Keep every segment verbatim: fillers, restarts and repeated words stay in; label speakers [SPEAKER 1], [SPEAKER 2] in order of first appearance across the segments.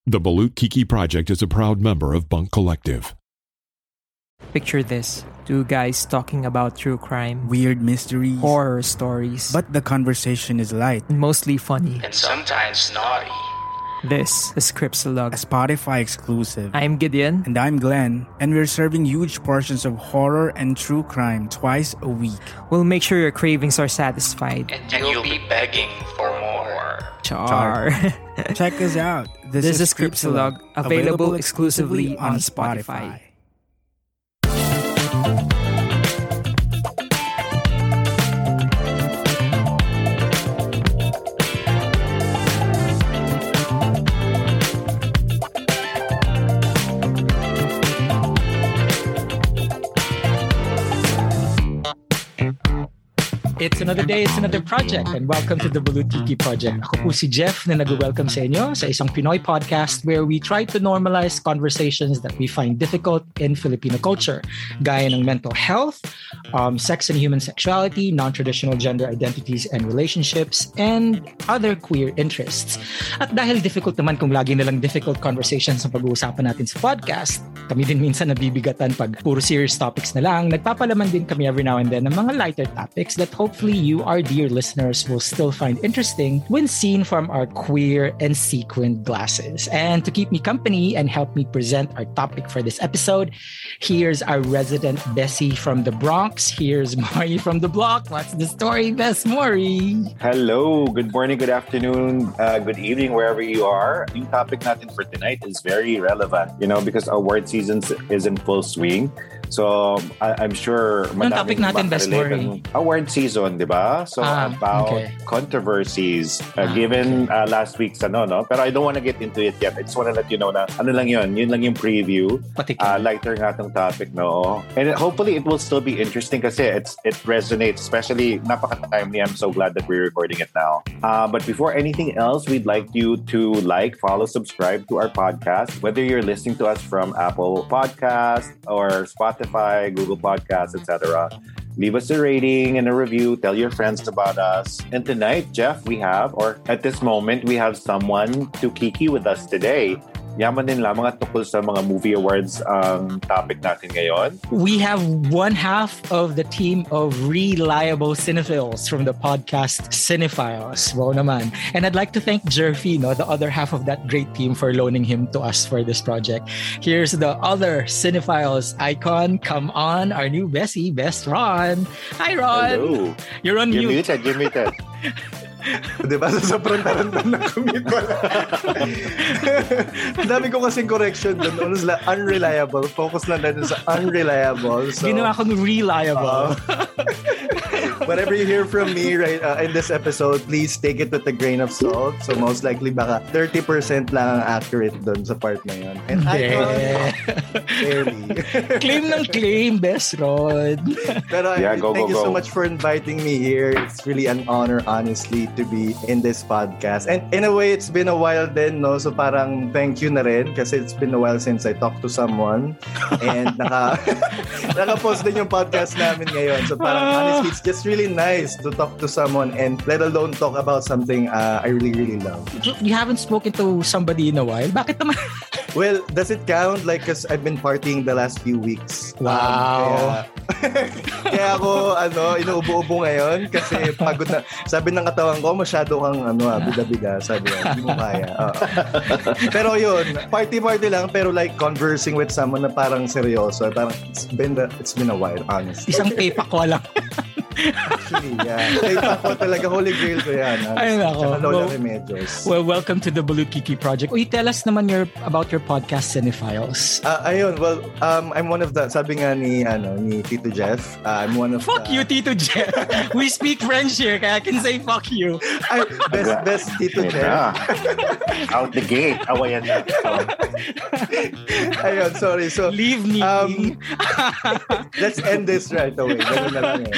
[SPEAKER 1] The Balut Kiki Project is a proud member of Bunk Collective.
[SPEAKER 2] Picture this. Two guys talking about true crime,
[SPEAKER 3] weird mysteries,
[SPEAKER 2] horror stories.
[SPEAKER 3] But the conversation is light.
[SPEAKER 2] Mostly funny.
[SPEAKER 4] And sometimes naughty.
[SPEAKER 2] This is Scriptsalog,
[SPEAKER 3] a Spotify exclusive.
[SPEAKER 2] I'm Gideon.
[SPEAKER 3] And I'm Glenn. And we're serving huge portions of horror and true crime twice a week.
[SPEAKER 2] We'll make sure your cravings are satisfied.
[SPEAKER 4] And you'll be begging for more.
[SPEAKER 2] Char.
[SPEAKER 3] Check us out. This,
[SPEAKER 2] this is
[SPEAKER 3] is
[SPEAKER 2] Scriptsalog, available exclusively on Spotify.
[SPEAKER 5] It's another day, it's another project, and welcome to the Balut Kiki Project. Ako po si Jeff na nag-welcome sa inyo sa isang Pinoy podcast where we try to normalize conversations that we find difficult in Filipino culture, gaya ng mental health, um, sex and human sexuality, non-traditional gender identities and relationships, and other queer interests. At dahil difficult naman kung lagi nalang difficult conversations ang pag-uusapan natin sa podcast, kami din minsan nabibigatan pag puro serious topics na lang, nagpapalaman din kami every now and then ng mga lighter topics that hopefully you, our dear listeners, will still find interesting when seen from our queer and sequined glasses. And to keep me company and help me present our topic for this episode, here's our resident Bessie from the Bronx. Here's Maury from the block. What's the story, Bess Maury?
[SPEAKER 6] Hello, good morning, good afternoon, uh, good evening, wherever you are. Yung topic natin for tonight is very relevant, you know, because award season is in full swing. So, I- I'm sure
[SPEAKER 5] Anong topic natin, Bess Maury?
[SPEAKER 6] Award season, di ba? So,
[SPEAKER 5] ah,
[SPEAKER 6] about
[SPEAKER 5] okay.
[SPEAKER 6] controversies uh,
[SPEAKER 5] ah,
[SPEAKER 6] given
[SPEAKER 5] okay.
[SPEAKER 6] uh, last week's ano, no? Pero I don't want to get into it yet. I just want to let you know na ano lang yun, yun lang yung preview. Uh, lighter nga tong topic, no? And hopefully, it will still be interesting kasi it's it resonates, especially napaka-timely. I'm so glad that we're recording it now. Uh, but before anything else, we'd like you to like, follow, subscribe to our podcast, whether you're listening to us from Apple Podcasts or Spotify, Google Podcasts, et cetera. Leave us a rating and a review. Tell your friends about us. And tonight, Jeff, we have, or at this moment, we have someone to kiki with us today. Yaman din lamang at tukol sa mga movie awards ang um, topic natin ngayon.
[SPEAKER 5] We have one half of the team of reliable cinephiles from the podcast Cinephiles. Wow naman. And I'd like to thank Jerfy, no, the other half of that great team, for loaning him to us for this project. Here's the other Cinephiles icon. Come on, our new Bessie, Best Ron. Hi, Ron.
[SPEAKER 6] Hello.
[SPEAKER 5] You're on
[SPEAKER 6] you're
[SPEAKER 5] mute.
[SPEAKER 6] Muted, you're muted.
[SPEAKER 7] Diba? Sa sobrang tarantang na commute wala. Ang dami ko kasing correction doon. Honestly, unreliable. Focus lang dahil sa unreliable. So,
[SPEAKER 5] ginawa kong reliable.
[SPEAKER 7] Uh, whatever you hear from me right uh, in this episode, please take it with a grain of salt. So most likely baka thirty percent lang ang accurate doon sa part na yun. And
[SPEAKER 5] yeah.
[SPEAKER 7] I
[SPEAKER 5] claim ng claim, Best Rod.
[SPEAKER 7] Pero
[SPEAKER 6] yeah, go,
[SPEAKER 7] thank
[SPEAKER 6] go,
[SPEAKER 7] you
[SPEAKER 6] go.
[SPEAKER 7] so much for inviting me here. It's really an honor, honestly, to be in this podcast. And in a way, it's been a while then, no? So parang thank you na rin kasi it's been a while since I talked to someone. And naka, naka-post din yung podcast namin ngayon. So parang honestly, it's just really nice to talk to someone and let alone talk about something uh, I really, really love.
[SPEAKER 5] You haven't spoken to somebody in a while? Bakit naman?
[SPEAKER 7] Well, does it count? Like, cause I've been partying the last few weeks.
[SPEAKER 5] Wow.
[SPEAKER 7] Um, kaya, kaya ako, ano, inuubo-ubo ngayon kasi pagod na. Sabi ng katawan ko, masyado kang, ano, ah, bida-bida. Sabi ko, hindi mo kaya. Uh, pero yun, party-party lang, pero like conversing with someone na parang seryoso. Parang, it's been, the, it's been a while, honestly.
[SPEAKER 5] Isang pepak lang.
[SPEAKER 7] Actually, yeah. Kaya ako talaga, holy grail ko yan.
[SPEAKER 5] Ay, nako.
[SPEAKER 7] Tsaka Lola
[SPEAKER 5] Well,
[SPEAKER 7] Remedios.
[SPEAKER 5] well, welcome to the Balut Kiki Project. Uy, tell us naman your, about your podcast, Cinephiles.
[SPEAKER 7] Uh, ayun, well, um, I'm one of the, sabi nga ni, ano, ni Tito Jeff, uh, I'm one of
[SPEAKER 5] Fuck
[SPEAKER 7] the,
[SPEAKER 5] you, Tito Jeff. We speak French here, kaya I can say fuck you.
[SPEAKER 7] Ay, best, best Tito
[SPEAKER 6] Ayun
[SPEAKER 7] Jeff.
[SPEAKER 6] na. Out the gate. Awayan na. So,
[SPEAKER 7] Ayun, sorry. So,
[SPEAKER 5] Leave me.
[SPEAKER 7] um, let's end this right away. Ganun na lang eh.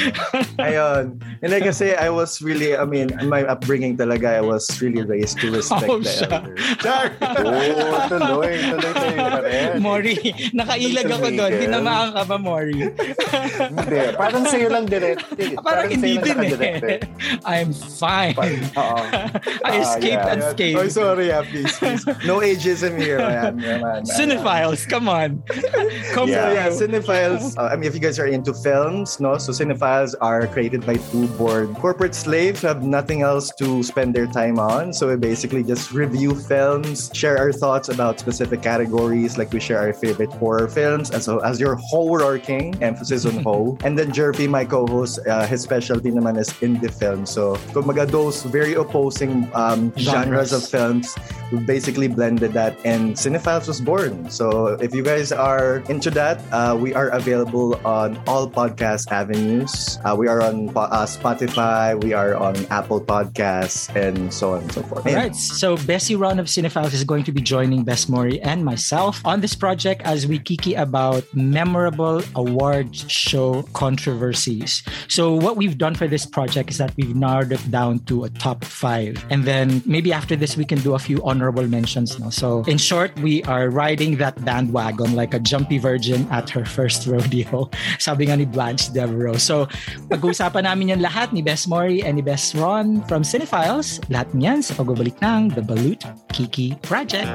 [SPEAKER 7] Ayun. And like I say, I was really, I mean, in my upbringing talaga, I was really raised to respect
[SPEAKER 5] Oh,
[SPEAKER 7] the
[SPEAKER 5] siya.
[SPEAKER 7] elders. Char!
[SPEAKER 6] Oh, tuloy, tuloy tayo pa rin.
[SPEAKER 5] Mori, nakailag ako doon.
[SPEAKER 6] Miguel.
[SPEAKER 5] Tinamaan ka ba, Mori?
[SPEAKER 6] Hindi, parang sa'yo lang direct.
[SPEAKER 5] Parang hindi
[SPEAKER 6] sa'yo
[SPEAKER 5] din
[SPEAKER 6] lang
[SPEAKER 5] eh.
[SPEAKER 6] direct,
[SPEAKER 5] I'm fine.
[SPEAKER 6] Oo.
[SPEAKER 5] I escaped
[SPEAKER 6] Ah, yeah.
[SPEAKER 5] unscathed.
[SPEAKER 7] Oh, sorry, ah, please, please. No ageism here. Ayan, ayan, ayan.
[SPEAKER 5] Cinephiles, come on. Come
[SPEAKER 7] So
[SPEAKER 5] on.
[SPEAKER 7] yeah, Cinephiles, uh, I mean, if you guys are into films, no? So Cinephiles are created by two bored corporate slaves who have nothing else to spend their time on. So we basically just review films, share our thoughts about specific categories, like we share our favorite horror films. And so as your horror king, emphasis on ho. And then Jerpy, my co-host, uh, his specialty naman is indie film. So kumbaga those very opposing um, genres
[SPEAKER 5] Genres.
[SPEAKER 7] of films, we basically blended that and Cinephiles was born. So if you guys are into that, uh, we are available on all podcast avenues. Uh, we are on uh, Spotify, we are on Apple Podcasts, and so on and so forth.
[SPEAKER 5] All right, so Bessie Ron of Cinephiles is going to be joining Bess Mori and myself on this project as we kiki about memorable award show controversies. So what we've done for this project is that we've narrowed it down to a top five. And then maybe after this, we can do a few honorable mentions. No? So in short, we are riding that bandwagon like a jumpy virgin at her first rodeo. Sabi nga ni Blanche Devereaux. So pag-uusapan namin yan lahat ni Bess Mori and ni Bess Ron from Cinephiles. Lahat niyan sa pagbabalik ng The Balut Kiki Project.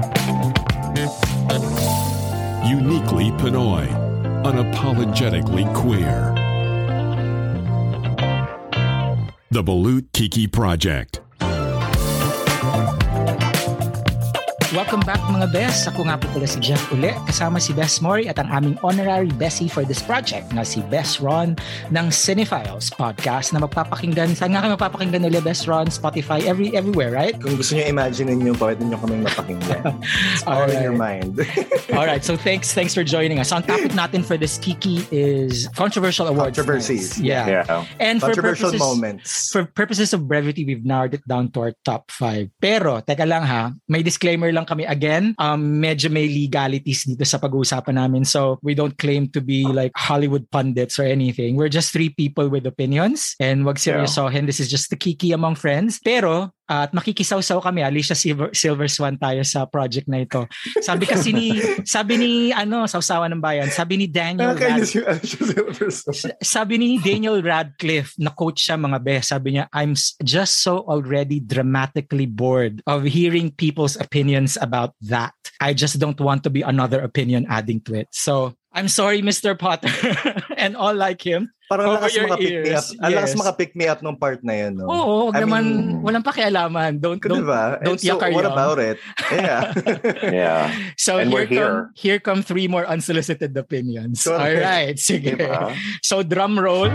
[SPEAKER 1] Uniquely Pinoy. Unapologetically queer. The Balut Kiki Project.
[SPEAKER 5] Welcome back mga Bess. Ako nga po pala si Jeff uli. Kasama si Bess Mori at ang aming honorary Bessie for this project na si Bess Ron ng Cinephiles podcast na magpapakinggan. Saan nga kayo magpapakinggan nila Bess Ron? Spotify, every everywhere, right?
[SPEAKER 7] Kung gusto nyo imagine nyo, pwede nyo kaming mapakinggan. It's all in your mind.
[SPEAKER 5] Alright, so thanks thanks for joining us. So, ang topic natin for this Kiki is controversial awards.
[SPEAKER 7] Controversies.
[SPEAKER 5] Yeah.
[SPEAKER 6] Yeah.
[SPEAKER 5] And for
[SPEAKER 7] Controversial
[SPEAKER 5] purposes,
[SPEAKER 7] moments.
[SPEAKER 5] for purposes of brevity, we've narrowed it down to our top five. Pero, teka lang ha, may disclaimer lang kami again. Um, medyo may legalities dito sa pag-uusapan namin. So, we don't claim to be like Hollywood pundits or anything. We're just three people with opinions. And wag seryosohin. This is just the Kiki among friends. Pero, uh, at makikisaw-saw kami. Alicia Silver, Silver Swan tayo sa project na ito. Sabi kasi ni, sabi ni, ano, Sawsawan ng Bayan, sabi ni Daniel Radcliffe. Sabi ni Daniel Radcliffe, na coach siya mga Bes. Sabi niya, I'm just so already dramatically bored of hearing people's opinions about that. I just don't want to be another opinion adding to it. So, I'm sorry, Mister Potter, and all like him.
[SPEAKER 7] Parang
[SPEAKER 5] Over
[SPEAKER 7] lakas
[SPEAKER 5] your
[SPEAKER 7] maka-pick me up.
[SPEAKER 5] ears.
[SPEAKER 7] Ang lakas
[SPEAKER 5] Yes.
[SPEAKER 7] maka-pick me up nung part na yun, no?
[SPEAKER 5] Oo, wag
[SPEAKER 7] I
[SPEAKER 5] naman,
[SPEAKER 7] mean,
[SPEAKER 5] walang pakialaman. Don't, don't,
[SPEAKER 7] diba?
[SPEAKER 5] don't
[SPEAKER 7] And so,
[SPEAKER 5] yakar
[SPEAKER 7] what
[SPEAKER 5] yum.
[SPEAKER 7] about it? Yeah.
[SPEAKER 6] Yeah.
[SPEAKER 5] So
[SPEAKER 6] And
[SPEAKER 5] here
[SPEAKER 6] we're
[SPEAKER 5] come,
[SPEAKER 6] here.
[SPEAKER 5] here come three more unsolicited opinions.
[SPEAKER 7] Sure.
[SPEAKER 5] All right, sige.
[SPEAKER 6] Diba?
[SPEAKER 5] So drum roll.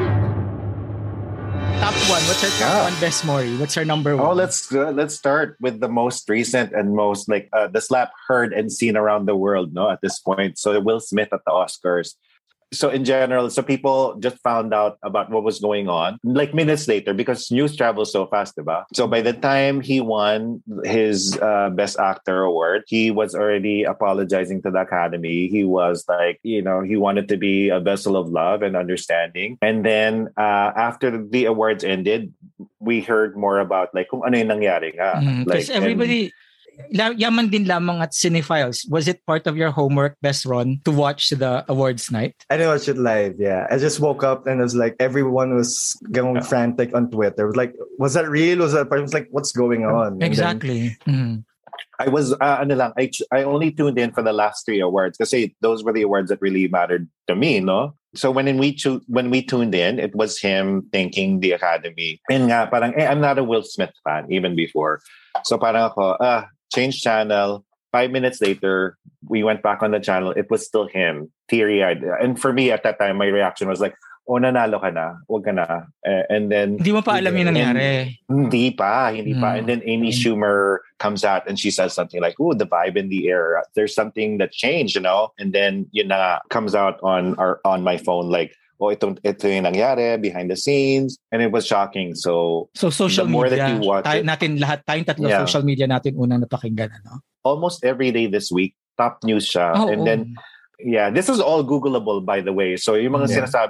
[SPEAKER 5] Top one. What's our top
[SPEAKER 6] Ah.
[SPEAKER 5] one, Bess Mori? What's our number one?
[SPEAKER 6] Oh, let's uh, let's start with the most recent and most like uh, the slap heard and seen around the world. No, at this point, so Will Smith at the Oscars. So in general, so people just found out about what was going on like minutes later because news travels so fast, diba? So by the time he won his uh, Best Actor award, he was already apologizing to the Academy. He was like, you know, he wanted to be a vessel of love and understanding. And then uh, after the awards ended, we heard more about like kung ano yung nangyari nga.
[SPEAKER 5] Mm,
[SPEAKER 6] Like,
[SPEAKER 5] because everybody, la- yaman din lamang at Cinephiles. Was it part of your homework, Bess Ron, to watch the awards night?
[SPEAKER 7] I didn't watch it live, yeah. I just woke up and it was like everyone was going frantic on Twitter. It was like, was that real? Was that part? It was like, what's going on? And then-
[SPEAKER 5] Exactly. Mm.
[SPEAKER 6] I was uh, ano lang, I, I only tuned in for the last three awards kasi those were the awards that really mattered to me, no? So when we cho- when we tuned in, it was him thanking the Academy. And nga, parang, eh, I'm not a Will Smith fan even before. So parang ako, ah, change channel. Five minutes later, we went back on the channel. It was still him, teary-eyed. And for me at that time, my reaction was like, oh, nanalo ka na. Huwag ka na. Uh, and then...
[SPEAKER 5] Hindi mo pa alam yung nangyari.
[SPEAKER 6] Hindi pa, hindi pa.
[SPEAKER 5] Mm.
[SPEAKER 6] And then Amy Schumer comes out and she says something like, "Ooh, the vibe in the air. There's something that changed, you know." And then yun na comes out on our on my phone like, "Oh, ito ito yung nangyari behind the scenes," and it was shocking. So,
[SPEAKER 5] So social
[SPEAKER 6] the more
[SPEAKER 5] media,
[SPEAKER 6] that you watch
[SPEAKER 5] tayo,
[SPEAKER 6] it,
[SPEAKER 5] natin lahat, tayong tatlo
[SPEAKER 6] Yeah.
[SPEAKER 5] social media natin unang napakinggan. Ano?
[SPEAKER 6] almost every day this week, top news siya.
[SPEAKER 5] Oh,
[SPEAKER 6] and
[SPEAKER 5] oh.
[SPEAKER 6] then, yeah, this is all Googleable, by the way. So yung mga
[SPEAKER 7] Yeah.
[SPEAKER 6] sinasabi,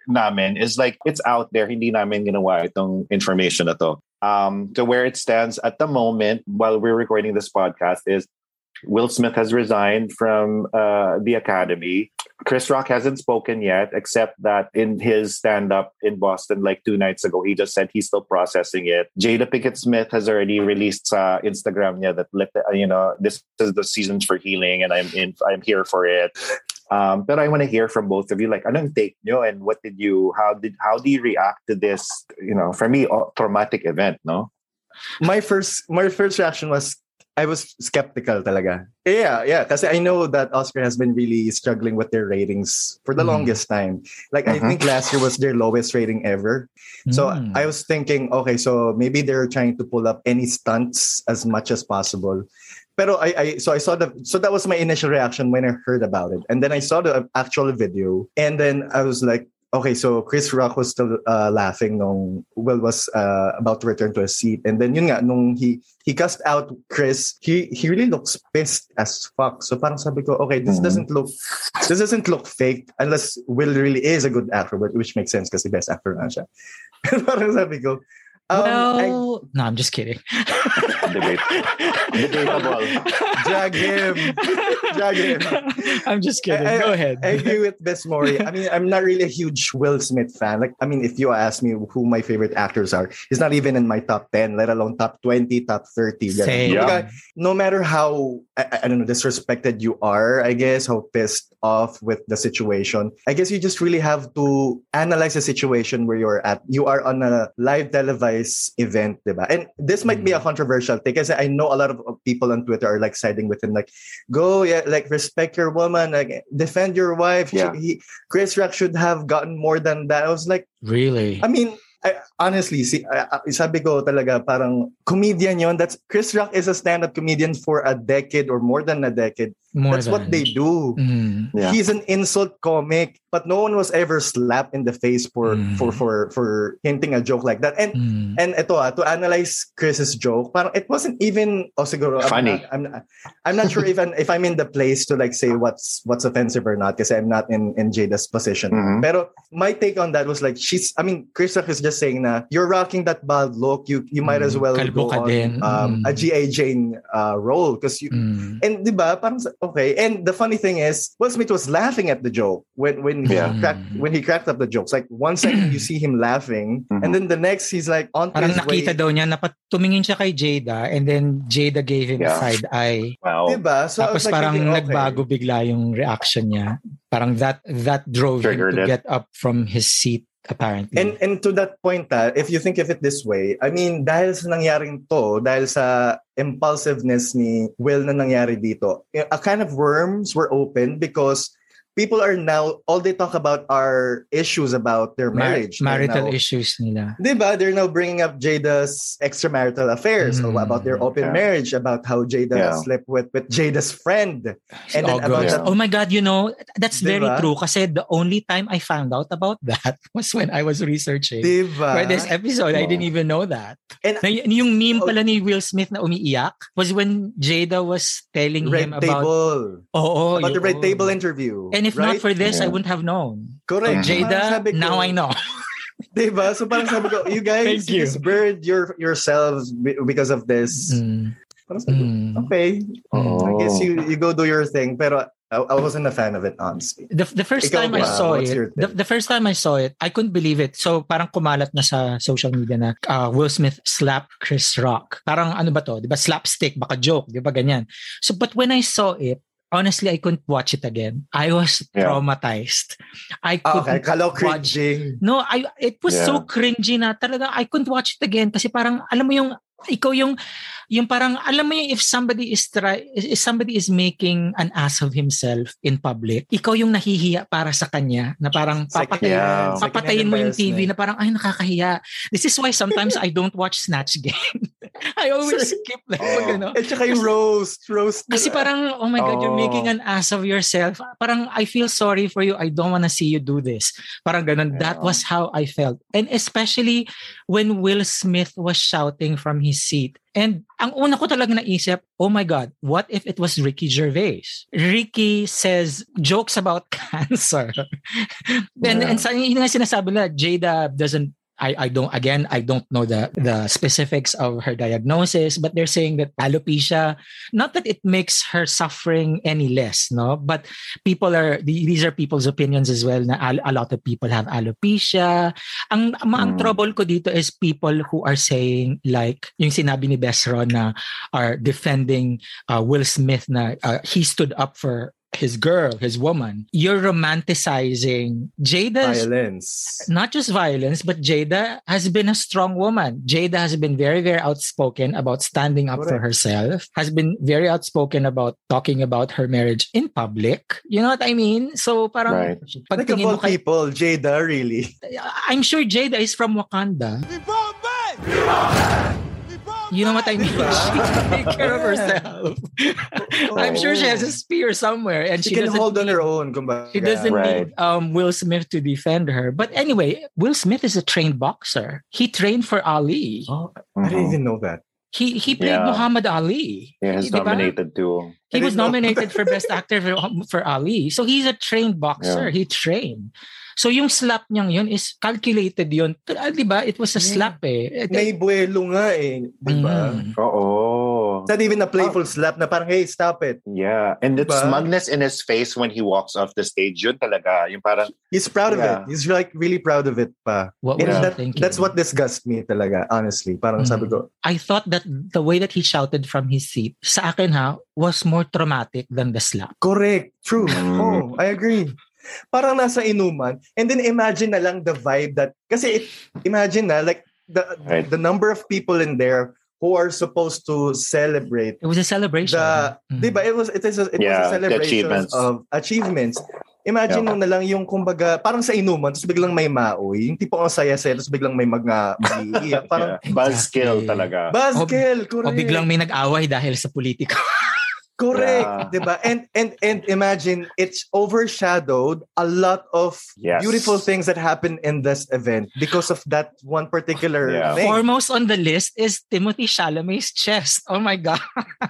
[SPEAKER 6] namin is like, it's out there. Hindi namin ginawa itong information na to. Um, to where it stands at the moment, while we're recording this podcast, is Will Smith has resigned from uh, the Academy. Chris Rock hasn't spoken yet, except that in his stand-up in Boston like two nights ago, he just said he's still processing it. Jada Pinkett Smith has already released sa Instagram niya that, you know, this is the seasons for healing and I'm in, I'm here for it. Um, but I want to hear from both of you, like, anong take nyo and what did you, how did, how do you react to this, you know, for me, traumatic event, no?
[SPEAKER 7] My first, my first reaction was, I was skeptical talaga. Yeah, yeah. Kasi I know that Oscar has been really struggling with their ratings for the mm. longest time. Like, mm-hmm. I think last year was their lowest rating ever. Mm. So I was thinking, okay, so maybe they're trying to pull up any stunts as much as possible. Pero I, I so I saw the so that was my initial reaction when I heard about it. And then I saw the actual video. And then I was like, okay, so Chris Rock was still uh, laughing nung Will was uh, about to return to his seat. And then yun nga, nung he he cussed out Chris, he he really looks pissed as fuck. So parang sabi ko, okay, this mm-hmm. doesn't look this doesn't look fake unless Will really is a good actor, which makes sense kasi best actor na siya. Parang sabi ko, Um,
[SPEAKER 5] well,
[SPEAKER 7] I,
[SPEAKER 5] no, I'm just kidding.
[SPEAKER 6] Debate. Debatable.
[SPEAKER 7] Drag him. Drag him.
[SPEAKER 5] I'm just kidding.
[SPEAKER 7] I,
[SPEAKER 5] Go ahead.
[SPEAKER 7] I agree with Bess Mori. I mean, I'm not really a huge Will Smith fan. Like, I mean, if you ask me who my favorite actors are, he's not even in my top ten, let alone top twenty, top thirty.
[SPEAKER 5] Same.
[SPEAKER 7] Yeah. No matter how, I, I don't know, disrespected you are, I guess, how pissed off with the situation, I guess you just really have to analyze the situation where you're at. You are on a live televised event, diba? And this might be a controversial thing because I know a lot of people on Twitter are like siding with him, like, go, yeah, like respect your woman, like defend your wife.
[SPEAKER 6] Yeah.
[SPEAKER 7] He, Chris Rock should have gotten more than that. I was like,
[SPEAKER 5] really?
[SPEAKER 7] I mean, I, honestly, see, I, I, sabi ko talaga, parang comedian yon. That's Chris Rock is a stand-up comedian for a decade or more than a decade.
[SPEAKER 5] More
[SPEAKER 7] That's
[SPEAKER 5] than.
[SPEAKER 7] what they do.
[SPEAKER 5] Mm.
[SPEAKER 6] Yeah.
[SPEAKER 7] He's an insult comic, but no one was ever slapped in the face for
[SPEAKER 5] Mm.
[SPEAKER 7] for for for hinting a joke like that. And
[SPEAKER 5] Mm.
[SPEAKER 7] and ito ah, to analyze Chris's joke, parang it wasn't even oh siguro
[SPEAKER 6] funny.
[SPEAKER 7] I'm not, I'm, I'm not sure even if I'm in the place to like say what's what's offensive or not because I'm not in in Jada's position.
[SPEAKER 6] Mm-hmm.
[SPEAKER 7] Pero my take on that was like she's I mean Chris Rock is just saying na you're rocking that bald look, you you might as well
[SPEAKER 5] Kalbo
[SPEAKER 7] go
[SPEAKER 5] ka
[SPEAKER 7] on
[SPEAKER 5] din.
[SPEAKER 7] um,
[SPEAKER 5] Mm.
[SPEAKER 7] a G A Jane uh, role because you
[SPEAKER 5] Mm.
[SPEAKER 7] and diba parang okay. And the funny thing is Will Smith was laughing at the joke when when
[SPEAKER 6] Yeah.
[SPEAKER 7] he cracked when he cracked up the jokes. Like one second you see him laughing,
[SPEAKER 6] Mm-hmm.
[SPEAKER 7] and then the next he's like on to
[SPEAKER 5] Parang
[SPEAKER 7] his
[SPEAKER 5] nakita
[SPEAKER 7] way.
[SPEAKER 5] daw niya na pat- tumingin siya kay Jada and then Jada gave him
[SPEAKER 6] Yeah.
[SPEAKER 5] a side eye.
[SPEAKER 6] Wow.
[SPEAKER 7] Diba? So I
[SPEAKER 5] Tapos
[SPEAKER 7] was like,
[SPEAKER 5] parang
[SPEAKER 7] thinking, okay.
[SPEAKER 5] nagbago bigla yung reaction niya. Parang that that drove
[SPEAKER 6] Triggered
[SPEAKER 5] him to
[SPEAKER 6] it.
[SPEAKER 5] get up from his seat apparently.
[SPEAKER 7] And and to that point, ah, if you think of it this way, I mean, dahil sa nangyaring to, dahil sa impulsiveness ni Will na nangyari dito, a kind of worms were opened because people are now, all they talk about are issues about their
[SPEAKER 5] Mar-
[SPEAKER 7] marriage.
[SPEAKER 5] marital
[SPEAKER 7] They're now,
[SPEAKER 5] issues nila.
[SPEAKER 7] Diba? They're now bringing up Jada's extramarital affairs,
[SPEAKER 5] Mm.
[SPEAKER 7] so about their
[SPEAKER 6] Yeah.
[SPEAKER 7] open marriage, about how Jada
[SPEAKER 6] Yeah.
[SPEAKER 7] slept with, with Jada's friend. And then
[SPEAKER 5] August.
[SPEAKER 7] about
[SPEAKER 6] Yeah.
[SPEAKER 7] that,
[SPEAKER 5] Oh my God, you know, that's very
[SPEAKER 7] Diba?
[SPEAKER 5] true kasi the only time I found out about that was when I was researching
[SPEAKER 7] diba?
[SPEAKER 5] for this episode. I
[SPEAKER 6] Oh.
[SPEAKER 5] didn't even know that.
[SPEAKER 7] And
[SPEAKER 5] Na, y- yung meme pala ni Will Smith na umiiyak was when Jada was telling
[SPEAKER 7] Red
[SPEAKER 5] him about
[SPEAKER 7] Table.
[SPEAKER 5] oh,
[SPEAKER 7] about the Red
[SPEAKER 5] yun.
[SPEAKER 7] Table interview.
[SPEAKER 5] And if
[SPEAKER 7] right?
[SPEAKER 5] not for this,
[SPEAKER 6] Yeah.
[SPEAKER 5] I wouldn't have known.
[SPEAKER 7] Correct.
[SPEAKER 6] Mhm.
[SPEAKER 5] Jada,
[SPEAKER 7] Parang sabi ko,
[SPEAKER 5] now I know.
[SPEAKER 7] Diba? So parang sabi ko, you guys,
[SPEAKER 5] Thank
[SPEAKER 7] you
[SPEAKER 5] you.
[SPEAKER 7] just burned your, yourselves be- because of this.
[SPEAKER 5] Mm.
[SPEAKER 7] Parang sabi ko,
[SPEAKER 5] Mm.
[SPEAKER 7] okay.
[SPEAKER 6] Oh.
[SPEAKER 7] I guess you, you go do your thing. Pero I, I wasn't a fan of it, honestly.
[SPEAKER 5] The, the first
[SPEAKER 7] Ikaw
[SPEAKER 5] time I
[SPEAKER 7] ba?
[SPEAKER 5] saw
[SPEAKER 7] What's your
[SPEAKER 5] it, the,
[SPEAKER 7] take?
[SPEAKER 5] the first time I saw it, I couldn't believe it. So parang kumalat na sa social media na uh, Will Smith slapped Chris Rock. Parang ano ba to? Diba slapstick, baka joke, diba ganyan. So but when I saw it, honestly, I couldn't watch it again. I was
[SPEAKER 6] Yeah.
[SPEAKER 5] traumatized. I
[SPEAKER 7] Ah,
[SPEAKER 5] couldn't
[SPEAKER 7] okay. Kalo
[SPEAKER 5] watch.
[SPEAKER 7] cringing.
[SPEAKER 5] No, I it was
[SPEAKER 6] Yeah.
[SPEAKER 5] so cringy na talaga I couldn't watch it again kasi parang alam mo yung ikaw yung yung parang alam mo yung if somebody is try if somebody is making an ass of himself in public, ikaw yung nahihiya para sa kanya na parang papatayin,
[SPEAKER 6] Yeah.
[SPEAKER 5] papatayin mo yung T V na parang ay nakakahiya. This is why sometimes I don't watch Snatch Game. I always skip that.
[SPEAKER 6] Oh.
[SPEAKER 5] Ano.
[SPEAKER 7] At saka yung roast. Roast.
[SPEAKER 5] Kasi parang, oh my God, you're
[SPEAKER 6] Oh.
[SPEAKER 5] making an ass of yourself. Parang, I feel sorry for you. I don't want to see you do this. Parang ganun. That
[SPEAKER 6] Yeah.
[SPEAKER 5] was how I felt. And especially when Will Smith was shouting from his seat. And ang una ko talaga naisip, oh my God, what if it was Ricky Gervais? Ricky says jokes about cancer. and,
[SPEAKER 6] Yeah.
[SPEAKER 5] and sa, yun nga sinasabi na, Jada doesn't I, I don't again I don't know the the specifics of her diagnosis, but they're saying that alopecia, not that it makes her suffering any less, no, but people are these are people's opinions as well. Na a, a lot of people have alopecia. Ang ang
[SPEAKER 6] Mm.
[SPEAKER 5] trouble ko dito is people who are saying like yung sinabi ni Besron na are defending uh, Will Smith na uh, he stood up for his girl, his woman. You're romanticizing Jada's
[SPEAKER 7] Violence.
[SPEAKER 5] not just violence, but Jada has been a strong woman. Jada has been very, very outspoken about standing up for
[SPEAKER 7] Correct.
[SPEAKER 5] herself, has been very outspoken about talking about her marriage in public. You know what I mean? So parang,
[SPEAKER 6] Right.
[SPEAKER 5] pag
[SPEAKER 7] Like of
[SPEAKER 5] tingin mo
[SPEAKER 7] all
[SPEAKER 5] kay-
[SPEAKER 7] people, Jada, really.
[SPEAKER 5] I'm sure Jada is from Wakanda. You know what I mean? She can take care of herself. I'm sure she has a spear somewhere, and
[SPEAKER 7] She,
[SPEAKER 5] she,
[SPEAKER 7] can
[SPEAKER 5] doesn't
[SPEAKER 7] hold on
[SPEAKER 5] need-
[SPEAKER 7] her own. Kumbaga.
[SPEAKER 5] She doesn't
[SPEAKER 6] Right.
[SPEAKER 5] need um, Will Smith to defend her. But anyway, Will Smith is a trained boxer. He trained for Ali.
[SPEAKER 7] Oh, I didn't
[SPEAKER 6] Mhm.
[SPEAKER 7] even know that.
[SPEAKER 5] He he played
[SPEAKER 6] Yeah.
[SPEAKER 5] Muhammad Ali.
[SPEAKER 6] Yeah, he's
[SPEAKER 5] Di ba?
[SPEAKER 6] nominated too.
[SPEAKER 5] He
[SPEAKER 7] I
[SPEAKER 5] was
[SPEAKER 7] didn't know
[SPEAKER 5] nominated
[SPEAKER 7] that.
[SPEAKER 5] for Best Actor for, for Ali. So he's a trained boxer.
[SPEAKER 6] Yeah.
[SPEAKER 5] He trained. So yung slap niyang yun is calculated yun. Ah, di ba? It was a
[SPEAKER 7] Yeah.
[SPEAKER 5] slap eh.
[SPEAKER 7] May buwelo nga eh. Di ba?
[SPEAKER 5] Mm.
[SPEAKER 6] Oo.
[SPEAKER 7] It's not even a playful slap na parang, hey, stop it.
[SPEAKER 6] Yeah. And the
[SPEAKER 7] Diba?
[SPEAKER 6] smugness in his face when he walks off the stage, yun talaga. Yung parang,
[SPEAKER 7] He's proud of
[SPEAKER 6] Yeah.
[SPEAKER 7] it. He's like really proud of it pa.
[SPEAKER 5] What
[SPEAKER 7] And
[SPEAKER 5] was
[SPEAKER 6] Yeah.
[SPEAKER 5] he
[SPEAKER 7] that,
[SPEAKER 5] thinking?
[SPEAKER 7] that's what disgusts me talaga, honestly. Parang
[SPEAKER 5] Mm.
[SPEAKER 7] sabi ko,
[SPEAKER 5] I thought that the way that he shouted from his seat, sa akin ha, was more traumatic than the slap.
[SPEAKER 7] correct, true.
[SPEAKER 6] Mm.
[SPEAKER 7] Oh, I agree. Parang nasa inuman. And then imagine na lang the vibe that, kasi it, imagine na, like, the
[SPEAKER 6] Right.
[SPEAKER 7] the number of people in there who are supposed to celebrate
[SPEAKER 5] It was a celebration.
[SPEAKER 7] the,
[SPEAKER 5] Mm.
[SPEAKER 7] di ba, it was, it is a, it
[SPEAKER 6] Yeah,
[SPEAKER 7] was a
[SPEAKER 6] the
[SPEAKER 7] celebration
[SPEAKER 6] achievements.
[SPEAKER 7] of achievements. Imagine
[SPEAKER 6] Yeah.
[SPEAKER 7] mo na lang yung kumbaga, parang sa inuman, tapos biglang may maoy. Yung tipo ang saya-saya, tapos biglang may mga mag-iiyak. Parang,
[SPEAKER 6] yeah. Buzzkill
[SPEAKER 5] Exactly.
[SPEAKER 6] talaga.
[SPEAKER 7] buzzkill, correct.
[SPEAKER 5] O biglang may nag-away dahil sa politika.
[SPEAKER 7] Correct,
[SPEAKER 6] Yeah.
[SPEAKER 7] 'di ba? And and and imagine it's overshadowed a lot of
[SPEAKER 6] Yes.
[SPEAKER 7] beautiful things that happen in this event because of that one particular
[SPEAKER 6] Yeah.
[SPEAKER 7] thing.
[SPEAKER 5] Foremost on the list is Timothy Chalamet's chest. Oh my God.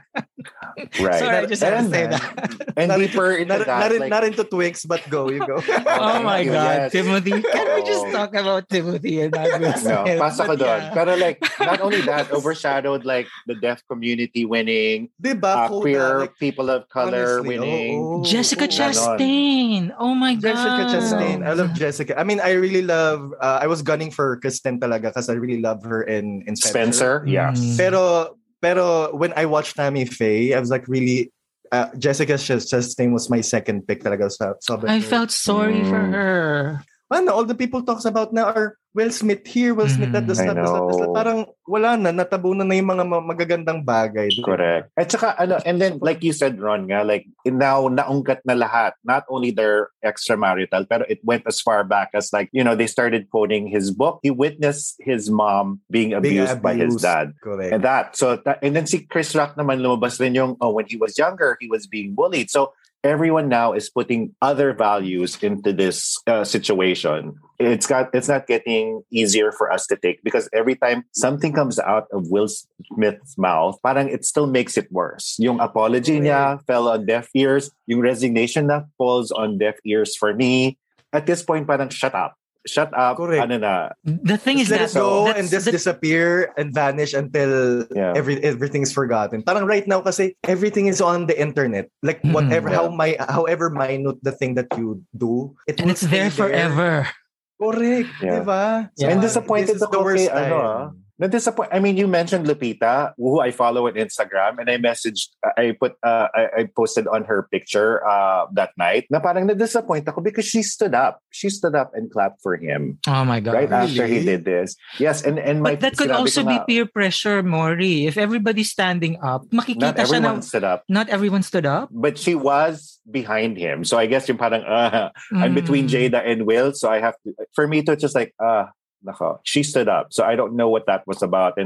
[SPEAKER 6] Right.
[SPEAKER 5] Sorry, I just had to
[SPEAKER 6] And-
[SPEAKER 5] say that.
[SPEAKER 6] And
[SPEAKER 7] Not-
[SPEAKER 6] deeper into
[SPEAKER 7] not,
[SPEAKER 6] that,
[SPEAKER 7] not, in-
[SPEAKER 6] like,
[SPEAKER 7] not into Twix, but go, you go.
[SPEAKER 5] Oh my
[SPEAKER 6] Thank you,
[SPEAKER 5] God,
[SPEAKER 6] yes.
[SPEAKER 5] Timothy. Can we just
[SPEAKER 6] Oh.
[SPEAKER 5] talk about Timothy and not Will
[SPEAKER 6] No,
[SPEAKER 5] Smith?
[SPEAKER 6] pasa ko
[SPEAKER 5] But
[SPEAKER 6] doon.
[SPEAKER 5] yeah.
[SPEAKER 6] Pero like, not only that, overshadowed like the deaf community winning,
[SPEAKER 7] Diba?
[SPEAKER 6] uh,
[SPEAKER 7] Coda,
[SPEAKER 6] queer
[SPEAKER 7] like,
[SPEAKER 6] people of color
[SPEAKER 7] honestly,
[SPEAKER 6] winning.
[SPEAKER 7] oh, oh,
[SPEAKER 5] Jessica
[SPEAKER 7] oh.
[SPEAKER 5] Chastain. Oh my God.
[SPEAKER 7] Jessica Chastain. I love Jessica. I mean, I really love, uh, I was gunning for Kristen talaga because I really love her in, in Spencer.
[SPEAKER 6] Spencer, yes.
[SPEAKER 5] Mm.
[SPEAKER 7] Pero, pero when I watched Tammy Faye, I was like really, uh, Jessica Chastain was my second pick talaga. Sa, sobrang-
[SPEAKER 5] I felt sorry for
[SPEAKER 6] Mm.
[SPEAKER 5] her.
[SPEAKER 7] Ano, all the people talks about now are Will Smith here, Will Smith that, this,
[SPEAKER 6] I
[SPEAKER 7] that, this, that, this, that.
[SPEAKER 6] know.
[SPEAKER 7] Parang wala na, natabunan na yung mga ma- magagandang bagay.
[SPEAKER 6] Correct. At saka, ano, and then, like you said, Ron, nga, like, now, naungkat na lahat. Not only their extramarital, pero it went as far back as, like, you know, they started quoting his book. He witnessed his mom being
[SPEAKER 7] Being
[SPEAKER 6] abused, by his
[SPEAKER 7] abused.
[SPEAKER 6] dad.
[SPEAKER 7] Correct.
[SPEAKER 6] And that. So, that, and then si Chris Rock naman lumabas rin yung, oh, when he was younger, he was being bullied. So, everyone now is putting other values into this uh, situation. It's got it's not getting easier for us to take because every time something comes out of Will Smith's mouth, parang it still makes it worse. Yung apology niya fell on deaf ears. Yung resignation na falls on deaf ears for me. At this point, parang shut up. Shut up.
[SPEAKER 7] Correct.
[SPEAKER 6] Ano na.
[SPEAKER 5] The thing
[SPEAKER 7] Just
[SPEAKER 5] is
[SPEAKER 7] let
[SPEAKER 5] that
[SPEAKER 7] it go
[SPEAKER 5] that's
[SPEAKER 7] and just
[SPEAKER 5] the-
[SPEAKER 7] disappear and vanish until
[SPEAKER 6] Yeah.
[SPEAKER 7] every everything's forgotten. Parang right now kasi everything is on the internet. Like
[SPEAKER 5] Mhm.
[SPEAKER 7] whatever,
[SPEAKER 6] Yeah.
[SPEAKER 7] how my however minute the thing that you do, it
[SPEAKER 5] and
[SPEAKER 7] will
[SPEAKER 5] it's there
[SPEAKER 7] stay
[SPEAKER 5] forever.
[SPEAKER 7] Correct,
[SPEAKER 6] Yeah.
[SPEAKER 7] diba?
[SPEAKER 5] Yeah.
[SPEAKER 6] And
[SPEAKER 7] This
[SPEAKER 6] disappointed
[SPEAKER 7] is the
[SPEAKER 6] ako
[SPEAKER 7] worst
[SPEAKER 6] kay, ano, ah,
[SPEAKER 7] time.
[SPEAKER 6] na-disappoint. I mean, you mentioned Lupita, who I follow on Instagram, and I messaged, I put, uh, I, I posted on her picture uh, that night, na parang na-disappoint ako because she stood up. She stood up and clapped for him
[SPEAKER 5] Oh my God.
[SPEAKER 6] right after he
[SPEAKER 7] Really?
[SPEAKER 6] did this. Yes, and and my
[SPEAKER 5] But that could
[SPEAKER 6] sinabi
[SPEAKER 5] also
[SPEAKER 6] ko
[SPEAKER 5] be
[SPEAKER 6] nga,
[SPEAKER 5] peer pressure, Maury. If everybody's standing up,
[SPEAKER 6] not
[SPEAKER 5] makikita siya na
[SPEAKER 6] everyone stood up,
[SPEAKER 5] not everyone stood up.
[SPEAKER 6] but she was behind him. So I guess yung parang, uh, I'm between
[SPEAKER 5] Mm.
[SPEAKER 6] Jada and Will, so I have to, for me to just like, uh, nako, she stood up. So I don't know what that was about. And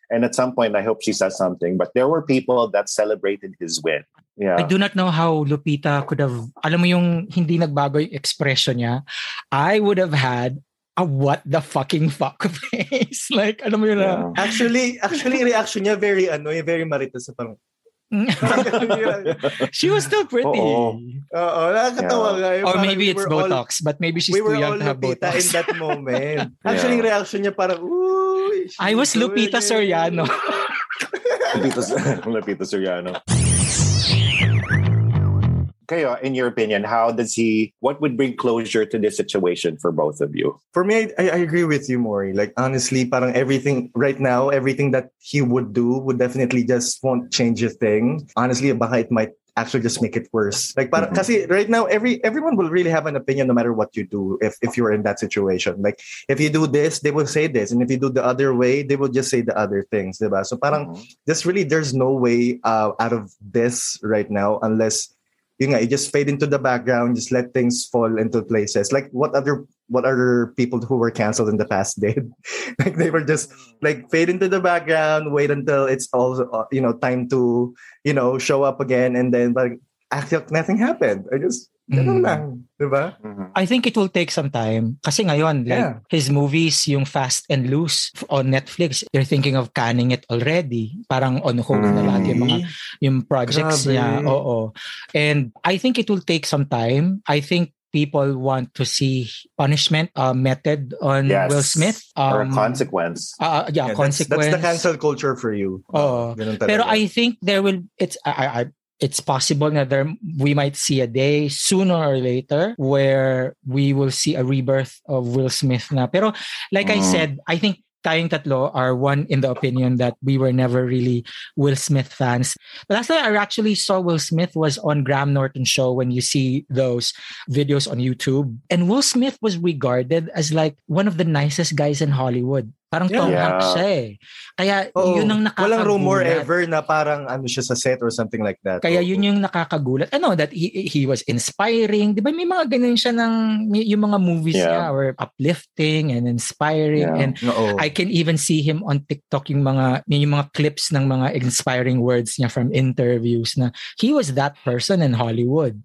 [SPEAKER 6] And at some point, I hope she says something. But there were people that celebrated his win. Yeah.
[SPEAKER 5] I do not know how Lupita could have, alam mo yung hindi nagbago yung expression niya. I would have had a what the fucking fuck face. Like, alam mo yun
[SPEAKER 6] Yeah.
[SPEAKER 5] na.
[SPEAKER 7] Actually, actually, reaction niya very, ano, eh, very maritas. Parang,
[SPEAKER 5] She was still pretty.
[SPEAKER 6] Oo.
[SPEAKER 7] Oo, nakakatawa nga. Yung
[SPEAKER 5] Or
[SPEAKER 7] parang
[SPEAKER 5] maybe
[SPEAKER 7] we
[SPEAKER 5] it's
[SPEAKER 7] were all-
[SPEAKER 5] Botox, but maybe she's
[SPEAKER 7] we
[SPEAKER 5] too
[SPEAKER 7] were
[SPEAKER 5] young
[SPEAKER 7] all
[SPEAKER 5] to have
[SPEAKER 7] Lupita in
[SPEAKER 5] Botox.
[SPEAKER 7] that moment. Actually, yung reaction niya parang, ooh.
[SPEAKER 5] I was
[SPEAKER 7] she's
[SPEAKER 5] Lupita
[SPEAKER 7] doing it.
[SPEAKER 5] Soriano.
[SPEAKER 6] Lupita, Lupita Soriano. Kayo, in your opinion, how does he, what would bring closure to this situation for both of you?
[SPEAKER 7] For me, I, I agree with you, Maury. Like, honestly, parang everything, right now, everything that he would do would definitely just won't change a thing. Honestly, baka it might actually just make it worse. Like, parang,
[SPEAKER 6] Mhm.
[SPEAKER 7] kasi right now, every everyone will really have an opinion no matter what you do if, if you're in that situation. Like, if you do this, they will say this. And if you do the other way, they will just say the other things, diba? So parang,
[SPEAKER 6] Mhm.
[SPEAKER 7] just really, there's no way uh, out of this right now unless yun nga, you just fade into the background, just let things fall into places. Like what other what other people who were canceled in the past did. Like they were just like fade into the background, wait until it's all uh, you know time to you know show up again, and then like act like nothing happened. I just ganun
[SPEAKER 5] Mm.
[SPEAKER 7] lang, diba?
[SPEAKER 6] Mhm.
[SPEAKER 5] I think it will take some time. Kasi ngayon, like,
[SPEAKER 7] Yeah.
[SPEAKER 5] his movies, yung Fast and Loose on Netflix, they're thinking of canning it already. Parang on hold na lahat yung mga yung projects
[SPEAKER 7] Grabe.
[SPEAKER 5] niya. Oo. And I think it will take some time. I think people want to see punishment uh, method on
[SPEAKER 6] Yes.
[SPEAKER 5] Will Smith.
[SPEAKER 6] Or
[SPEAKER 5] Um,
[SPEAKER 6] consequence.
[SPEAKER 5] uh, yeah,
[SPEAKER 7] Yeah, that's,
[SPEAKER 5] consequence.
[SPEAKER 7] that's the cancel culture for you.
[SPEAKER 5] Oo.
[SPEAKER 7] Ganun talaga.
[SPEAKER 5] Pero I think there will, it's, I, I, it's possible that there we might see a day sooner or later where we will see a rebirth of Will Smith na. Pero like I
[SPEAKER 6] Mm.
[SPEAKER 5] said, I think tayong tatlo are one in the opinion that we were never really Will Smith fans. The last time I actually saw Will Smith was on Graham Norton show when you see those videos on YouTube. And Will Smith was regarded as like one of the nicest guys in Hollywood. Parang
[SPEAKER 7] Yeah.
[SPEAKER 5] Tom
[SPEAKER 6] Yeah.
[SPEAKER 5] Hanks siya eh. Kaya
[SPEAKER 7] Oo.
[SPEAKER 5] yun ang nakakagulat.
[SPEAKER 7] Walang rumor ever na parang ano siya sa set or something like that.
[SPEAKER 5] Kaya
[SPEAKER 7] Oo.
[SPEAKER 5] yun yung nakakagulat. Ano, that he, he was inspiring. Di ba may mga ganun siya ng, may- yung mga movies
[SPEAKER 6] Yeah.
[SPEAKER 5] niya were uplifting and inspiring.
[SPEAKER 6] Yeah.
[SPEAKER 5] And
[SPEAKER 7] Oo.
[SPEAKER 5] I can even see him on TikTok, yung mga, yung mga clips ng mga inspiring words niya from interviews na he was that person in Hollywood.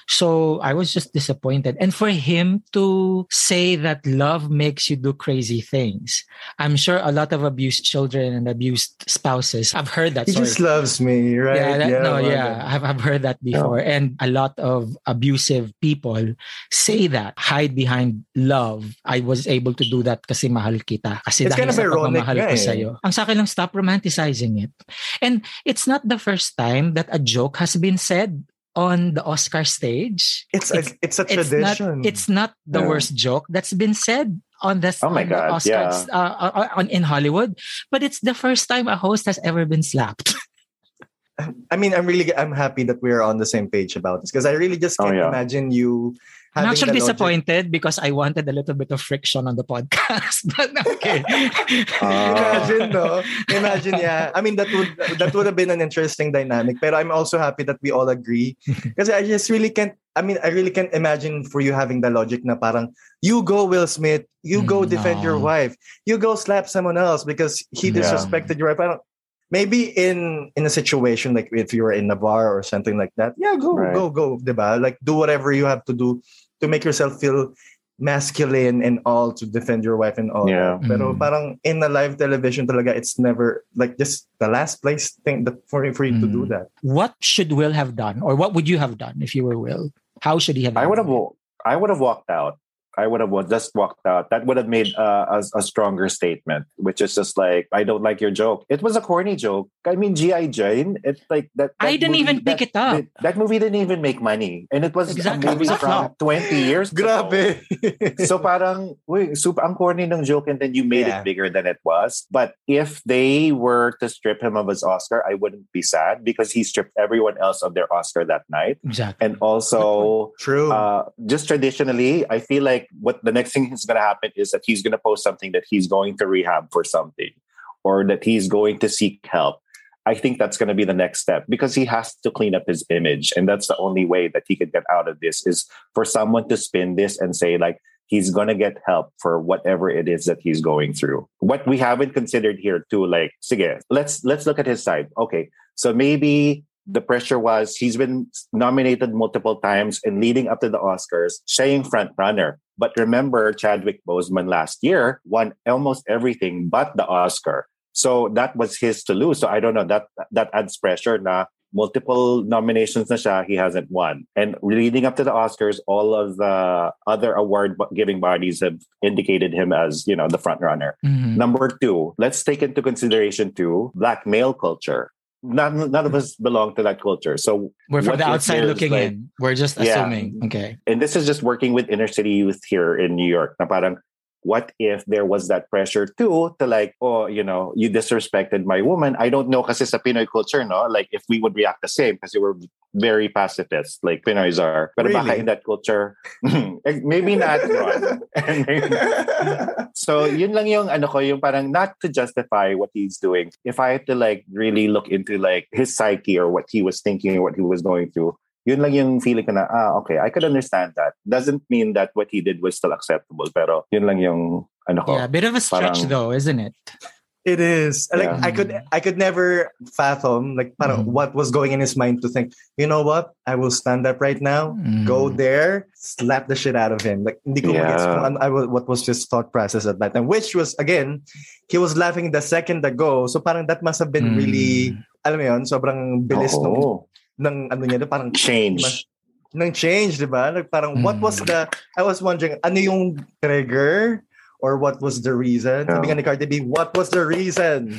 [SPEAKER 5] So I was just disappointed. And for him to say that love makes you do crazy things, I'm sure a lot of abused children and abused spouses, I've heard that
[SPEAKER 7] He
[SPEAKER 5] story.
[SPEAKER 7] just loves me, right?
[SPEAKER 5] Yeah, that, no,
[SPEAKER 7] mga
[SPEAKER 5] yeah,
[SPEAKER 7] ganun.
[SPEAKER 5] I've, I've heard that before. And a lot of abusive people say that, hide behind love. I was able to do that kasi mahal kita. Kasi
[SPEAKER 7] It's
[SPEAKER 5] dahil
[SPEAKER 7] kind of
[SPEAKER 5] sa
[SPEAKER 7] ironic
[SPEAKER 5] pagmamahal
[SPEAKER 7] nga
[SPEAKER 5] ko
[SPEAKER 7] eh.
[SPEAKER 5] sa'yo. Ang sa akin lang, stop romanticizing it. And it's not the first time that a joke has been said on the Oscar stage.
[SPEAKER 7] It's a, it's a
[SPEAKER 5] It's not,
[SPEAKER 7] tradition.
[SPEAKER 5] it's not the
[SPEAKER 6] Yeah.
[SPEAKER 5] worst joke that's been said on the,
[SPEAKER 6] Oh my
[SPEAKER 5] on the
[SPEAKER 6] God,
[SPEAKER 5] Oscars uh, uh, on, in Hollywood, but it's the first time a host has ever been slapped.
[SPEAKER 7] I mean, I'm really I'm happy that we're on the same page about this because I really just
[SPEAKER 6] Oh,
[SPEAKER 7] can't
[SPEAKER 6] yeah.
[SPEAKER 7] imagine you.
[SPEAKER 5] I'm
[SPEAKER 7] having
[SPEAKER 5] actually
[SPEAKER 7] the logic-
[SPEAKER 5] disappointed because I wanted a little bit of friction on the podcast. But okay.
[SPEAKER 6] Ah.
[SPEAKER 7] Imagine, no? Imagine, yeah. I mean, that would that would have been an interesting dynamic. But I'm also happy that we all agree because I just really can't. I mean, I really can't imagine for you having the logic na parang you go Will Smith, you go
[SPEAKER 5] Mm,
[SPEAKER 7] defend your
[SPEAKER 5] no.
[SPEAKER 7] wife, you go slap someone else because he
[SPEAKER 6] Yeah.
[SPEAKER 7] disrespected your wife. Parang, maybe in in a situation like if you were in a bar or something like that, yeah, go
[SPEAKER 6] Right.
[SPEAKER 7] go go, diba? Like do whatever you have to do to make yourself feel masculine and all to defend your wife and all.
[SPEAKER 6] Yeah.
[SPEAKER 7] that. Pero
[SPEAKER 5] Mm.
[SPEAKER 7] parang in a live television talaga, it's never like just the last place thing that for for you to do
[SPEAKER 5] Mm.
[SPEAKER 7] that.
[SPEAKER 5] What should Will have done? Or what would you have done if you were Will? How should he have
[SPEAKER 6] I
[SPEAKER 5] done
[SPEAKER 6] would have,
[SPEAKER 5] it?
[SPEAKER 6] wa- I would have walked out. I would have wa- just walked out. That would have made uh, a, a stronger statement, which is just like, I don't like your joke. It was a corny joke. I mean, G I. Jane, it's like that. that
[SPEAKER 5] I didn't
[SPEAKER 6] movie-
[SPEAKER 5] even pick
[SPEAKER 6] that-
[SPEAKER 5] it up.
[SPEAKER 6] That, that movie didn't even make money. And it was
[SPEAKER 5] Exactly.
[SPEAKER 6] a movie
[SPEAKER 5] It was a
[SPEAKER 6] from
[SPEAKER 5] flop.
[SPEAKER 6] twenty years ago.
[SPEAKER 7] Grabe.
[SPEAKER 6] So parang, wait, super ang corny ng joke and then you made
[SPEAKER 7] Yeah.
[SPEAKER 6] it bigger than it was. But if they were to strip him of his Oscar, I wouldn't be sad because he stripped everyone else of their Oscar that night.
[SPEAKER 5] Exactly.
[SPEAKER 6] And also,
[SPEAKER 7] True.
[SPEAKER 6] uh, just traditionally, I feel like what the next thing is going to happen is that he's going to post something that he's going to rehab for something or that he's going to seek help. I think that's going to be the next step because he has to clean up his image. And that's the only way that he could get out of this is for someone to spin this and say like, he's gonna get help for whatever it is that he's going through. What we haven't considered here too, like, sige, let's let's look at his side. Okay, so maybe the pressure was he's been nominated multiple times and leading up to the Oscars, siya yung front runner. But remember, Chadwick Boseman last year won almost everything but the Oscar. So that was his to lose. So I don't know, that that adds pressure na multiple nominations na siya, he hasn't won. And leading up to the Oscars, all of the other award-giving bodies have indicated him as, you know, the front runner.
[SPEAKER 5] Mm-hmm.
[SPEAKER 6] Number two, let's take into consideration too, black male culture. None, none of us belong to that culture. So
[SPEAKER 5] we're from
[SPEAKER 6] what
[SPEAKER 5] the
[SPEAKER 6] if
[SPEAKER 5] outside
[SPEAKER 6] there's,
[SPEAKER 5] looking
[SPEAKER 6] like,
[SPEAKER 5] in. We're just
[SPEAKER 6] Yeah.
[SPEAKER 5] assuming. Okay.
[SPEAKER 6] And this is just working with inner city youth here in New York. Na parang, what if there was that pressure too to like, oh, you know, you disrespected my woman. I don't know kasi sa Pinoy culture, no? Like if we would react the same because they were very pacifist, like Pinoys are. But
[SPEAKER 7] Really?
[SPEAKER 6] baka in that culture, maybe not. Ron. So yun lang yung ano ko, yung parang not to justify what he's doing. If I had to like really look into like his psyche or what he was thinking or what he was going through, yun lang yung feeling ko na, ah, okay, I could understand that. Doesn't mean that what he did was still acceptable. Pero yun lang yung, ano ko.
[SPEAKER 5] Yeah, bit of a stretch
[SPEAKER 6] parang,
[SPEAKER 5] though, isn't it?
[SPEAKER 7] It is. Like
[SPEAKER 6] Yeah.
[SPEAKER 7] I could I could never fathom like parang
[SPEAKER 5] Mm.
[SPEAKER 7] what was going in his mind to think, you know what? I will stand up right now,
[SPEAKER 5] Mm.
[SPEAKER 7] go there, slap the shit out of him. Like hindi ko
[SPEAKER 6] Yeah.
[SPEAKER 7] magets kung ano- I was, what was his thought process at that time, which was again, he was laughing the second ago. So parang that must have been
[SPEAKER 5] Mm.
[SPEAKER 7] really, alam mo yun, sobrang bilis nung
[SPEAKER 6] Oo.
[SPEAKER 7] ng ano niya, parang
[SPEAKER 6] Change.
[SPEAKER 7] ng change, di ba? Like parang what was the, I was wondering, ano yung trigger or what was the reason?
[SPEAKER 6] Yeah.
[SPEAKER 7] Sabi nga ni Cardi B, what was the reason?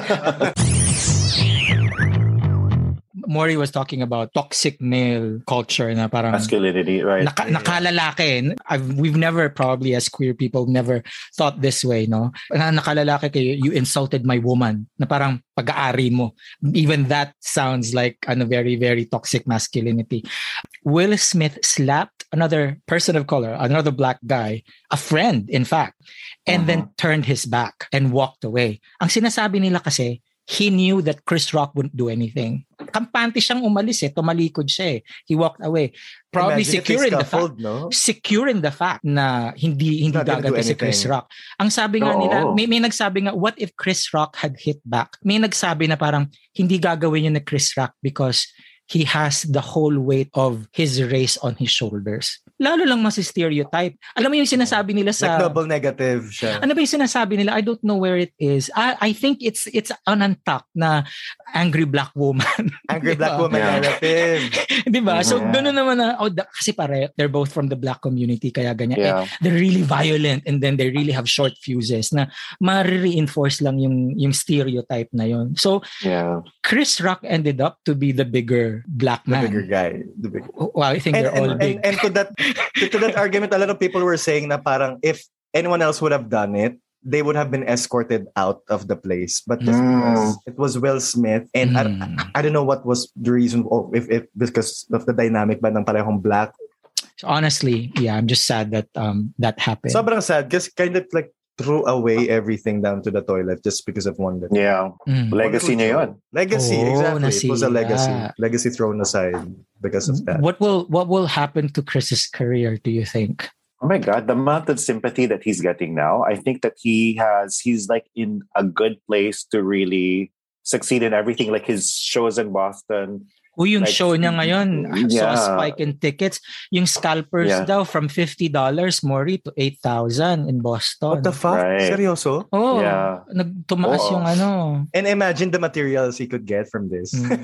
[SPEAKER 5] Maury was talking about toxic male culture na parang
[SPEAKER 6] Masculinity, right?
[SPEAKER 5] naka, nakalalaki. I've, we've never probably as queer people never thought this way, no? Na nakalalaki kayo, you insulted my woman. Na parang pag-aari mo. Even that sounds like ano, very, very toxic masculinity. Will Smith slapped another person of color, another black guy, a friend, in fact, and
[SPEAKER 6] Uh-huh.
[SPEAKER 5] then turned his back and walked away. Ang sinasabi nila kasi, he knew that Chris Rock wouldn't do anything. Kampante siyang umalis eh. Tumalikod siya eh. He walked away. Probably
[SPEAKER 7] Imagine if they
[SPEAKER 5] securing the fact
[SPEAKER 7] scuffled, no?
[SPEAKER 5] securing the fact na hindi hindi
[SPEAKER 7] Not gonna do
[SPEAKER 5] gaganti si Chris
[SPEAKER 7] anything.
[SPEAKER 5] Rock. Ang sabi nga
[SPEAKER 6] Oo.
[SPEAKER 5] nila, may, may nagsabi nga, what if Chris Rock had hit back? May nagsabi na parang hindi gagawin yun ni Chris Rock because he has the whole weight of his race on his shoulders. Lalo lang masi-stereotype. Alam mo yung sinasabi nila sa...
[SPEAKER 7] Like double negative siya.
[SPEAKER 5] Ano ba yung sinasabi nila? I don't know where it is. I, I think it's it's an untucked na angry black woman.
[SPEAKER 7] Angry black
[SPEAKER 5] Diba?
[SPEAKER 7] woman
[SPEAKER 6] Yeah.
[SPEAKER 7] narrative.
[SPEAKER 5] Di ba? So,
[SPEAKER 6] Yeah.
[SPEAKER 5] gano'n naman na, oh, da- kasi pare, they're both from the black community, kaya ganyan. Eh,
[SPEAKER 6] Yeah.
[SPEAKER 5] they're really violent and then they really have short fuses na ma-reinforce lang yung, yung stereotype na yon. So,
[SPEAKER 6] Yeah.
[SPEAKER 5] Chris Rock ended up to be the bigger black
[SPEAKER 7] The
[SPEAKER 5] man.
[SPEAKER 7] bigger guy. The big...
[SPEAKER 5] Well, I think
[SPEAKER 7] And,
[SPEAKER 5] they're all
[SPEAKER 7] and,
[SPEAKER 5] big.
[SPEAKER 7] and, and to that to that argument, a lot of people were saying na parang if anyone else would have done it, they would have been escorted out of the place. But just
[SPEAKER 6] Mm.
[SPEAKER 7] because it was Will Smith, and I,
[SPEAKER 5] Mm.
[SPEAKER 7] I don't know what was the reason, or if, if because of the dynamic ba ng parehong black.
[SPEAKER 5] So honestly, yeah, I'm just sad that um that happened.
[SPEAKER 7] Sobrang sad because kind of like threw away everything down to the toilet just because of one little
[SPEAKER 6] Yeah.
[SPEAKER 5] Mm.
[SPEAKER 6] Legacy niya yun.
[SPEAKER 7] legacy.
[SPEAKER 5] Oh,
[SPEAKER 7] Exactly, it was a
[SPEAKER 5] nasiya.
[SPEAKER 7] legacy. Legacy thrown aside because of that.
[SPEAKER 5] What will what will happen to Chris's career, do you think?
[SPEAKER 6] Oh my God, the amount of sympathy that he's getting now, I think that he has, he's like in a good place to really succeed in everything. Like his shows in Boston.
[SPEAKER 5] O yung
[SPEAKER 6] Like,
[SPEAKER 5] show niya ngayon, I saw a
[SPEAKER 6] yeah.
[SPEAKER 5] spike in tickets. Yung scalpers
[SPEAKER 6] Yeah.
[SPEAKER 5] daw from fifty dollars Maury to eight thousand in Boston.
[SPEAKER 7] What the fuck?
[SPEAKER 6] Right.
[SPEAKER 7] Seryoso?
[SPEAKER 5] Oh,
[SPEAKER 6] Yeah.
[SPEAKER 5] nagtumaas
[SPEAKER 6] Oo.
[SPEAKER 5] yung ano.
[SPEAKER 7] And imagine the materials he could get from this.
[SPEAKER 5] Mm.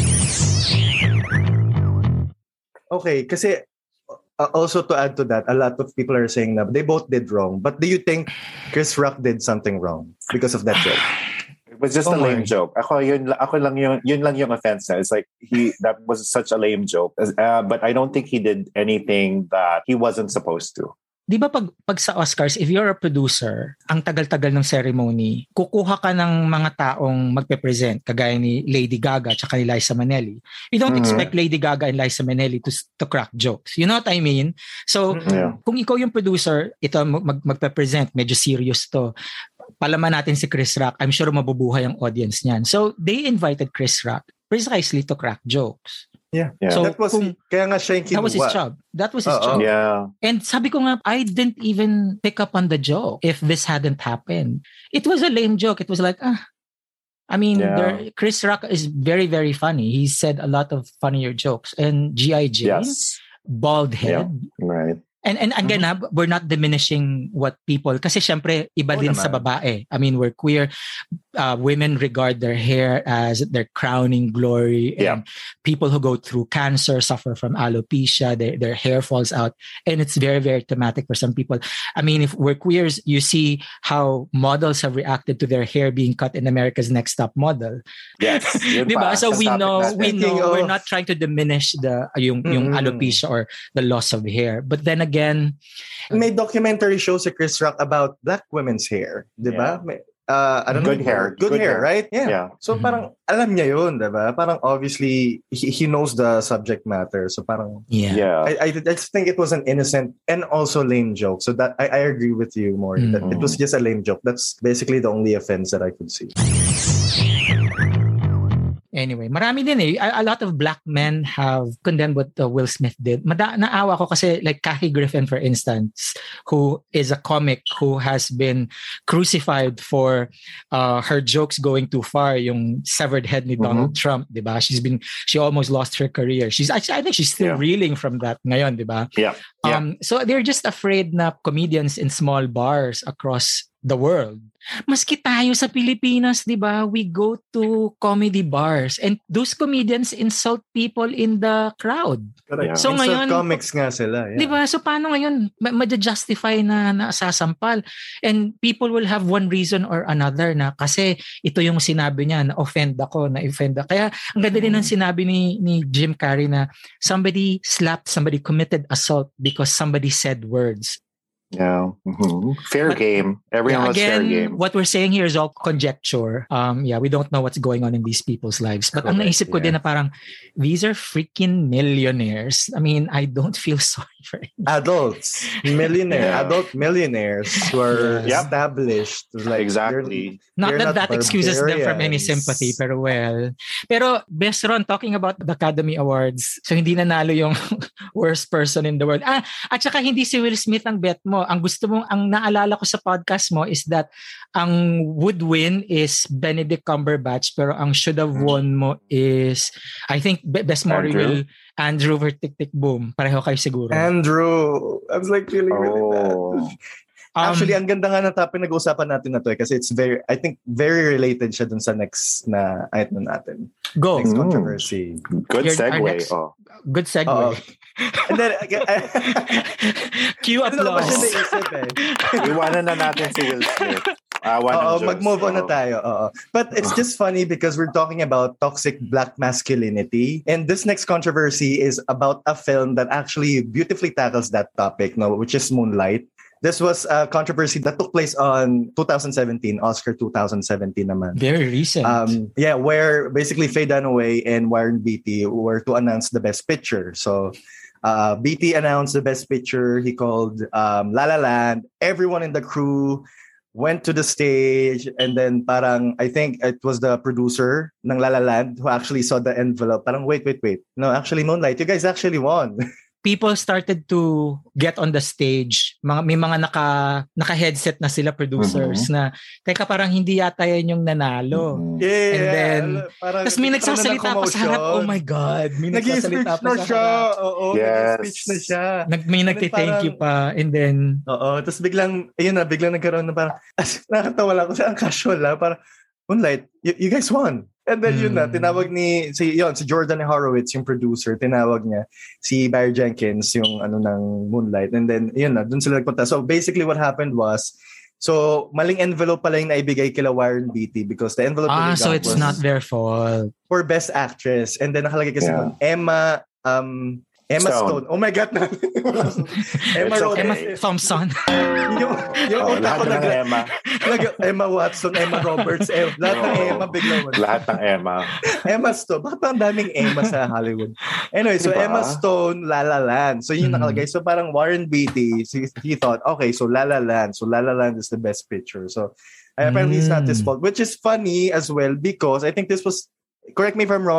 [SPEAKER 7] Okay, kasi uh, also to add to that, a lot of people are saying that they both did wrong. But do you think Chris Rock did something wrong because of that joke?
[SPEAKER 6] It was just
[SPEAKER 5] Don't
[SPEAKER 6] a lame
[SPEAKER 5] worry.
[SPEAKER 6] joke. Ako, yun, ako lang yung, yun lang yung offense na. It's like, he, that was such a lame joke. Uh, but I don't think he did anything that he wasn't supposed to.
[SPEAKER 5] Di ba pag, pag sa Oscars, if you're a producer, ang tagal-tagal ng ceremony, kukuha ka ng mga taong magpe-present, kagaya ni Lady Gaga at ni Liza Minnelli. You don't
[SPEAKER 6] Mhm.
[SPEAKER 5] expect Lady Gaga and Liza Minnelli to, to crack jokes. You know what I mean? So,
[SPEAKER 6] Yeah.
[SPEAKER 5] kung ikaw yung producer, ito mag, magpe-present, medyo serious to. Palaman natin si Chris Rock, I'm sure mabubuhay ang audience niyan. So, they invited Chris Rock precisely to crack jokes.
[SPEAKER 7] Yeah.
[SPEAKER 6] Yeah.
[SPEAKER 5] So,
[SPEAKER 7] that was,
[SPEAKER 5] kung,
[SPEAKER 7] kaya nga siya yung
[SPEAKER 5] that was his
[SPEAKER 7] kinuha.
[SPEAKER 5] job. That was his
[SPEAKER 7] Uh-oh.
[SPEAKER 5] job.
[SPEAKER 6] Yeah.
[SPEAKER 5] And sabi ko nga, I didn't even pick up on the joke if this hadn't happened. It was a lame joke. It was like, ah. I mean,
[SPEAKER 6] Yeah.
[SPEAKER 5] there, Chris Rock is very, very funny. He said a lot of funnier jokes. And G I. Jane,
[SPEAKER 6] Yes.
[SPEAKER 5] bald head.
[SPEAKER 6] Yeah. Right.
[SPEAKER 5] And and again, mm-hmm. we're not diminishing what people, kasi syempre, iba
[SPEAKER 7] Oh,
[SPEAKER 5] din
[SPEAKER 7] naman.
[SPEAKER 5] sa babae. I mean, we're queer. Uh, women regard their hair as their crowning glory.
[SPEAKER 6] Yeah.
[SPEAKER 5] And people who go through cancer suffer from alopecia. Their, their hair falls out. And it's very, very traumatic for some people. I mean, if we're queers, you see how models have reacted to their hair being cut in America's Next Top Model.
[SPEAKER 6] Yes. Yun
[SPEAKER 5] Diba?
[SPEAKER 6] pa,
[SPEAKER 5] So
[SPEAKER 6] sa
[SPEAKER 5] we
[SPEAKER 6] topic
[SPEAKER 5] know,
[SPEAKER 6] natin.
[SPEAKER 5] we know,
[SPEAKER 7] Speaking
[SPEAKER 5] we're
[SPEAKER 7] of-
[SPEAKER 5] not trying to diminish the yung, yung
[SPEAKER 7] Mm-mm.
[SPEAKER 5] alopecia or the loss of hair. But then again,
[SPEAKER 7] May documentary show si Chris Rock about black women's hair. Diba? May, uh, I don't
[SPEAKER 6] Good
[SPEAKER 7] know.
[SPEAKER 6] hair.
[SPEAKER 7] Good,
[SPEAKER 6] Good
[SPEAKER 7] hair,
[SPEAKER 6] hair.
[SPEAKER 7] right? Yeah.
[SPEAKER 6] Yeah.
[SPEAKER 7] So
[SPEAKER 5] Mhm.
[SPEAKER 7] parang alam niya yun, diba? Parang obviously, he, he knows the subject matter. So parang,
[SPEAKER 5] yeah.
[SPEAKER 6] Yeah.
[SPEAKER 7] I, I, I just think it was an innocent and also lame joke. So that I, I agree with you more. That
[SPEAKER 5] Mhm.
[SPEAKER 7] it was just a lame joke. That's basically the only offense that I could see.
[SPEAKER 5] Anyway, marami din eh. A, a lot of black men have condemned what uh, Will Smith did. Mada, naawa ko kasi like Kathy Griffin, for instance, who is a comic who has been crucified for uh, her jokes going too far. Yung severed head ni Donald Trump, di ba? She's been, she almost lost her career. She's actually, I think she's still
[SPEAKER 6] Yeah.
[SPEAKER 5] reeling from that ngayon, di ba?
[SPEAKER 6] Yeah. Yeah.
[SPEAKER 5] Um, so they're just afraid na comedians in small bars across the world. Maski tayo sa Pilipinas, di ba? We go to comedy bars and those comedians insult people in the crowd.
[SPEAKER 6] Yeah.
[SPEAKER 5] So
[SPEAKER 7] Insult
[SPEAKER 5] ngayon,
[SPEAKER 7] comics nga sila. Yeah.
[SPEAKER 5] di ba? So paano ngayon ma- ma-justify na nasasampal? And people will have one reason or another na kasi ito yung sinabi niya, na-offend ako, na-offend ako. Kaya ang ganda din ng sinabi ni, ni Jim Carrey na somebody slapped, somebody committed assault because somebody said words.
[SPEAKER 6] Yeah. Mhm. Fair
[SPEAKER 5] But-
[SPEAKER 6] game. Everyone
[SPEAKER 5] Yeah,
[SPEAKER 6] was fair
[SPEAKER 5] again,
[SPEAKER 6] game.
[SPEAKER 5] what we're saying here is all conjecture. Um, yeah, we don't know what's going on in these people's lives. But ang
[SPEAKER 7] Correct,
[SPEAKER 5] naisip ko
[SPEAKER 7] yeah.
[SPEAKER 5] din na parang, these are freaking millionaires. I mean, I don't feel sorry for it.
[SPEAKER 7] Adults, millionaire,
[SPEAKER 6] Yeah.
[SPEAKER 7] adult millionaires who are
[SPEAKER 6] Yes.
[SPEAKER 7] established. Like,
[SPEAKER 6] Exactly.
[SPEAKER 5] Not
[SPEAKER 7] They're
[SPEAKER 5] that
[SPEAKER 7] not
[SPEAKER 5] that excuses them from any
[SPEAKER 7] barbarians.
[SPEAKER 5] sympathy, pero well. Pero, best Ron, talking about the Academy Awards, so hindi nanalo yung worst person in the world. Ah, at saka hindi si Will Smith ang bet mo. Ang gusto mong, ang naalala ko sa podcast mo is that ang would win is Benedict Cumberbatch, pero ang should have won mo is, I think, be- best movie
[SPEAKER 6] Andrew?
[SPEAKER 5] will Andrew over Tick Tick Boom. Pareho kayo siguro.
[SPEAKER 7] Andrew. I was like feeling really bad.
[SPEAKER 6] Oh.
[SPEAKER 5] Um,
[SPEAKER 7] Actually, ang ganda nga ng topic nag-uusapan natin na to eh, kasi it's very, I think, very related siya dun sa next na item natin.
[SPEAKER 5] go.
[SPEAKER 7] Next
[SPEAKER 6] Mm.
[SPEAKER 7] controversy.
[SPEAKER 6] Good
[SPEAKER 5] Your- our
[SPEAKER 6] segue.
[SPEAKER 5] next-
[SPEAKER 6] Oh.
[SPEAKER 5] Good segue.
[SPEAKER 7] Oo. And then,
[SPEAKER 5] Cue
[SPEAKER 7] ano na ba siya
[SPEAKER 5] applause.
[SPEAKER 7] naisip eh?
[SPEAKER 6] Iwanan na natin si Will Smith. Awa ng
[SPEAKER 7] Oo,
[SPEAKER 6] Diyos.
[SPEAKER 7] mag-move on na
[SPEAKER 6] Oo.
[SPEAKER 7] tayo. Oo. But it's just funny because we're talking about toxic black masculinity. And this next controversy is about a film that actually beautifully tackles that topic, no, which is Moonlight. This was a controversy that took place on twenty seventeen, Oscar twenty seventeen naman.
[SPEAKER 5] Very recent.
[SPEAKER 7] Um, yeah, where basically Faye Dunaway and Warren Beatty were to announce the best picture. So uh, Beatty announced the best picture. He called um, La La Land. Everyone in the crew went to the stage, and then parang, I think it was the producer ng La La Land who actually saw the envelope. Parang, wait, wait, wait. No, actually, Moonlight, you guys actually won.
[SPEAKER 5] People started to get on the stage. Mga, may mga naka, naka-headset na sila producers na, teka parang hindi yata yan yung nanalo.
[SPEAKER 6] Mhm.
[SPEAKER 7] Yeah.
[SPEAKER 5] And then,
[SPEAKER 7] parang,
[SPEAKER 5] Tapos may
[SPEAKER 7] nagkaroon na ng
[SPEAKER 5] nagsasalita pa sa harap.
[SPEAKER 7] commotion.
[SPEAKER 5] Oh my God. May
[SPEAKER 7] Nag-i-speech
[SPEAKER 5] nagsasalita pa
[SPEAKER 7] na
[SPEAKER 5] sa
[SPEAKER 7] siya.
[SPEAKER 5] harap.
[SPEAKER 7] Oo,
[SPEAKER 6] Yes.
[SPEAKER 7] nag-speech na siya.
[SPEAKER 5] Nag, may
[SPEAKER 7] And then
[SPEAKER 5] nagte-thank you
[SPEAKER 7] parang-
[SPEAKER 5] pa. And then,
[SPEAKER 7] Oo, tapos biglang, ayun na, biglang nagkaroon na parang, as, nakatawa lang ako, ang casual lang, parang, Moonlight, you, you guys won. And then yun na,
[SPEAKER 5] Hmm.
[SPEAKER 7] tinawag ni, si, yun, si Jordan Horowitz, yung producer, tinawag niya, si Barry Jenkins, yung ano ng Moonlight. And then, yun na, dun sila nagpunta. So basically what happened was, so maling envelope pala yung naibigay kila Warren Beatty because the envelope
[SPEAKER 5] ah,
[SPEAKER 7] they
[SPEAKER 5] so
[SPEAKER 7] got
[SPEAKER 5] it's
[SPEAKER 7] was
[SPEAKER 5] not their fault.
[SPEAKER 7] for Best Actress. And then nakalagay kasi
[SPEAKER 6] Yeah.
[SPEAKER 7] doon, Emma, um, Emma Stone.
[SPEAKER 6] Stone.
[SPEAKER 7] Oh my God. na- Emma
[SPEAKER 6] It's
[SPEAKER 7] Roberts.
[SPEAKER 6] okay.
[SPEAKER 5] Emma Thompson.
[SPEAKER 7] yung, yung
[SPEAKER 6] Oh,
[SPEAKER 7] utak
[SPEAKER 6] lahat
[SPEAKER 7] ko
[SPEAKER 6] ng
[SPEAKER 7] nag-
[SPEAKER 6] Emma.
[SPEAKER 7] Nag- Emma Watson, Emma Roberts, Emma, lahat ng
[SPEAKER 6] Oo.
[SPEAKER 7] Emma bigla mo.
[SPEAKER 6] Lahat ng Emma.
[SPEAKER 7] Emma Stone. Bakit pa ang daming Emma sa Hollywood? Anyway, so
[SPEAKER 6] Diba?
[SPEAKER 7] Emma Stone, La La Land. So yun
[SPEAKER 5] Mm.
[SPEAKER 7] nakalagay. So parang Warren Beatty, he, he thought, okay, so La La Land. So La La Land is the best picture. So apparently it's not his
[SPEAKER 5] Mm.
[SPEAKER 7] fault, which is funny as well because I think this was, correct me if I'm wrong,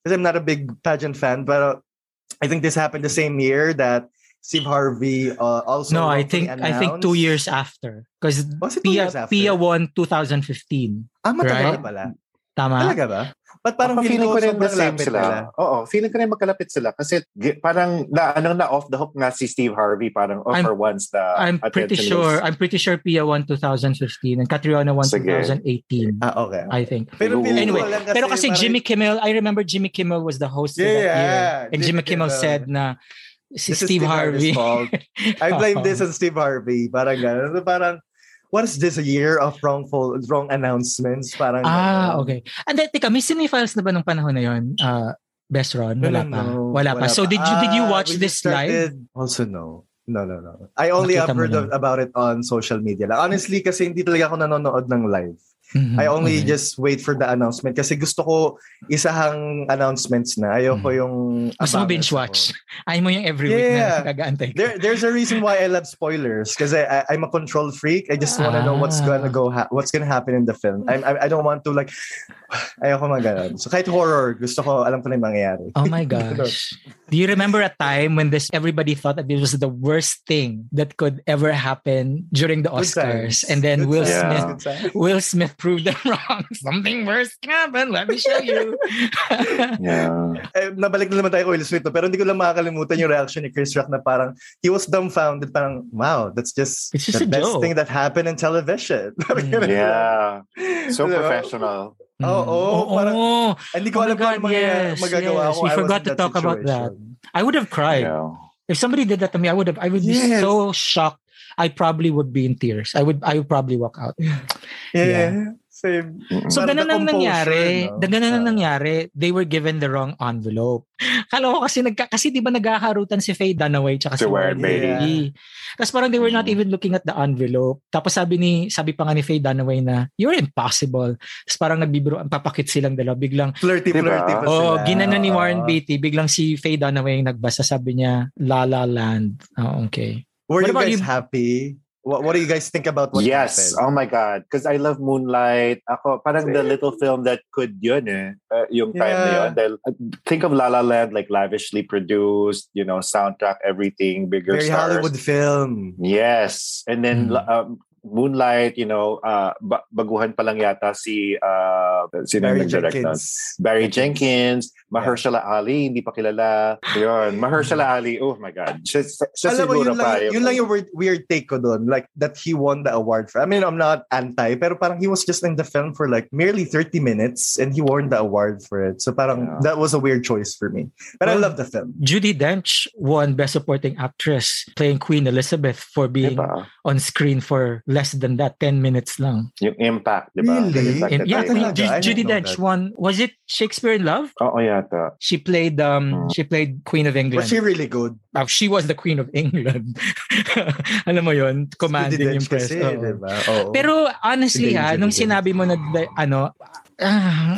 [SPEAKER 7] because I'm not a big pageant fan, but I think this happened the same year that Steve Harvey uh, also.
[SPEAKER 5] No, I think
[SPEAKER 7] announced.
[SPEAKER 5] I think two years after, because Pia, Pia won twenty fifteen.
[SPEAKER 7] Ah, matagal
[SPEAKER 5] right?
[SPEAKER 7] pala.
[SPEAKER 5] Tama.
[SPEAKER 7] Talaga ba? But parang
[SPEAKER 6] feeling ko rin the same
[SPEAKER 7] lapit
[SPEAKER 6] sila.
[SPEAKER 7] nila.
[SPEAKER 6] Oo, feeling ko rin magkalapit sila kasi gi- parang na ano na off the hook nga si Steve Harvey parang oh,
[SPEAKER 5] I'm,
[SPEAKER 6] for once the
[SPEAKER 5] I'm pretty sure
[SPEAKER 6] was...
[SPEAKER 5] I'm pretty sure Pia won twenty fifteen and Catriona won
[SPEAKER 6] Sige.
[SPEAKER 5] twenty eighteen.
[SPEAKER 7] Ah, okay.
[SPEAKER 5] I think.
[SPEAKER 7] Pero
[SPEAKER 5] anyway,
[SPEAKER 7] kasi
[SPEAKER 5] pero kasi
[SPEAKER 7] parang...
[SPEAKER 5] Jimmy Kimmel, I remember Jimmy Kimmel was the host
[SPEAKER 7] yeah,
[SPEAKER 5] of that
[SPEAKER 7] yeah,
[SPEAKER 5] year. And Jimmy Kimmel
[SPEAKER 7] Kimmel
[SPEAKER 5] said na si
[SPEAKER 7] this
[SPEAKER 5] Steve, Steve Harvey.
[SPEAKER 7] fault. I blame this on Steve Harvey. Parang gano'n. Parang, what is this, a year of wrongful, wrong announcements? Parang
[SPEAKER 5] ah,
[SPEAKER 7] gano'n.
[SPEAKER 5] okay. And then, tika, may cinefiles na ba nung panahon na yun? Uh, Best Ron? Wala pa.
[SPEAKER 7] No,
[SPEAKER 5] wala, wala pa. So, did you did you watch
[SPEAKER 7] ah,
[SPEAKER 5] this live?
[SPEAKER 7] Also, no. No, no, no. I only have heard of, about it on social media. Like, honestly, kasi hindi talaga ako nanonood ng live.
[SPEAKER 5] Mm-hmm.
[SPEAKER 7] I only
[SPEAKER 5] okay.
[SPEAKER 7] just wait for the announcement kasi gusto ko isahang announcements na. Ayoko
[SPEAKER 5] mm-hmm.
[SPEAKER 7] yung...
[SPEAKER 5] Gusto mo binge watch. Ayaw mo yung every week
[SPEAKER 7] yeah.
[SPEAKER 5] na nag-aantay ka.
[SPEAKER 7] There, there's a reason why I love spoilers kasi I, I'm a control freak. I just want to ah. know what's gonna go ha- what's gonna happen in the film. I, I, I don't want to like... Ayoko magalan. So kahit horror, gusto ko alam ko na yung mangyayari.
[SPEAKER 5] Oh my gosh. Do you remember a time when this everybody thought that this was the worst thing that could ever happen during the Oscars? And then Good Will time. Smith Will Smith proved them wrong. Something worse can happen. Let me show you.
[SPEAKER 6] yeah.
[SPEAKER 7] Eh, nabalik na naman tayo kay Will Smith. Pero hindi ko lang makakalimutan yung reaction ni Chris Rock na parang he was dumbfounded. Parang, wow, that's just,
[SPEAKER 5] it's just
[SPEAKER 7] the
[SPEAKER 5] a
[SPEAKER 7] best
[SPEAKER 5] joke.
[SPEAKER 7] thing that happened in television.
[SPEAKER 5] Mm.
[SPEAKER 6] yeah. So professional.
[SPEAKER 7] Oo, oh, oh,
[SPEAKER 5] oh,
[SPEAKER 7] parang,
[SPEAKER 5] oh,
[SPEAKER 7] hindi ko
[SPEAKER 5] oh
[SPEAKER 7] alam
[SPEAKER 5] God,
[SPEAKER 7] kung
[SPEAKER 5] yes,
[SPEAKER 7] magagawa
[SPEAKER 5] yes.
[SPEAKER 7] ko.
[SPEAKER 5] We
[SPEAKER 7] I
[SPEAKER 5] forgot to
[SPEAKER 7] that
[SPEAKER 5] talk
[SPEAKER 7] situation.
[SPEAKER 5] about that. I would have cried.
[SPEAKER 6] Yeah.
[SPEAKER 5] If somebody did that to me, I would have. I would be
[SPEAKER 7] yes.
[SPEAKER 5] so shocked. I probably would be in tears. I would. I would probably walk out.
[SPEAKER 7] Yeah.
[SPEAKER 5] yeah.
[SPEAKER 7] Same.
[SPEAKER 5] So ganun ang nangyari.
[SPEAKER 7] No?
[SPEAKER 5] Ganun ang nangyari. They were given the wrong envelope. Kala ko kasi nagka, kasi 'di ba naghaharutan si Faye Dunaway tsaka si Warren Beatty. Tapos parang they were not even looking at the envelope. Tapos sabi ni sabi pa nga ni Faye Dunaway na you're impossible. Tapos parang nagbibiro ang papakit silang dalawa biglang
[SPEAKER 7] flirty diba? flirty pa sila.
[SPEAKER 5] Oh, ginano ni Warren Beatty biglang si Faye Dunaway nagbasa sabi niya La La Land. Oh, okay.
[SPEAKER 7] Were
[SPEAKER 5] what
[SPEAKER 7] you guys
[SPEAKER 5] you?
[SPEAKER 7] happy? What, what do you guys think about what
[SPEAKER 6] yes.
[SPEAKER 7] happened?
[SPEAKER 6] Oh my God. Because I love Moonlight. Ako, parang the little film that could yun eh. Uh, yung time yeah. na yun. Dahil, uh, think of La La Land, like lavishly produced, you know, soundtrack, everything, bigger
[SPEAKER 7] Very
[SPEAKER 6] stars.
[SPEAKER 7] Hollywood film.
[SPEAKER 6] Yes. And then, mm. um, Moonlight, you know, uh, ba- baguhan pa lang yata si uh, sino
[SPEAKER 7] Barry
[SPEAKER 6] nag-direct
[SPEAKER 7] Jenkins.
[SPEAKER 6] nun? Barry Jenkins, Mahershala yeah. Ali, hindi pa kilala. Yun, Mahershala Ali, oh my God. Siya, siya
[SPEAKER 7] Alam mo,
[SPEAKER 6] siguro
[SPEAKER 7] yun
[SPEAKER 6] pa.
[SPEAKER 7] lang, yun, yun lang yung weird, weird take ko doon. Like, that he won the award for. I mean, I'm not anti, pero parang he was just in the film for like merely thirty minutes and he won the award for it. So parang yeah. that was a weird choice for me. But well, I love the film.
[SPEAKER 5] Judi Dench won Best Supporting Actress playing Queen Elizabeth for being diba? on screen for less than that, ten minutes lang.
[SPEAKER 6] Yung impact, di ba?
[SPEAKER 7] Really?
[SPEAKER 5] In, yeah, J- Judi Dench won. Was it Shakespeare in Love?
[SPEAKER 6] Oo, yata.
[SPEAKER 5] She played um, hmm. she played Queen of England.
[SPEAKER 7] Was she really good?
[SPEAKER 5] Oh, she was the Queen of England. Alam mo yun? Commanding yung press.
[SPEAKER 7] Kasi, oh. Diba? Oh.
[SPEAKER 5] Pero honestly ha, nung sinabi mo na ano, uh,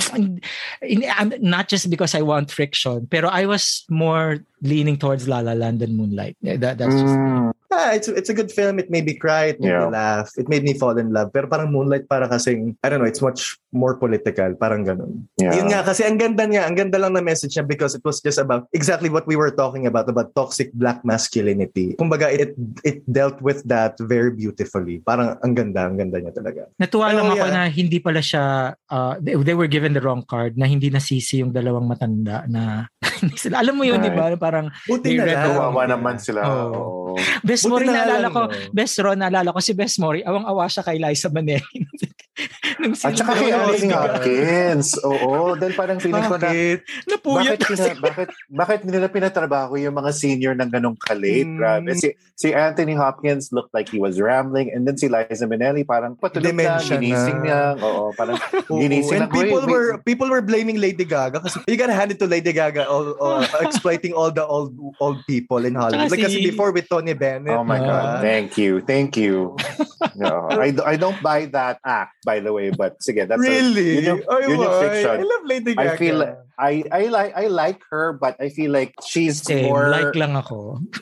[SPEAKER 5] not just because I want friction, pero I was more leaning towards La La Land than Moonlight. That, that's just
[SPEAKER 7] mm. ah, it's it's a good film. It made me cry. It made yeah. me laugh. It made me fall in love. Pero parang Moonlight para kasing, I don't know, it's much more political. Parang ganun. Yeah. Yun nga, kasi ang ganda niya, ang ganda lang na message niya because it was just about exactly what we were talking about, about toxic black masculinity. Kumbaga, it it dealt with that very beautifully. Parang ang ganda, ang ganda niya talaga.
[SPEAKER 5] Natuwa lang
[SPEAKER 7] oh,
[SPEAKER 5] ako
[SPEAKER 7] yeah.
[SPEAKER 5] na hindi pala siya, uh, they, they were given the wrong card, na hindi nasisi yung dalawang matanda na, sila, alam mo yun, right. Di ba? Parang,
[SPEAKER 7] buti na lang.
[SPEAKER 6] Kawawa naman sila.
[SPEAKER 5] Oh. Oh. Best Mori, naalala ko, no? Best Ron, naalala ko si Best Mori, awang-awa siya kay Liza Minnelli.
[SPEAKER 6] At saka kay Anthony Hopkins. Oo, dahil parang feeling ko na,
[SPEAKER 5] napuyat
[SPEAKER 6] bakit, pina, bakit, bakit nila pinatrabaho yung mga senior ng ganong kalate? Mm. Grabe. Si, si Anthony Hopkins looked like he was rambling and then si Liza Minnelli parang patulog na, ginising niya. Oo, parang ginising
[SPEAKER 7] na. And people wait, were wait. people were blaming Lady Gaga kasi you gotta hand it to Lady Gaga all, all, exploiting all the old old people in Hollywood. Like kasi before with Tony Bennett.
[SPEAKER 6] Oh my uh, God. Thank you. Thank you. No, I, I don't buy that act, by the way, but sige, that's
[SPEAKER 7] really?
[SPEAKER 6] A, yun yung, yun yung fiction.
[SPEAKER 7] I love Lady Gaga.
[SPEAKER 6] I feel I I like I like her, but I feel like she's
[SPEAKER 5] Same,
[SPEAKER 6] more
[SPEAKER 5] like lang ako.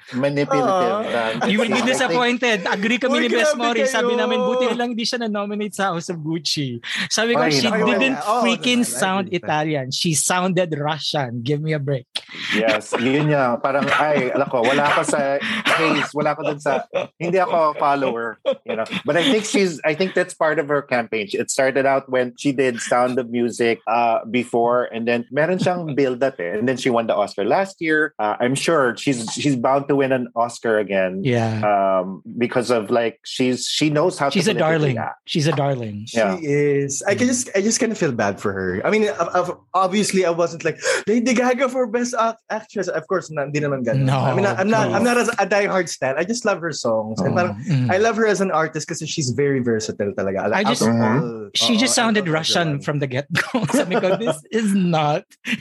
[SPEAKER 6] manipulative. Uh,
[SPEAKER 5] you will be disappointed. Agree kami ni Bes Mori. Sabi namin, buti na lang di siya na-nominate sa House of Gucci. Sabi ko,
[SPEAKER 6] Ay,
[SPEAKER 5] she
[SPEAKER 6] no.
[SPEAKER 5] didn't
[SPEAKER 7] Oh,
[SPEAKER 5] freaking
[SPEAKER 7] no, no,
[SPEAKER 5] sound
[SPEAKER 7] like
[SPEAKER 5] Italian. She sounded Russian. Give me a break.
[SPEAKER 6] Yes, yun niya. Parang, ay, alam ko, wala ako sa case, wala ako dun sa, hindi ako follower, you know. But I think she's, I think that's part of her campaign. It started out when she did Sound of Music uh, before, and then meron siyang build-up eh. And then she won the Oscar last year. Uh, I'm sure she's she's bound to win an Oscar again.
[SPEAKER 5] Yeah.
[SPEAKER 6] Um, because of like, she's, she knows how
[SPEAKER 5] She's
[SPEAKER 6] to
[SPEAKER 5] a darling.
[SPEAKER 6] act.
[SPEAKER 5] She's a darling.
[SPEAKER 7] She
[SPEAKER 6] Yeah.
[SPEAKER 7] is. I can just, I just kind of feel bad for her. I mean, of- of- obviously, I wasn't like Lady Gaga for Best Act- Actress. Of course, na, hindi naman ganun.
[SPEAKER 5] No,
[SPEAKER 7] I mean, I'm not,
[SPEAKER 5] please.
[SPEAKER 7] I'm not as a diehard stan. I just love her songs. And
[SPEAKER 6] Oh.
[SPEAKER 7] parang,
[SPEAKER 5] Mm.
[SPEAKER 7] I love her as an artist because she's very versatile talaga.
[SPEAKER 5] I
[SPEAKER 7] Out
[SPEAKER 5] just-
[SPEAKER 7] of
[SPEAKER 6] Mhm.
[SPEAKER 7] all-
[SPEAKER 5] She
[SPEAKER 7] oo,
[SPEAKER 5] just
[SPEAKER 7] out
[SPEAKER 5] sounded
[SPEAKER 7] of
[SPEAKER 5] Russian
[SPEAKER 7] everyone.
[SPEAKER 5] from the get-go. Sabi ko, this is not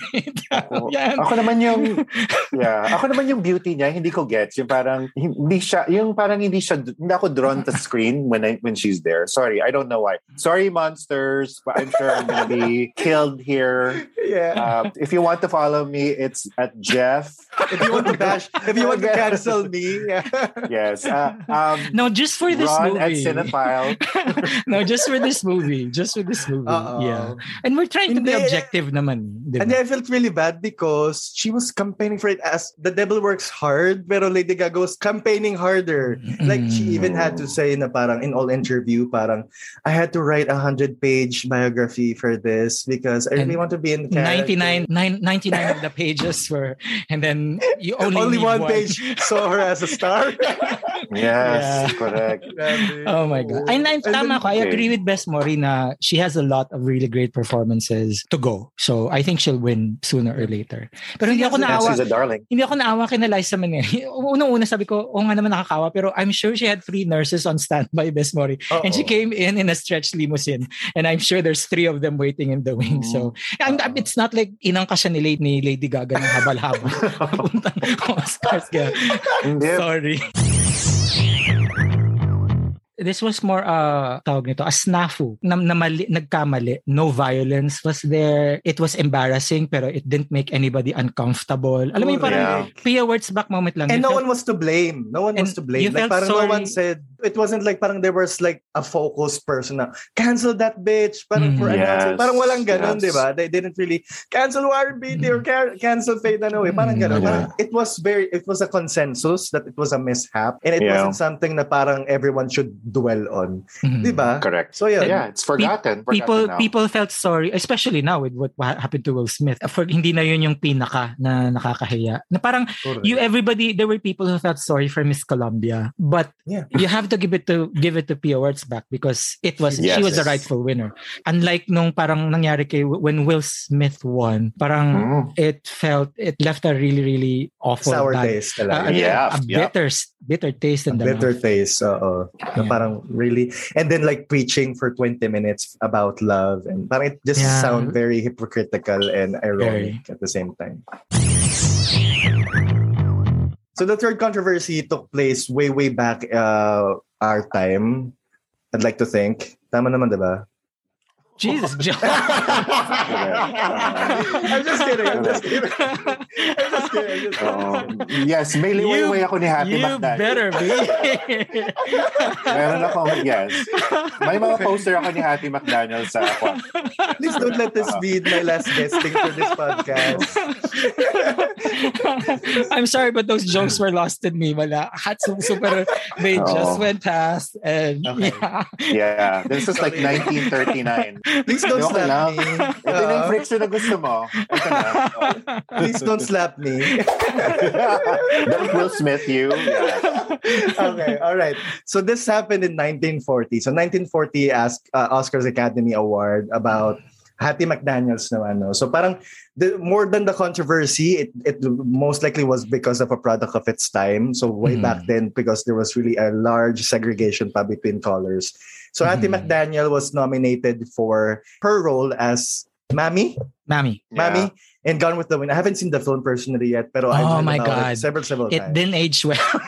[SPEAKER 6] Oo.
[SPEAKER 5] Italian.
[SPEAKER 6] Ako naman yung yeah, ako naman yung beauty niya, hindi ko gets. Yung parang hindi siya, yung parang hindi siya hindi ako drawn to screen when I, when she's there. Sorry, I don't know why. Sorry monsters, but I'm sure I'm gonna be killed here.
[SPEAKER 7] Yeah.
[SPEAKER 6] Uh, if you want to follow me, it's at Jeff.
[SPEAKER 7] If you want to bash, if you want to cancel me, yeah.
[SPEAKER 6] Yes. Uh, um,
[SPEAKER 5] No, just for this
[SPEAKER 6] Ron at
[SPEAKER 5] movie.
[SPEAKER 6] Cinephile.
[SPEAKER 5] No, just for this movie. Just for this movie.
[SPEAKER 7] Uh-oh.
[SPEAKER 5] Yeah. And we're trying to be
[SPEAKER 7] Hindi.
[SPEAKER 5] objective naman. Diba?
[SPEAKER 7] And then I felt really bad because she was campaigning for it as The Devil Works Hard, pero Lady Gaga was campaigning harder. Like, she even had to say na parang in all interview, parang, I had to write a hundred-page biography for this because I really
[SPEAKER 5] And
[SPEAKER 7] want to be in the character.
[SPEAKER 5] ninety-nine, nine, ninety-nine of the pages were, and then you only,
[SPEAKER 7] Only
[SPEAKER 5] need
[SPEAKER 7] one,
[SPEAKER 5] one
[SPEAKER 7] page saw her as a star.
[SPEAKER 6] Yes,
[SPEAKER 5] Yeah.
[SPEAKER 6] correct.
[SPEAKER 5] Oh my God. And I'm,
[SPEAKER 7] And
[SPEAKER 5] tama
[SPEAKER 7] then-
[SPEAKER 5] ko. I
[SPEAKER 6] Okay.
[SPEAKER 5] agree with Bes Mori na she has a lot of really great performances to go. So I think she'll win sooner or later. Pero hindi ako
[SPEAKER 6] And
[SPEAKER 5] naawa.
[SPEAKER 6] she's a darling.
[SPEAKER 5] Hindi ako naawa kina Liza Minnelli. Unang-una sabi ko, oo nga naman nakakawa. Pero I'm sure she had three nurses on standby, Bes Mori. And she
[SPEAKER 7] Uh-oh.
[SPEAKER 5] came in in a stretched limousine. And I'm sure there's three of them waiting in the wing. So and it's not like inang ka siya ni Lady, ni Lady Gaga ng habal-habal. Papuntang Oscars. Kaya,
[SPEAKER 6] Hindi.
[SPEAKER 5] sorry. This was more uh tawag nito a snafu na, na mali, nagkamali. No violence was there. It was embarrassing pero it didn't make anybody uncomfortable. Alam mo yung parang
[SPEAKER 6] Yeah.
[SPEAKER 5] Pia words back moment lang.
[SPEAKER 7] And
[SPEAKER 5] You
[SPEAKER 7] no
[SPEAKER 5] felt-
[SPEAKER 7] one was to blame. No one
[SPEAKER 5] And
[SPEAKER 7] was to
[SPEAKER 5] you
[SPEAKER 7] blame. Like,
[SPEAKER 5] felt
[SPEAKER 7] parang no
[SPEAKER 5] sorry.
[SPEAKER 7] one said, it wasn't like parang there was like a focused person na, cancel that bitch. Parang for
[SPEAKER 5] Mhm.
[SPEAKER 7] announcing.
[SPEAKER 6] Yes,
[SPEAKER 7] Parang walang ganon,
[SPEAKER 6] yes.
[SPEAKER 7] di ba? They didn't really cancel Warren Beatty or ca- cancel Faye Dunaway. Parang ganon.
[SPEAKER 5] Mhm.
[SPEAKER 7] Parang it was very, it was a consensus that it was a mishap. And it
[SPEAKER 6] Yeah.
[SPEAKER 7] wasn't something na parang everyone should dwell on.
[SPEAKER 5] Mhm.
[SPEAKER 7] Di ba?
[SPEAKER 6] Correct.
[SPEAKER 7] So yeah.
[SPEAKER 6] Yeah, it's forgotten.
[SPEAKER 5] People
[SPEAKER 6] forgotten now.
[SPEAKER 5] people felt sorry, especially now with what what happened to Will Smith. For hindi na yun yung pinaka na nakakahiya. Na parang
[SPEAKER 7] Correct.
[SPEAKER 5] you everybody there were people who felt sorry for Miss Colombia, but
[SPEAKER 7] Yeah.
[SPEAKER 5] you have to give it to give it to Pia Wurtzbach because it was
[SPEAKER 6] Yes.
[SPEAKER 5] she was the rightful winner. Unlike nung parang nangyari kay when Will Smith won, parang
[SPEAKER 6] Mm.
[SPEAKER 5] it felt it left a really really awful
[SPEAKER 7] Sour
[SPEAKER 5] bad-
[SPEAKER 7] taste
[SPEAKER 5] uh,
[SPEAKER 7] talaga.
[SPEAKER 6] Yeah,
[SPEAKER 5] a
[SPEAKER 6] yeah.
[SPEAKER 5] bitter bitter taste in the
[SPEAKER 7] Bitter
[SPEAKER 5] mouth.
[SPEAKER 7] taste. Oo. Na
[SPEAKER 5] Yeah.
[SPEAKER 7] parang really, and then like preaching for twenty minutes about love, and parang it just
[SPEAKER 5] Yeah.
[SPEAKER 7] sound very hypocritical and ironic at the same time. So the third controversy took place way, way back uh, our time. I'd like to think. Tama naman, diba?
[SPEAKER 5] Jesus, John.
[SPEAKER 7] I'm just kidding. I'm just kidding. I'm just kidding. I'm just
[SPEAKER 6] Oo.
[SPEAKER 7] kidding.
[SPEAKER 6] Yes, may liwayway ako ni Happy
[SPEAKER 5] You
[SPEAKER 6] Macdan.
[SPEAKER 5] better be.
[SPEAKER 6] Meron akong, yes. May mga poster ako ni Hattie McDaniel sa ako.
[SPEAKER 7] Please don't let this be my last guesting for this podcast.
[SPEAKER 5] I'm sorry, but those jokes were lost in me. Wala. Hat super, they just
[SPEAKER 6] Oo.
[SPEAKER 5] went past. And
[SPEAKER 6] Okay.
[SPEAKER 5] yeah.
[SPEAKER 6] Yeah, this is like nineteen thirty-nine.
[SPEAKER 7] Please don't
[SPEAKER 6] Okay
[SPEAKER 7] slap
[SPEAKER 6] lang.
[SPEAKER 7] me.
[SPEAKER 6] Ito na yung
[SPEAKER 7] Uh,
[SPEAKER 6] friction na gusto mo. Ito na.
[SPEAKER 7] please don't slap me.
[SPEAKER 6] Don't Will Smith you. Yeah.
[SPEAKER 7] Okay, all right. So this happened in nineteen forty. So nineteen forty asked uh, Oscars Academy Award about Hattie McDaniels naman. No? So parang the, more than the controversy, it, it most likely was because of a product of its time. So way
[SPEAKER 5] Mhm.
[SPEAKER 7] back then, because there was really a large segregation pa between colors. So Hattie
[SPEAKER 5] Mhm.
[SPEAKER 7] McDaniel was nominated for her role as Mammy.
[SPEAKER 5] Mammy.
[SPEAKER 7] Mammy in Gone with the Wind. I haven't seen the film personally yet, pero I've
[SPEAKER 5] Oh
[SPEAKER 7] heard
[SPEAKER 5] my
[SPEAKER 7] about
[SPEAKER 5] God.
[SPEAKER 7] it several, several
[SPEAKER 5] It
[SPEAKER 7] times.
[SPEAKER 5] didn't age well.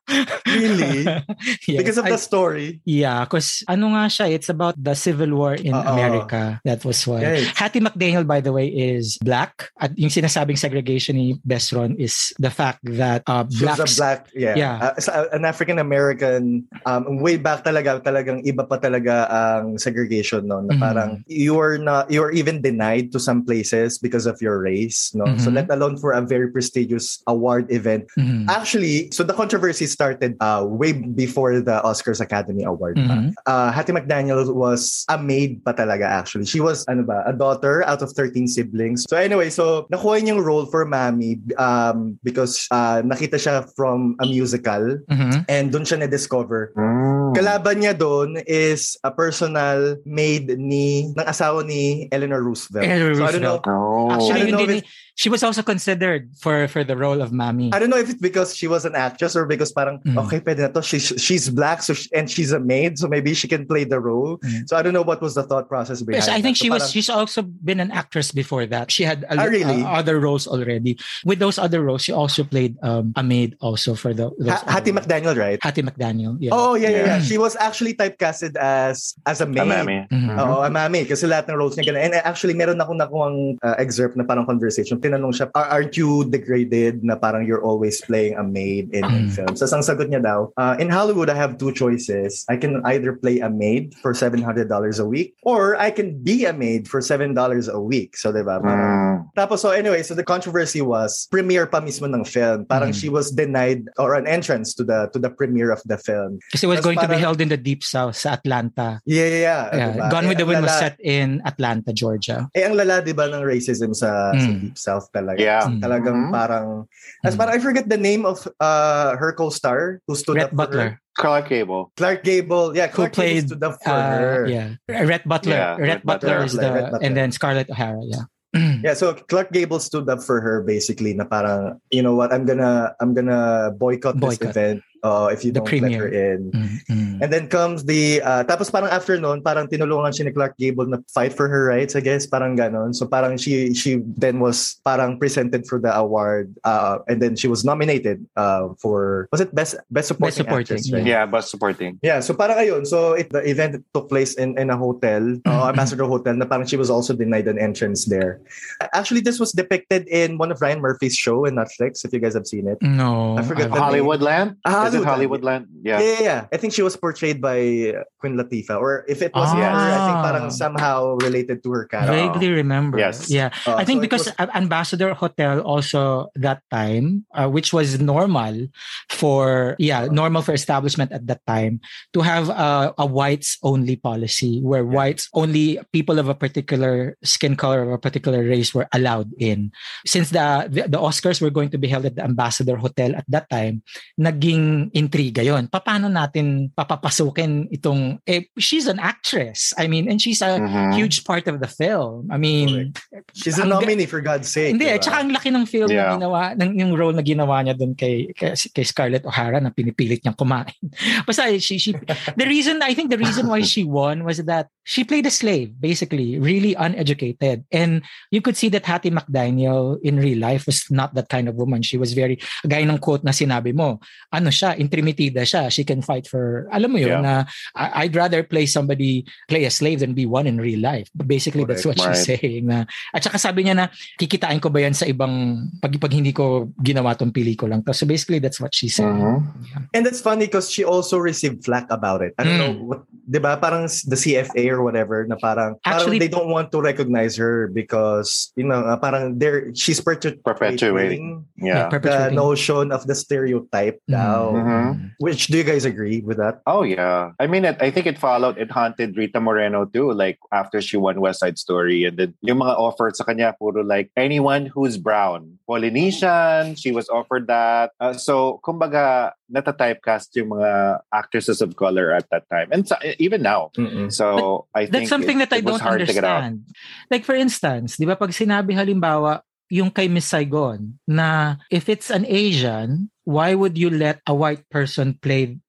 [SPEAKER 7] Really?
[SPEAKER 5] Yes,
[SPEAKER 7] because of
[SPEAKER 5] I,
[SPEAKER 7] the story?
[SPEAKER 5] Yeah, because ano nga siya, it's about the Civil War in Uh-oh. America. That was why.
[SPEAKER 7] Yes.
[SPEAKER 5] Hattie McDaniel, by the way, is black. At yung sinasabing segregation ni Besron is the fact that uh, blacks...
[SPEAKER 7] She was a black, yeah. yeah. Uh, an African-American, um, way back talaga, talagang iba pa talaga ang segregation, no? Na parang mm-hmm. you are not, you are even denied to some places because of your race, no? Mm-hmm. So let alone for a very prestigious award event. Mm-hmm. Actually, so the controversy started uh, way before the Oscars Academy Award. Mm-hmm. Uh, Hattie McDaniel was a maid pa talaga actually. She was ano ba, a daughter out of thirteen siblings. So anyway, so nakuha niya yung role for Mami um, because uh, nakita siya from a musical mm-hmm. and doon siya na-discover. Mm. Kalaban niya doon is a personal maid ni ng asawa ni Eleanor Roosevelt.
[SPEAKER 5] Eleanor
[SPEAKER 7] so
[SPEAKER 5] Roosevelt.
[SPEAKER 7] I don't know.
[SPEAKER 5] Oh. Actually,
[SPEAKER 7] I don't know if
[SPEAKER 5] she was also considered for for the role of Mami.
[SPEAKER 7] I don't know if it's because she was an actress or because parang mm. okay, pwede na to. She's she's black, so she, and she's a maid, so maybe she can play the role. Mm. So I don't know what was the thought process behind.
[SPEAKER 5] Yes, I think
[SPEAKER 7] that.
[SPEAKER 5] she
[SPEAKER 7] so
[SPEAKER 5] was.
[SPEAKER 7] Parang,
[SPEAKER 5] she's also been an actress before that. She had a,
[SPEAKER 7] oh, really?
[SPEAKER 5] uh, other roles already. With those other roles, she also played um, a maid also for the.
[SPEAKER 7] Ha- Hattie McDaniel, right?
[SPEAKER 5] Hattie McDaniel. Yeah.
[SPEAKER 7] Oh yeah, yeah, yeah. She was actually typecasted as as a maid.
[SPEAKER 6] A mami.
[SPEAKER 5] Mm-hmm.
[SPEAKER 7] Oo, a mami. Kasi lahat ng roles niya ganun. And actually, meron akong nakuhang uh, excerpt na parang conversation. Tinanong siya, aren't you degraded na parang you're always playing a maid in, in films? So, ang sagot niya daw, uh, in Hollywood, I have two choices. I can either play a maid for seven hundred dollars a week or I can be a maid for seven dollars a week. So, diba? Parang, mm. Tapos, so anyway, so the controversy was premiere pa mismo ng film. Parang mm. she was denied or an entrance to the to the premiere of the film.
[SPEAKER 5] Kasi it was
[SPEAKER 7] Tapos
[SPEAKER 5] going
[SPEAKER 7] parang,
[SPEAKER 5] to be held in the Deep South sa Atlanta.
[SPEAKER 7] Yeah, yeah, yeah.
[SPEAKER 5] yeah.
[SPEAKER 7] Diba?
[SPEAKER 5] Gone with
[SPEAKER 7] eh,
[SPEAKER 5] the Wind
[SPEAKER 7] lala,
[SPEAKER 5] was set in Atlanta, Georgia.
[SPEAKER 7] Eh, ang lala, diba, ng racism sa, mm. sa Deep South talaga.
[SPEAKER 6] Yeah.
[SPEAKER 7] Mm. Talagang mm-hmm. parang, as mm. parang I forget the name of uh, her co-star who stood
[SPEAKER 5] Rhett
[SPEAKER 7] up
[SPEAKER 5] Butler.
[SPEAKER 7] for her.
[SPEAKER 6] Clark Gable.
[SPEAKER 7] Clark Gable, yeah, Clark
[SPEAKER 5] who played
[SPEAKER 7] Gable stood up for
[SPEAKER 5] uh,
[SPEAKER 7] her.
[SPEAKER 5] Yeah, Rhett Butler.
[SPEAKER 6] Yeah,
[SPEAKER 5] Rhett, Rhett Butler, Butler is the, Rhett Butler. And then Scarlett O'Hara. Yeah.
[SPEAKER 7] Yeah, so Clark Gable stood up for her basically. Na parang, you know what? I'm gonna, I'm gonna boycott, boycott. this event. Uh, if you
[SPEAKER 5] the
[SPEAKER 7] don't
[SPEAKER 5] premiere.
[SPEAKER 7] let her in.
[SPEAKER 5] Mm-hmm.
[SPEAKER 7] And then comes the, uh, tapos parang after noon, parang tinulungan siya ni Clark Gable na fight for her rights, I guess, parang ganon. So parang she she then was parang presented for the award, uh, and then she was nominated uh, for, was it Best Best Supporting,
[SPEAKER 5] best supporting
[SPEAKER 7] Actress, right?
[SPEAKER 6] Yeah, Best Supporting.
[SPEAKER 7] Yeah, so parang ayun. So it, the event took place in, in a hotel, uh, Ambassador Hotel, na parang she was also denied an entrance there. Actually, this was depicted in one of Ryan Murphy's show in Netflix, if you guys have seen it.
[SPEAKER 5] No.
[SPEAKER 7] I forget the
[SPEAKER 6] Hollywoodland?
[SPEAKER 7] Ah,
[SPEAKER 6] Is it Hollywoodland? Yeah.
[SPEAKER 7] yeah. Yeah, yeah. I think she was portrayed by Queen Latifah. Or if it was ah. her, I think parang somehow related to her character.
[SPEAKER 5] Vaguely remember.
[SPEAKER 6] Yes.
[SPEAKER 5] Yeah.
[SPEAKER 7] Uh,
[SPEAKER 5] I think
[SPEAKER 7] so
[SPEAKER 5] because
[SPEAKER 7] was...
[SPEAKER 5] Ambassador Hotel also that time, uh, which was normal for, yeah, normal for establishment at that time, to have uh, a whites-only policy where yeah. whites, only people of a particular skin color or a particular race were allowed in. Since the, the, the Oscars were going to be held at the Ambassador Hotel at that time, naging intriga yon. Paano natin papapasukin itong, eh, she's an actress. I mean, and she's a mm-hmm. huge part of the film. I mean,
[SPEAKER 7] correct. She's a nominee for God's sake.
[SPEAKER 5] Hindi,
[SPEAKER 7] diba?
[SPEAKER 5] Tsaka ang laki ng film
[SPEAKER 6] yeah.
[SPEAKER 5] na ginawa, ng, yung role na ginawa niya dun kay, kay, kay Scarlett O'Hara na pinipilit niyang kumain. Basta, she, she, the reason, I think the reason why she won was that she played a slave, basically, really uneducated. And you could see that Hattie McDaniel in real life was not that kind of woman. She was very, gaya ng quote na sinabi mo, ano siya, intrimitida siya. She can fight for, alam mo yun, yeah. na I'd rather play somebody, play a slave than be one in real life. But basically, correct. That's what right. she's saying. Na, at saka sabi niya na, kikitain ko ba yan sa ibang, pag, pag hindi ko ginawa tong pelikulang to. So basically, that's what she's saying.
[SPEAKER 7] Uh-huh.
[SPEAKER 5] Yeah.
[SPEAKER 7] And that's funny because she also received flack about it. I don't mm. know, what, diba, parang the C F A or whatever, na parang, Actually, parang they don't want to recognize her because, you know, parang they're, she's perpetuating,
[SPEAKER 6] perpetuating. Yeah.
[SPEAKER 7] Yeah, the notion of the stereotype mm. now.
[SPEAKER 6] Mm-hmm.
[SPEAKER 7] Which, do you guys agree with that?
[SPEAKER 6] Oh, yeah. I mean, it, I think it followed, it haunted Rita Moreno too, like after she won West Side Story. And then yung mga offered sa kanya, puro like anyone who's brown. Polynesian, she was offered that. Uh, so, kumbaga, nata-typecast yung mga actresses of color at that time. And so, even now. Mm-mm. So, but I think
[SPEAKER 5] that's something
[SPEAKER 6] it,
[SPEAKER 5] that I
[SPEAKER 6] it was
[SPEAKER 5] don't
[SPEAKER 6] hard
[SPEAKER 5] understand.
[SPEAKER 6] To get out.
[SPEAKER 5] Like for instance, di ba pag sinabi halimbawa, yung kay Miss Saigon, na if it's an Asian, why would you let a white person play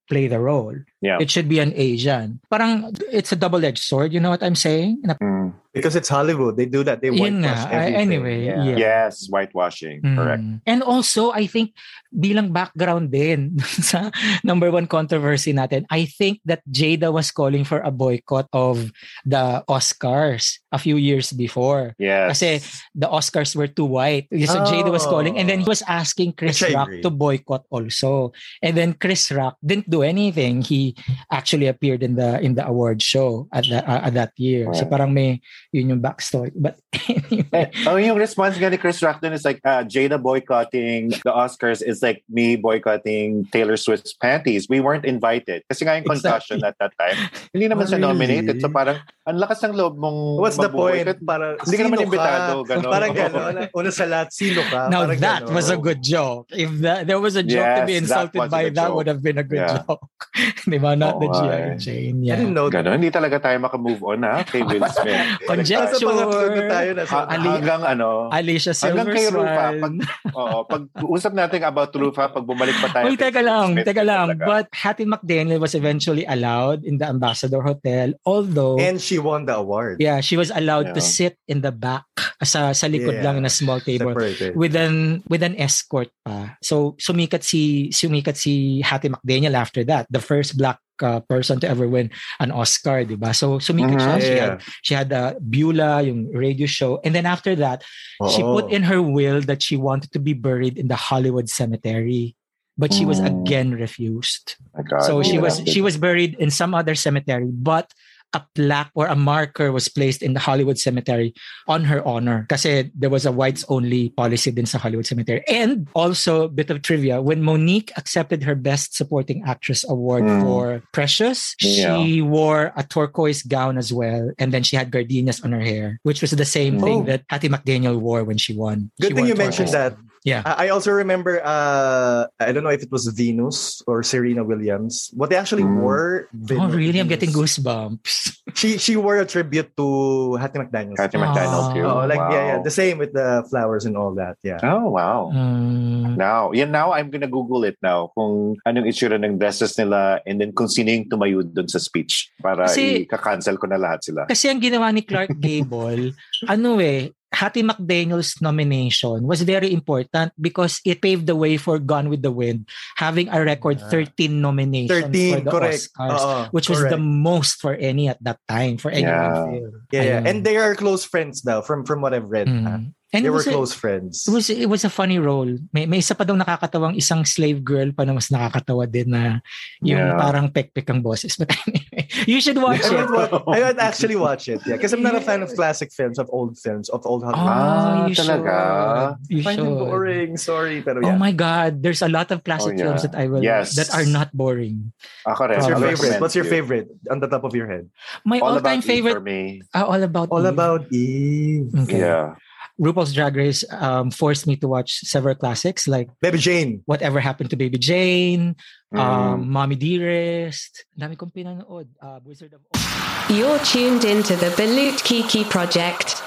[SPEAKER 5] play the role.
[SPEAKER 6] Yeah.
[SPEAKER 5] It should be an Asian. Parang it's a double-edged sword, you know what I'm saying?
[SPEAKER 6] Mm.
[SPEAKER 7] Because it's Hollywood. They do that. They
[SPEAKER 5] Yun
[SPEAKER 7] whitewash
[SPEAKER 5] nga.
[SPEAKER 7] everything.
[SPEAKER 5] Anyway,
[SPEAKER 7] Yeah.
[SPEAKER 5] yeah.
[SPEAKER 6] Yes, whitewashing.
[SPEAKER 5] Mm.
[SPEAKER 6] Correct.
[SPEAKER 5] And also, I think, bilang background din sa number one controversy natin, I think that Jada was calling for a boycott of the Oscars a few years before.
[SPEAKER 6] Yes.
[SPEAKER 5] Kasi the Oscars were too white. So
[SPEAKER 7] Oh.
[SPEAKER 5] Jada was calling, and then he was asking Chris
[SPEAKER 7] Which I
[SPEAKER 5] Rock
[SPEAKER 7] agree.
[SPEAKER 5] to boycott also. And then Chris Rock didn't do anything. He actually appeared in the in the award show at the, uh, at that year. So
[SPEAKER 6] Right.
[SPEAKER 5] parang may yun yung backstory. But anyway.
[SPEAKER 6] Eh, oh, yung response nga ni Chris Rock dun is like, uh, Jada boycotting the Oscars is like me boycotting Taylor Swift's panties. We weren't invited. Kasi nga yung concussion at that time, hindi naman
[SPEAKER 7] Oh,
[SPEAKER 6] siya
[SPEAKER 7] really?
[SPEAKER 6] nominated. So parang, ang lakas ng loob mong
[SPEAKER 7] What's the point?
[SPEAKER 6] magboboycott.
[SPEAKER 7] Para,
[SPEAKER 6] Hindi ka naman
[SPEAKER 7] sino
[SPEAKER 6] imbitado. Ganon.
[SPEAKER 7] Parang gano'n. Una sa lahat, sino ka?
[SPEAKER 5] Now
[SPEAKER 7] Parang
[SPEAKER 5] that
[SPEAKER 7] ganon.
[SPEAKER 5] was a good joke. If that, there was a joke to
[SPEAKER 6] Yes,
[SPEAKER 5] be
[SPEAKER 6] that
[SPEAKER 5] insulted
[SPEAKER 6] was a
[SPEAKER 5] by,
[SPEAKER 6] good
[SPEAKER 5] that
[SPEAKER 6] joke.
[SPEAKER 5] would have been a good
[SPEAKER 6] Yeah.
[SPEAKER 5] joke. Di ba? Not the
[SPEAKER 6] Oo,
[SPEAKER 5] G I
[SPEAKER 6] eh.
[SPEAKER 5] Jane.
[SPEAKER 7] I
[SPEAKER 5] Yeah.
[SPEAKER 7] didn't know.
[SPEAKER 6] Ganon, hindi talaga tayo makamove on ha kay Will Smith.
[SPEAKER 5] Conjecture.
[SPEAKER 7] Nasa pangatlo na tayo. Nasa
[SPEAKER 6] Ha-
[SPEAKER 5] Ali-
[SPEAKER 6] hanggang ano,
[SPEAKER 5] Alicia
[SPEAKER 6] hanggang kay Rufa. Pag,
[SPEAKER 5] Silverswan.
[SPEAKER 6] oo, pag usap natin about Rufa, pag bumalik pa tayo.
[SPEAKER 5] Uy,
[SPEAKER 6] kay
[SPEAKER 5] teka
[SPEAKER 6] Will
[SPEAKER 5] lang,
[SPEAKER 6] Smith,
[SPEAKER 5] teka lang.
[SPEAKER 6] talaga.
[SPEAKER 5] But Hattie McDaniel was eventually allowed in the Ambassador Hotel, although,
[SPEAKER 7] And she won the award.
[SPEAKER 5] yeah, she was allowed to
[SPEAKER 6] Yeah.
[SPEAKER 5] sit in the back, sa sa likod
[SPEAKER 7] Yeah.
[SPEAKER 5] lang in a small table.
[SPEAKER 7] Separated.
[SPEAKER 5] with an with an escort pa. So sumikat si sumikat si Hattie McDaniel after that, the first black uh, person to ever win an Oscar, di ba? So sumikat
[SPEAKER 6] Mhm.
[SPEAKER 5] siya. She
[SPEAKER 7] Yeah.
[SPEAKER 5] had she had a Beulah, yung radio show, and then after that, she
[SPEAKER 7] Oo.
[SPEAKER 5] put in her will that she wanted to be buried in the Hollywood Cemetery, but she was
[SPEAKER 6] Mm.
[SPEAKER 5] again refused.
[SPEAKER 6] My God,
[SPEAKER 5] So she
[SPEAKER 6] yeah.
[SPEAKER 5] was she was buried in some other cemetery, but a plaque or a marker was placed in the Hollywood Cemetery on her honor. Kasi there was a whites-only policy din sa Hollywood Cemetery. And also, bit of trivia, when Monique accepted her Best Supporting Actress award
[SPEAKER 6] Mm.
[SPEAKER 5] for Precious,
[SPEAKER 6] Yeah.
[SPEAKER 5] she wore a turquoise gown as well. And then she had gardenias on her hair, which was the same
[SPEAKER 6] Oh.
[SPEAKER 5] thing that Hattie McDaniel wore when she won.
[SPEAKER 7] Good
[SPEAKER 5] She
[SPEAKER 7] thing
[SPEAKER 5] wore
[SPEAKER 7] you mentioned
[SPEAKER 5] turquoise.
[SPEAKER 7] that.
[SPEAKER 5] Yeah.
[SPEAKER 7] I I also remember, uh, I don't know if it was Venus or Serena Williams. What they actually
[SPEAKER 6] Mm.
[SPEAKER 7] wore.
[SPEAKER 5] Oh,
[SPEAKER 7] Venus-
[SPEAKER 5] really? I'm getting
[SPEAKER 7] Venus.
[SPEAKER 5] goosebumps.
[SPEAKER 7] She she wore a tribute to Hattie McDaniel.
[SPEAKER 6] Hattie McDaniel
[SPEAKER 5] Ah.
[SPEAKER 6] too.
[SPEAKER 7] Oh, like
[SPEAKER 6] Wow.
[SPEAKER 7] yeah, yeah, the same with the flowers and all that. Yeah.
[SPEAKER 6] Oh, wow.
[SPEAKER 5] Mm.
[SPEAKER 6] Now, yan now, I'm gonna Google it now kung anong itsura ng dresses nila and then kung sino yung tumayo dun sa speech para
[SPEAKER 5] Kasi-
[SPEAKER 6] i-cancel ko na lahat sila.
[SPEAKER 5] Kasi ang ginawa ni Clark Gable, ano eh, Hattie McDaniel's nomination was very important because it paved the way for Gone with the Wind having a record thirteen nominations
[SPEAKER 7] thirteen,
[SPEAKER 5] for the
[SPEAKER 7] correct.
[SPEAKER 5] Oscars,
[SPEAKER 7] Oo,
[SPEAKER 5] which was
[SPEAKER 7] correct.
[SPEAKER 5] the most for any at that time, for any
[SPEAKER 6] Yeah.
[SPEAKER 5] one film.
[SPEAKER 7] Yeah, yeah.
[SPEAKER 5] Ayun.
[SPEAKER 7] And they are close friends now from from what I've read.
[SPEAKER 5] Mm.
[SPEAKER 7] ah.
[SPEAKER 5] And
[SPEAKER 7] They
[SPEAKER 5] it
[SPEAKER 7] were
[SPEAKER 5] was a-
[SPEAKER 7] close friends.
[SPEAKER 5] It was it was a funny role. May may isa pa daw nakakatawang isang slave girl pa na mas nakakatawa din na yung
[SPEAKER 6] Yeah.
[SPEAKER 5] parang pek-pek ang boses. But anyway, you should watch
[SPEAKER 7] I
[SPEAKER 5] it.
[SPEAKER 7] would, watch, I would actually watch it, yeah. Because I'm not a fan of classic films, of old films, of old Hollywood.
[SPEAKER 6] Ah,
[SPEAKER 5] Ah, you
[SPEAKER 6] talaga?
[SPEAKER 5] should. You
[SPEAKER 7] I find them
[SPEAKER 5] should.
[SPEAKER 7] boring, sorry, pero
[SPEAKER 5] Oh
[SPEAKER 7] yeah.
[SPEAKER 5] my God, there's a lot of classic
[SPEAKER 6] Oh, yeah.
[SPEAKER 5] films that I will
[SPEAKER 6] Yes.
[SPEAKER 5] that are not boring.
[SPEAKER 6] Ako rin.
[SPEAKER 7] What's your
[SPEAKER 6] I'll
[SPEAKER 7] favorite?
[SPEAKER 6] recommend
[SPEAKER 7] What's your
[SPEAKER 6] you.
[SPEAKER 7] favorite on the top of your head?
[SPEAKER 5] My
[SPEAKER 6] All
[SPEAKER 5] all-time
[SPEAKER 6] About Eve
[SPEAKER 5] favorite,
[SPEAKER 6] for me.
[SPEAKER 5] uh, All About
[SPEAKER 7] All
[SPEAKER 5] Eve.
[SPEAKER 7] About Eve.
[SPEAKER 5] Okay.
[SPEAKER 6] Yeah.
[SPEAKER 5] RuPaul's Drag Race um, forced me to watch several classics like
[SPEAKER 7] Baby Jane.
[SPEAKER 5] Whatever Happened to Baby Jane,
[SPEAKER 6] Mm.
[SPEAKER 5] um, Mommy Dearest. Ang dami kong pinanood. Uh, Wizard of Oz.
[SPEAKER 8] You're tuned into the Balut Kiki Project.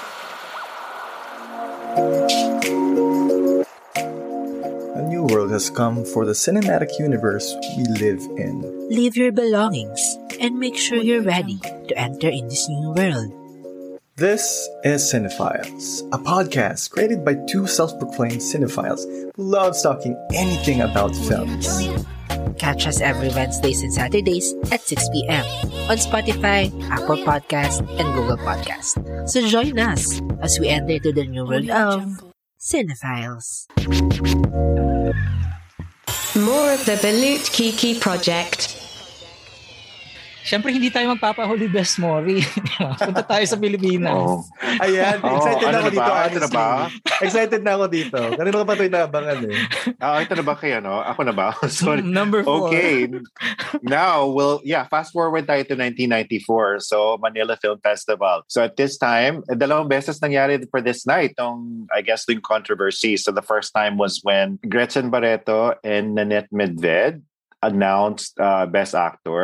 [SPEAKER 9] A new world has come for the cinematic universe we live in.
[SPEAKER 10] Leave your belongings and make sure you're ready to enter in this new world.
[SPEAKER 9] This is Cinephiles, a podcast created by two self-proclaimed cinephiles who love talking anything about films.
[SPEAKER 10] Catch us every Wednesdays and Saturdays at six p.m. on Spotify, Apple Podcast, and Google Podcast. So join us as we enter to the new world of Cinephiles.
[SPEAKER 8] More of the Balut Kiki Project.
[SPEAKER 5] Siyempre, hindi tayo magpapahuli Best Mori. Punta tayo sa Pilipinas.
[SPEAKER 6] Oh.
[SPEAKER 7] Ayan,
[SPEAKER 6] Oh,
[SPEAKER 7] excited
[SPEAKER 6] ano
[SPEAKER 7] na ako
[SPEAKER 6] na
[SPEAKER 7] dito,
[SPEAKER 6] ba? Ito
[SPEAKER 7] honestly.
[SPEAKER 6] na ba?
[SPEAKER 7] Excited na ako dito. Kanina ka pa ito inaabangan eh.
[SPEAKER 6] Ah, ito na ba kaya, no? Ako na ba? Sorry.
[SPEAKER 5] Number four.
[SPEAKER 6] Okay. Now, we'll, yeah, fast forward tayo to nineteen ninety-four. So, Manila Film Festival. So, at this time, dalawang beses nangyari for this night, yung, I guess, yung controversy. So, the first time was when Gretchen Barreto and Nanette Medved announced uh, Best Actor.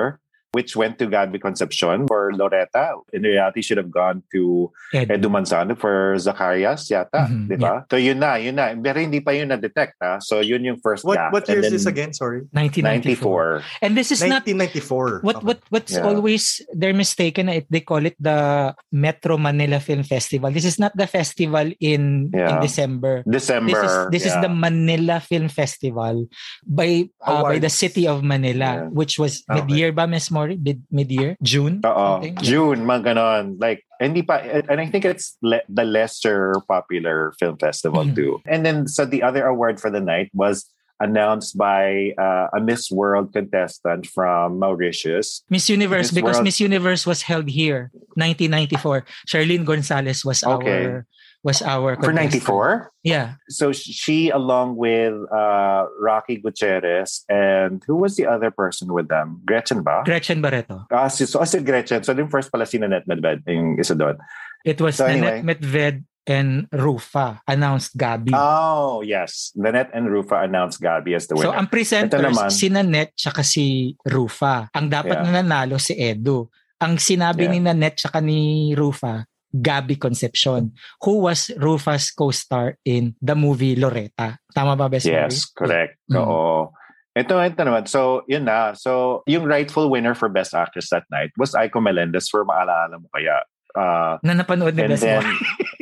[SPEAKER 6] which went to Gabby Concepcion for Loretta. In reality, should have gone to Ed. Edu Manzano for Zacarias, yata. Mm-hmm, di ba? Yeah. So yun na, yun na. Pero hindi pa yun na-detect, ha? So yun yung first
[SPEAKER 7] what,
[SPEAKER 6] gap.
[SPEAKER 7] What year is this again? Sorry?
[SPEAKER 5] nineteen ninety-four. And this is
[SPEAKER 7] nineteen ninety-four.
[SPEAKER 5] Not... What, what, what's yeah. always... They're mistaken. They call it the Metro Manila Film Festival. This is not the festival in, yeah. in December.
[SPEAKER 6] December.
[SPEAKER 5] This is, this
[SPEAKER 6] yeah.
[SPEAKER 5] is the Manila Film Festival by uh, by the city of Manila, yeah. which was okay. mid-year ba, Miss Mori? Mid- mid-year? June?
[SPEAKER 6] Oo. June, mga ganon. Like, hindi pa, and I think it's le- the lesser popular film festival mm-hmm. too. And then, so the other award for the night was announced by uh, a Miss World contestant from Mauritius.
[SPEAKER 5] Miss Universe, Miss because World... Miss Universe was held here, nineteen ninety-four. Charlene Gonzalez was okay. our... was our
[SPEAKER 6] for ninety-four.
[SPEAKER 5] Yeah.
[SPEAKER 6] So she, along with uh, Rocky Gutierrez, and who was the other person with them? Gretchen ba?
[SPEAKER 5] Gretchen Barreto.
[SPEAKER 6] Ah, si, so si Gretchen. So yung first pala si Nanette Medved, yung isa doon.
[SPEAKER 5] It was so Nanette anyway. Medved and Rufa announced Gabby.
[SPEAKER 6] Oh, yes. Nanette and Rufa announced Gabby as the winner.
[SPEAKER 5] So ang presenters, si Nanette tsaka si Rufa. Ang dapat yeah. na nanalo si Edu. Ang sinabi yeah. ni Nanette tsaka ni Rufa, Gabby Concepcion, who was Rufa's co-star in the movie Loretta. Tama ba, Best
[SPEAKER 6] Yes,
[SPEAKER 5] movie?
[SPEAKER 6] correct. Mm. Oo. Ito, ito naman. So, yun na. So, yung rightful winner for Best Actress that night was Aiko Melendez for maalala mo kaya. Uh,
[SPEAKER 5] na napanood ni Best then,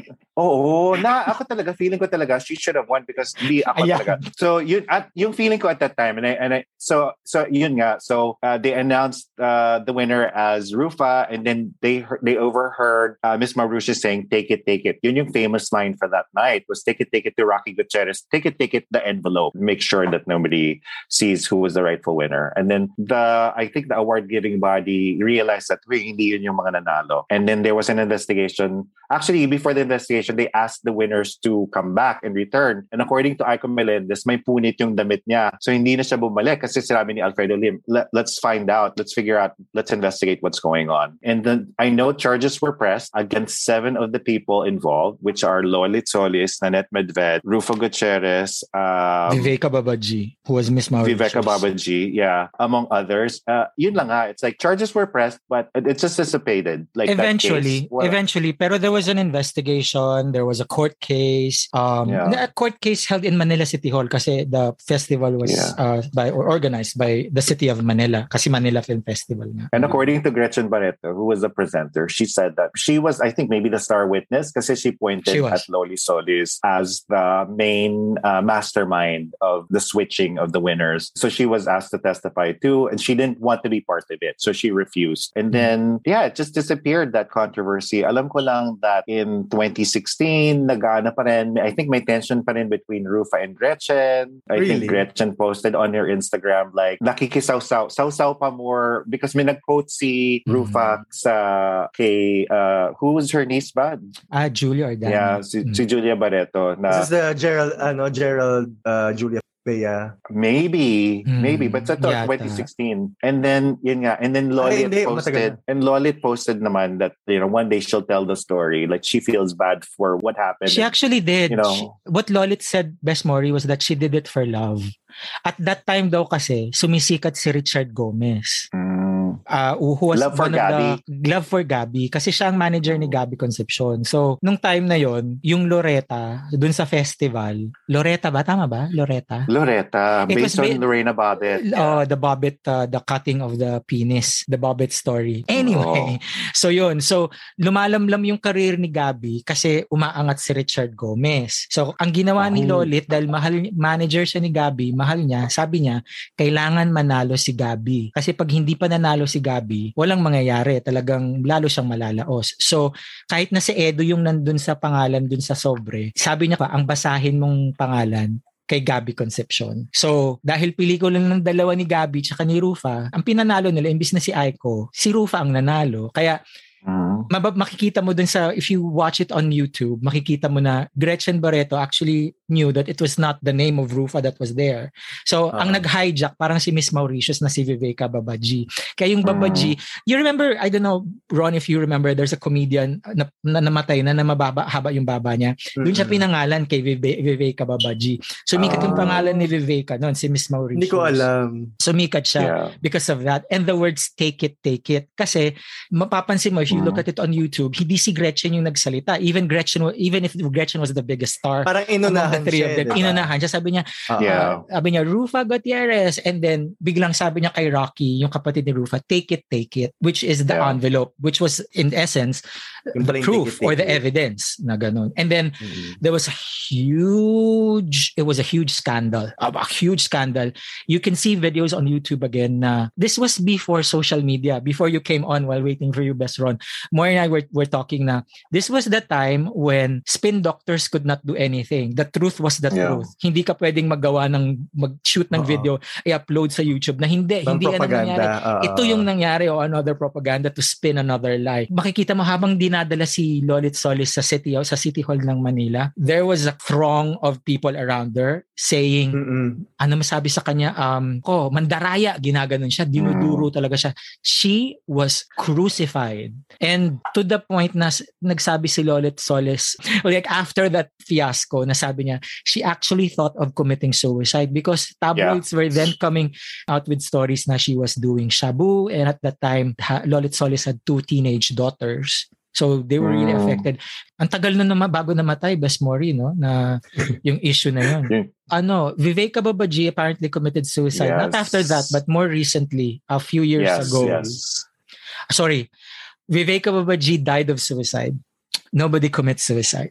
[SPEAKER 6] Oo, na ako talaga, feeling ko talaga she should have won because hindi ako Ayan. talaga. So yun at yung feeling ko at that time, and I, and I so so yun nga. So uh, they announced uh, the winner as Rufa, and then they they overheard uh, Miss Mauritius saying "Take it, take it." Yun yung famous line for that night was "Take it, take it" to Rocky Gutierrez. Take it, take it. The envelope. Make sure that nobody sees who was the rightful winner. And then the I think the award giving body realized that we hindi yun yung mga nanalo. And then there was an investigation. Actually, before the investigation, they asked the winners to come back and return. And according to Aiko Melendez, may punit yung damit niya. So hindi na siya bumalik kasi sinabi ni Alfredo Lim, Let, let's find out, let's figure out, let's investigate what's going on. And then I know charges were pressed against seven of the people involved, which are Lolit Solis, Nanette Medved, Rufo Gutierrez, um,
[SPEAKER 5] Viveka Babaji, who was Miss Mauritius.
[SPEAKER 6] Viveka Babaji, yeah, among others. Uh, yun lang nga, it's like charges were pressed, but it's just dissipated. Like
[SPEAKER 5] eventually,
[SPEAKER 6] that case, well,
[SPEAKER 5] eventually, pero there was an investigation, there was a court case. Um, yeah. A court case held in Manila City Hall kasi the festival was yeah. uh, by or organized by the city of Manila kasi Manila Film Festival nga.
[SPEAKER 6] And according to Gretchen Barreto, who was the presenter, she said that she was, I think, maybe the star witness kasi she pointed she at Loli Solis as the main uh, mastermind of the switching of the winners. So she was asked to testify too, and she didn't want to be part of it. So she refused. And then, yeah, it just disappeared, that controversy. Alam ko lang that in twenty sixteen, nagana pa rin. I think may tension pa rin between Rufa and Gretchen. I
[SPEAKER 7] really?
[SPEAKER 6] think Gretchen posted on her Instagram like, nakikisaw-saw. Saw-saw pa more because may nag-quote si Rufa mm. sa kay, uh, who was her niece ba?
[SPEAKER 5] Ah, Julia Ordana.
[SPEAKER 6] Yeah, si, mm. si Julia Barreto. Na,
[SPEAKER 7] this is the Gerald, ano, Gerald, uh, Julia Bea.
[SPEAKER 6] Maybe, mm. maybe. But sa
[SPEAKER 5] Yata.
[SPEAKER 6] twenty sixteen. And then, yun nga. And then Lolit Ay, posted, and Lolit posted naman that, you know, one day she'll tell the story. Like, she feels bad for what happened.
[SPEAKER 5] She
[SPEAKER 6] and,
[SPEAKER 5] actually did.
[SPEAKER 6] You know,
[SPEAKER 5] she, what Lolit said, Best Mori, was that she did it for love. At that time daw kasi, sumisikat si Richard Gomez.
[SPEAKER 6] Mm.
[SPEAKER 5] Uh, who was
[SPEAKER 6] Love for Gabby.
[SPEAKER 5] The, Love for Gabby. Kasi siya ang manager ni Gabby Concepcion. So, nung time na yon, yung Loretta, dun sa festival, Loretta ba? Tama ba? Loretta?
[SPEAKER 6] Loretta.
[SPEAKER 5] It
[SPEAKER 6] based on ba- Lorena Bobbitt.
[SPEAKER 5] Oh, uh, the Bobbitt, uh, the cutting of the penis. The Bobbitt story. Anyway. Oh. So, yun. So, lumalamlam yung career ni Gabby kasi umaangat si Richard Gomez. So, ang ginawa oh. ni Lolit, dahil mahal, manager siya ni Gabby, mahal niya, sabi niya, kailangan manalo si Gabby. Kasi pag hindi pa nanalo si Gabby, walang mangyayari. Talagang lalo siyang malalaos. So, kahit na si Edo yung nandun sa pangalan dun sa sobre, sabi niya pa, ang basahin mong pangalan kay Gabby Concepcion. So, dahil pelikula ng dalawa ni Gabby tsaka ni Rufa, ang pinanalo nila, imbis na si Aiko, si Rufa ang nanalo. Kaya, Mm. Mabab- makikita mo dun sa, if you watch it on YouTube, makikita mo na Gretchen Barreto actually knew that it was not the name of Rufa that was there. So, uh-huh. ang nag-hijack, parang si Miss Mauritius na si Viveka Babaji. Kaya yung Babaji, uh-huh. you remember, I don't know, Ron, if you remember, there's a comedian na, na namatay na, na mababa, haba yung baba niya. Doon siya pinangalan kay Vive, Viveka Babaji. Sumikat uh-huh. yung pangalan ni Viveka noon, si Miss Mauritius.
[SPEAKER 9] Hindi ko alam.
[SPEAKER 5] Sumikat siya yeah. because of that. And the words, take it, take it. Kasi, mapapansin mo, if you uh-huh. look at it on YouTube, hindi si Gretchen yung nagsalita. Even Gretchen, even if Gretchen was the biggest star,
[SPEAKER 9] parang inunahan
[SPEAKER 5] the three
[SPEAKER 9] siya,
[SPEAKER 5] of them,
[SPEAKER 9] diba?
[SPEAKER 5] Inunahan siya. Sabi niya, uh, yeah. sabi niya, Rufa Gutierrez. And then, biglang sabi niya kay Rocky, yung kapatid ni Rufa, take it, take it. Which is the yeah. envelope, which was, in essence, yung the proof or the it. evidence na ganun. And then, mm-hmm. there was a huge, it was a huge scandal. A, a huge scandal. You can see videos on YouTube again na, this was before social media, before you came on while waiting for you, Best Ron. More and I were, were talking na, this was the time when spin doctors could not do anything. The truth was the yeah. truth. Hindi ka pwedeng maggawa ng, mag-shoot ng uh-oh. video, i-upload sa YouTube na hindi. Bang hindi yan ang nangyari. Uh-oh. Ito yung nangyari o another propaganda to spin another lie. Makikita mo habang dinadala si Lolit Solis sa city sa City Hall ng Manila, there was a throng of people around her saying, Mm-mm. ano masabi sa kanya, um, oh, mandaraya, ginaganon siya, dinuduro mm. talaga siya. She was crucified. And to the point na nagsabi si Lolit Solis, like after that fiasco, nasabi niya, she actually thought of committing suicide because tabloids yeah. were then coming out with stories na she was doing shabu, and at that time, Lolit Solis had two teenage daughters. So they were really mm. affected. Ang tagal na naman bago namatay, Best Mori, no? Na yung issue na yun. Yeah. Ano, Viveka Babaji apparently committed suicide. Yes. Not after that, but more recently, a few years
[SPEAKER 6] yes,
[SPEAKER 5] ago.
[SPEAKER 6] Yes.
[SPEAKER 5] Sorry. Viveka Babaji died of suicide. Nobody commits suicide.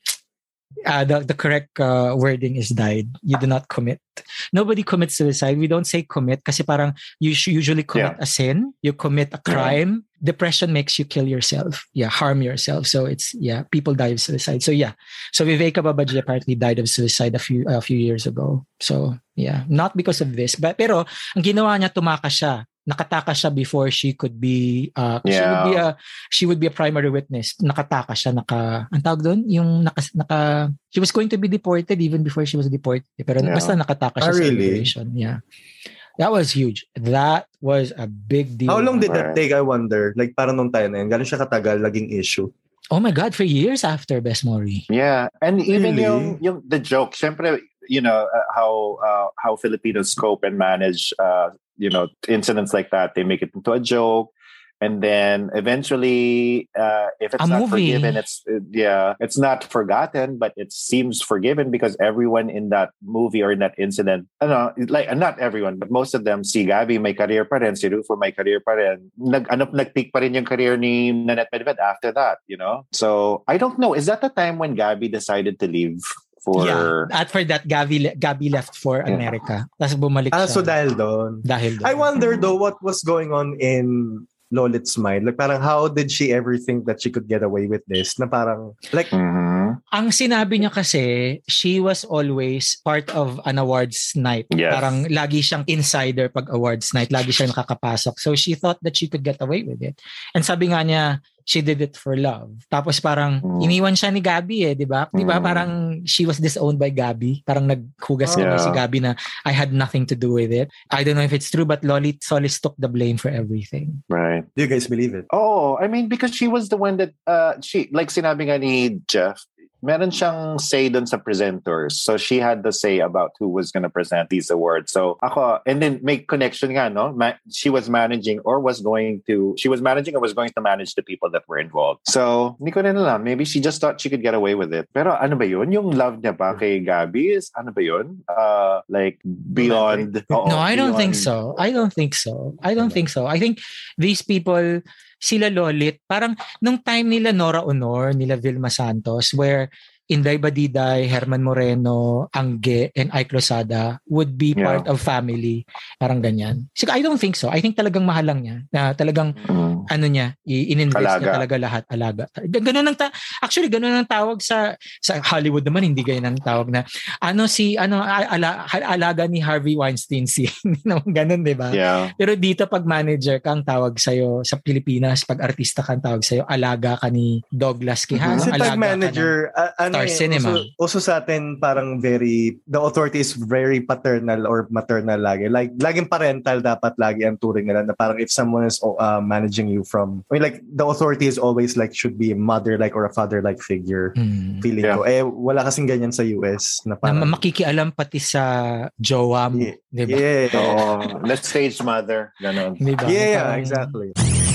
[SPEAKER 5] Uh, the, the correct uh, wording is died. You do not commit. Nobody commits suicide. We don't say commit kasi parang you usually commit yeah. a sin. You commit a crime. Yeah. Depression makes you kill yourself. Yeah, harm yourself. So it's, yeah, people die of suicide. So yeah. So Viveka Babaji apparently died of suicide a few a few years ago. So yeah, not because of this. But pero ang ginawa niya, tumakas siya. Nakatakas siya before she could be uh yeah. she would be a she would be a primary witness. Nakatakas siya, naka ang tawag doon, yung naka, naka she was going to be deported even before she was deported. Pero yeah. basta nakatakas siya oh, sa
[SPEAKER 9] really?
[SPEAKER 5] immigration. Yeah. That was huge. That was a big deal.
[SPEAKER 9] How long did that take, I wonder? Like parang nung time na yun, gano'n siya katagal naging issue?
[SPEAKER 5] Oh my God, for years after Best Mori.
[SPEAKER 6] Yeah, and even
[SPEAKER 9] really?
[SPEAKER 6] yung, yung the joke, syempre, you know, uh, how uh, how Filipinos cope and manage uh, you know, incidents like that. They make it into a joke. And then eventually, uh, if it's
[SPEAKER 5] a
[SPEAKER 6] not
[SPEAKER 5] movie.
[SPEAKER 6] forgiven, it's, uh, yeah, it's not forgotten, but it seems forgiven because everyone in that movie or in that incident, I don't know, like, not everyone, but most of them, si Gabby may career pa rin, si Rufo may career pa rin. Nag, ano, nag-peak pa rin yung career ni Nanette Medved after that, you know? So, I don't know. Is that the time when Gabby decided to leave? For...
[SPEAKER 5] Yeah, at for that, Gabby, Gabby left for yeah. America. Tapos bumalik
[SPEAKER 9] ah,
[SPEAKER 5] siya.
[SPEAKER 9] So dahil doon.
[SPEAKER 5] Dahil doon.
[SPEAKER 9] I wonder though, what was going on in Lolit's mind? Like parang how did she ever think that she could get away with this? Na parang, like...
[SPEAKER 6] Mm-hmm.
[SPEAKER 5] Ang sinabi niya kasi, she was always part of an awards night.
[SPEAKER 6] Yes.
[SPEAKER 5] Parang lagi siyang insider pag awards night. Lagi siyang nakakapasok. So she thought that she could get away with it. And sabi nga niya, she did it for love. Tapos parang mm. iniwan siya ni Gabby eh, di ba? Di ba mm. parang she was disowned by Gabby. Parang naghugas oh, kami yeah. si Gabby na I had nothing to do with it. I don't know if it's true, but Lolit Solis took the blame for everything.
[SPEAKER 6] Right.
[SPEAKER 9] Do you guys believe it?
[SPEAKER 6] Oh, I mean, because she was the one that, uh, she, like sinabi nga ni Jeff, meron siyang say dun sa presenters. So she had the say about who was going to present these awards. So ako, and then make connection nga, no? Ma- she was managing or was going to, she was managing or was going to manage the people that were involved. So, hindi ko rin alam. Maybe she just thought she could get away with it. Pero ano ba yun? Yung love niya ba kay Gabby is, ano ba yun? Uh, like, beyond...
[SPEAKER 5] Oh, no, I don't
[SPEAKER 6] beyond...
[SPEAKER 5] think so. I don't think so. I don't think so. I think these people... Sila Lolit, parang nung time nila Nora Honor, nila Vilma Santos, where Inday Badiday, Herman Moreno, Angge, and Ike Losada would be yeah. part of family. Parang ganyan. So I don't think so. I think talagang mahal lang niya. Na talagang, mm. ano niya, i-invest niya talaga lahat. Alaga. Ganun ang ta- Actually, ganun ang tawag sa sa Hollywood naman. Hindi ganyan ang tawag na, ano si, ano, ala, alaga ni Harvey Weinstein si, hindi naman ganun, di ba?
[SPEAKER 6] Yeah.
[SPEAKER 5] Pero dito, pag manager ka, ang tawag sa'yo, sa Pilipinas, pag artista ka, ang tawag sa'yo, alaga ka ni Douglas Quijano.
[SPEAKER 9] Kasi pag manager, uh, ano
[SPEAKER 5] star
[SPEAKER 7] eh,
[SPEAKER 5] cinema.
[SPEAKER 7] Also, also sa atin, parang very, the authority is very paternal or maternal lagi. Like, laging parental dapat lagi ang turing nila na parang if someone is uh, managing you from, I mean, like, the authority is always like, should be a mother-like or a father-like figure. Mm. Feeling yeah. ko. Eh, wala kasing ganyan sa U S. Na, parang,
[SPEAKER 5] na makikialam pati sa jowa mo.
[SPEAKER 7] Yeah.
[SPEAKER 5] Diba?
[SPEAKER 6] Yeah. Oh, let's stage mother. Ganon.
[SPEAKER 7] Diba? Yeah, um, exactly.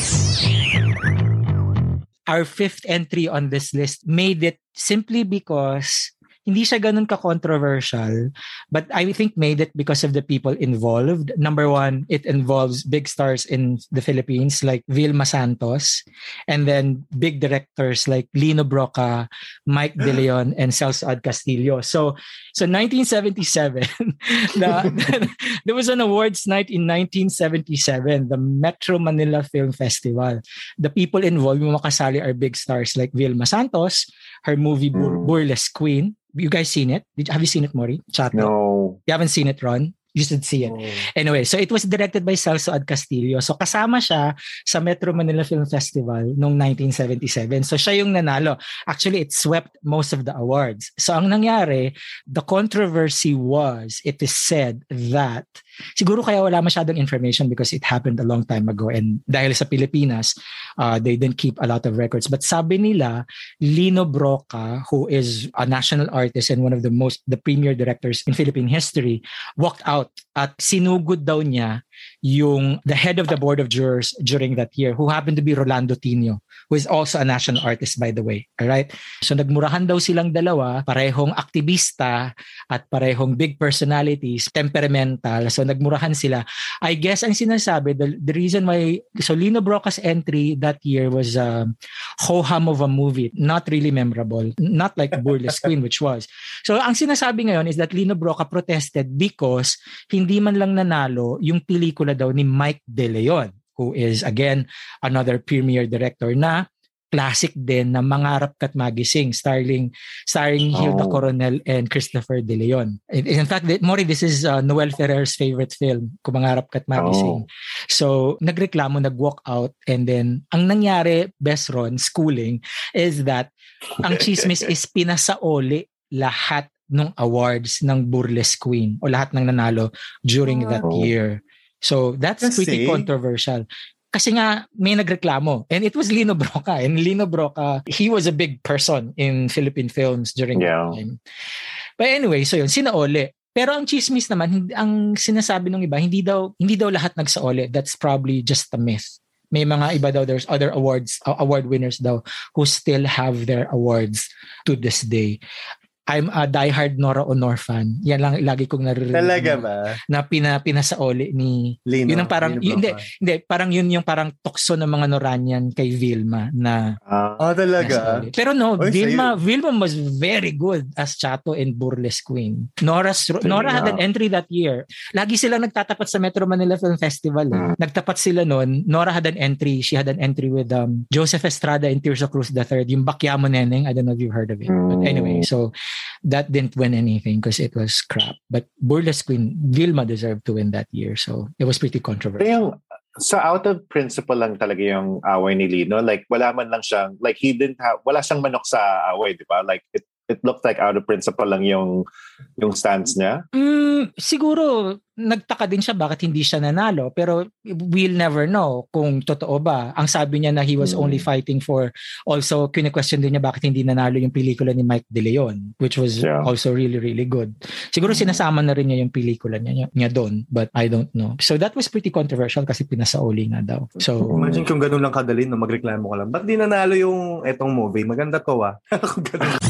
[SPEAKER 5] Our fifth entry on this list made it simply because hindi siya ganun ka-controversial, but I think made it because of the people involved. Number one, it involves big stars in the Philippines like Vilma Santos, and then big directors like Lino Broca, Mike De Leon, and Celso Ad Castillo. So, so nineteen seventy-seven, the, the, there was an awards night in nineteen seventy-seven, the Metro Manila Film Festival. The people involved, yung makasali are big stars like Vilma Santos, her movie Bur- Burlesque Queen. You guys seen it? Did, have you seen it, Maury? Chat.
[SPEAKER 6] No.
[SPEAKER 5] You haven't seen it, Ron? You should see it. Oh. Anyway, so it was directed by Celso Ad Castillo. So kasama siya sa Metro Manila Film Festival noong nineteen seventy-seven. So siya yung nanalo. Actually, it swept most of the awards. So ang nangyari, the controversy was, it is said that, siguro kaya wala masyadong information because it happened a long time ago and dahil sa Pilipinas, uh, they didn't keep a lot of records. But sabi nila, Lino Broca, who is a national artist and one of the most, the premier directors in Philippine history, walked out at sinugod daw niya yung the head of the board of jurors during that year, who happened to be Rolando Tino, who is also a national artist, by the way. All right? So nagmurahan daw silang dalawa, parehong aktivista at parehong big personalities, temperamental. So nagmurahan sila. I guess ang sinasabi, the, the reason why, so Lino Broca's entry that year was a um, ho-hum of a movie, not really memorable, not like Burlesque Queen, which was. So ang sinasabi ngayon is that Lino Broca protested because hindi man lang nanalo yung pelikula daw ni Mike De Leon, who is again another premier director na classic din na Mangarap Ka't Magising, starring starring oh. Hilda Coronel and Christopher De Leon. In, in fact, Maury, this is uh, Noel Ferrer's favorite film, Kung Mangarap Ka't Magising. Oh. So, nagreklamo, nag-walk out, and then ang nangyari, Best Ron, schooling, is that ang chismis is pinasaoli lahat ng awards ng Burlesque Queen o lahat ng nanalo during that oh. year. So, that's Kasi, pretty controversial. Kasi nga, may nagreklamo. And it was Lino Broca. And Lino Broca, he was a big person in Philippine films during yeah. that time. But anyway, so yun, sinaoli. Pero ang chismis naman, ang sinasabi ng iba, hindi daw hindi daw lahat nagsaoli. That's probably just a myth. May mga iba daw, there's other awards, uh, award winners daw who still have their awards to this day. I'm a diehard Nora Honor fan. Yan lang lagi kong naririnig.
[SPEAKER 7] Talaga ba?
[SPEAKER 5] Na pina, pinasaoli ni
[SPEAKER 7] Lino.
[SPEAKER 5] Yun ang parang yun, hindi, hindi, parang yun yung parang tukso ng mga Noranian kay Vilma na
[SPEAKER 7] Ah, uh, talaga.
[SPEAKER 5] Nasaoli. Pero no, Oy, Vilma sayo. Vilma was very good as Chato and Burlesque Queen. Nora's, Nora had an entry that year. Lagi sila nagtatapat sa Metro Manila Film Festival. Hmm. Nagtapat sila noon. Nora had an entry. She had an entry with um, Joseph Estrada and Tirso Cruz the third. Yung Bakyamo Neneng. I don't know if you've heard of it. Hmm. But anyway, so that didn't win anything because it was crap. But Burlesque Queen, Vilma deserved to win that year. So it was pretty controversial.
[SPEAKER 6] Yung, sa out of principle lang talaga yung away ni Lino. Like, wala man lang siyang, like, he didn't have, wala siyang manok sa away, di ba? Like, it, it looked like out of principle lang yung, yung stance niya.
[SPEAKER 5] Mm, siguro, nagtaka din siya bakit hindi siya nanalo. Pero we'll never know kung totoo ba. Ang sabi niya na he was hmm. only fighting for, also, kine-question din niya bakit hindi nanalo yung pelikula ni Mike De Leon, which was yeah. also really, really good. Siguro hmm. sinasama na rin niya yung pelikula niya, niya doon, but I don't know. So that was pretty controversial kasi pinasauli nga daw. So
[SPEAKER 7] imagine kung ganun lang kadali na magreklamo ka lang. Ba't di nanalo yung etong movie? Maganda to ah. Kung ganun.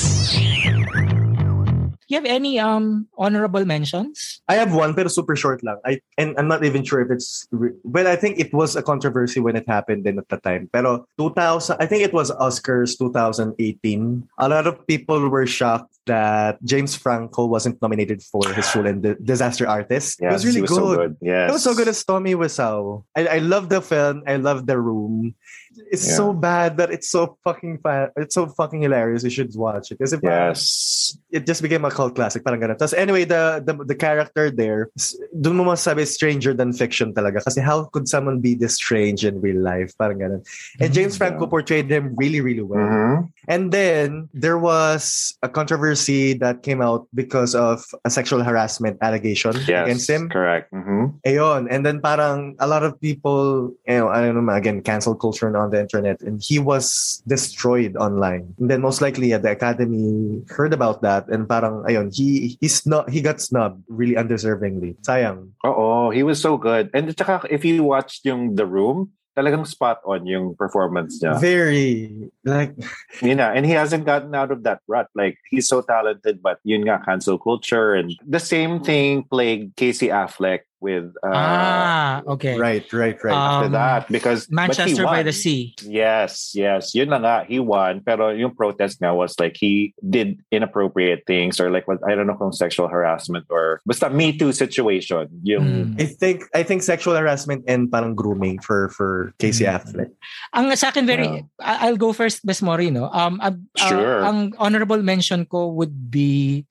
[SPEAKER 5] You have any um honorable mentions?
[SPEAKER 7] I have one, pero super short lang. I and I'm not even sure if it's re- well. I think it was a controversy when it happened then at the time. Pero two thousand, I think it was Oscars twenty eighteen. A lot of people were shocked that James Franco wasn't nominated for his role in The Disaster Artist.
[SPEAKER 6] Yes,
[SPEAKER 7] it was really
[SPEAKER 6] was
[SPEAKER 7] good.
[SPEAKER 6] So good. Yes.
[SPEAKER 7] It was so good as Tommy Wiseau. I I love the film. I love The Room. It's
[SPEAKER 6] Yeah.
[SPEAKER 7] so bad that it's so fucking fa- it's so fucking hilarious. You should watch it. Kasi parang
[SPEAKER 6] Yes.
[SPEAKER 7] it just became a cult classic. Parang ganun. Tapos anyway, the, the the character there, s- dun mo masabi stranger than fiction talaga. Kasi how could someone be this strange in real life? Parang ganun. And James Franco portrayed him really, really well.
[SPEAKER 6] Mm-hmm.
[SPEAKER 7] And then there was a controversy that came out because of a sexual harassment allegation
[SPEAKER 6] Yes.
[SPEAKER 7] against him.
[SPEAKER 6] Correct. Mm-hmm.
[SPEAKER 7] Ayon. And then parang a lot of people, you know, I don't know, again, cancel culture on the internet. And he was destroyed online. And then most likely, yeah, the Academy heard about that. And parang, ayon, he, he, snub, he got snubbed really undeservingly. Sayang.
[SPEAKER 6] Oh, he was so good. And tsaka, if you watched yung The Room, talagang spot on yung performance niya.
[SPEAKER 7] Very, like...
[SPEAKER 6] Yun na. And he hasn't gotten out of that rut. Like, he's so talented, but yun nga, cancel culture. And the same thing plagued Casey Affleck with... Uh,
[SPEAKER 5] ah, okay.
[SPEAKER 7] Right, right, right.
[SPEAKER 6] After
[SPEAKER 5] Um,
[SPEAKER 6] that, because... but he
[SPEAKER 5] Manchester by
[SPEAKER 6] won.
[SPEAKER 5] the Sea.
[SPEAKER 6] Yes, yes. Yun na nga, he won. Pero yung protest nga was like, he did inappropriate things or like, what I don't know kung sexual harassment or... Basta Me Too situation. Yung...
[SPEAKER 7] I think I think sexual harassment and parang grooming for for Casey Affleck.
[SPEAKER 5] Ang sa akin very
[SPEAKER 6] Yeah.
[SPEAKER 5] I- I'll go first, Bes Mori, no. Um uh,
[SPEAKER 6] Sure.
[SPEAKER 5] uh, ang honorable mention ko would be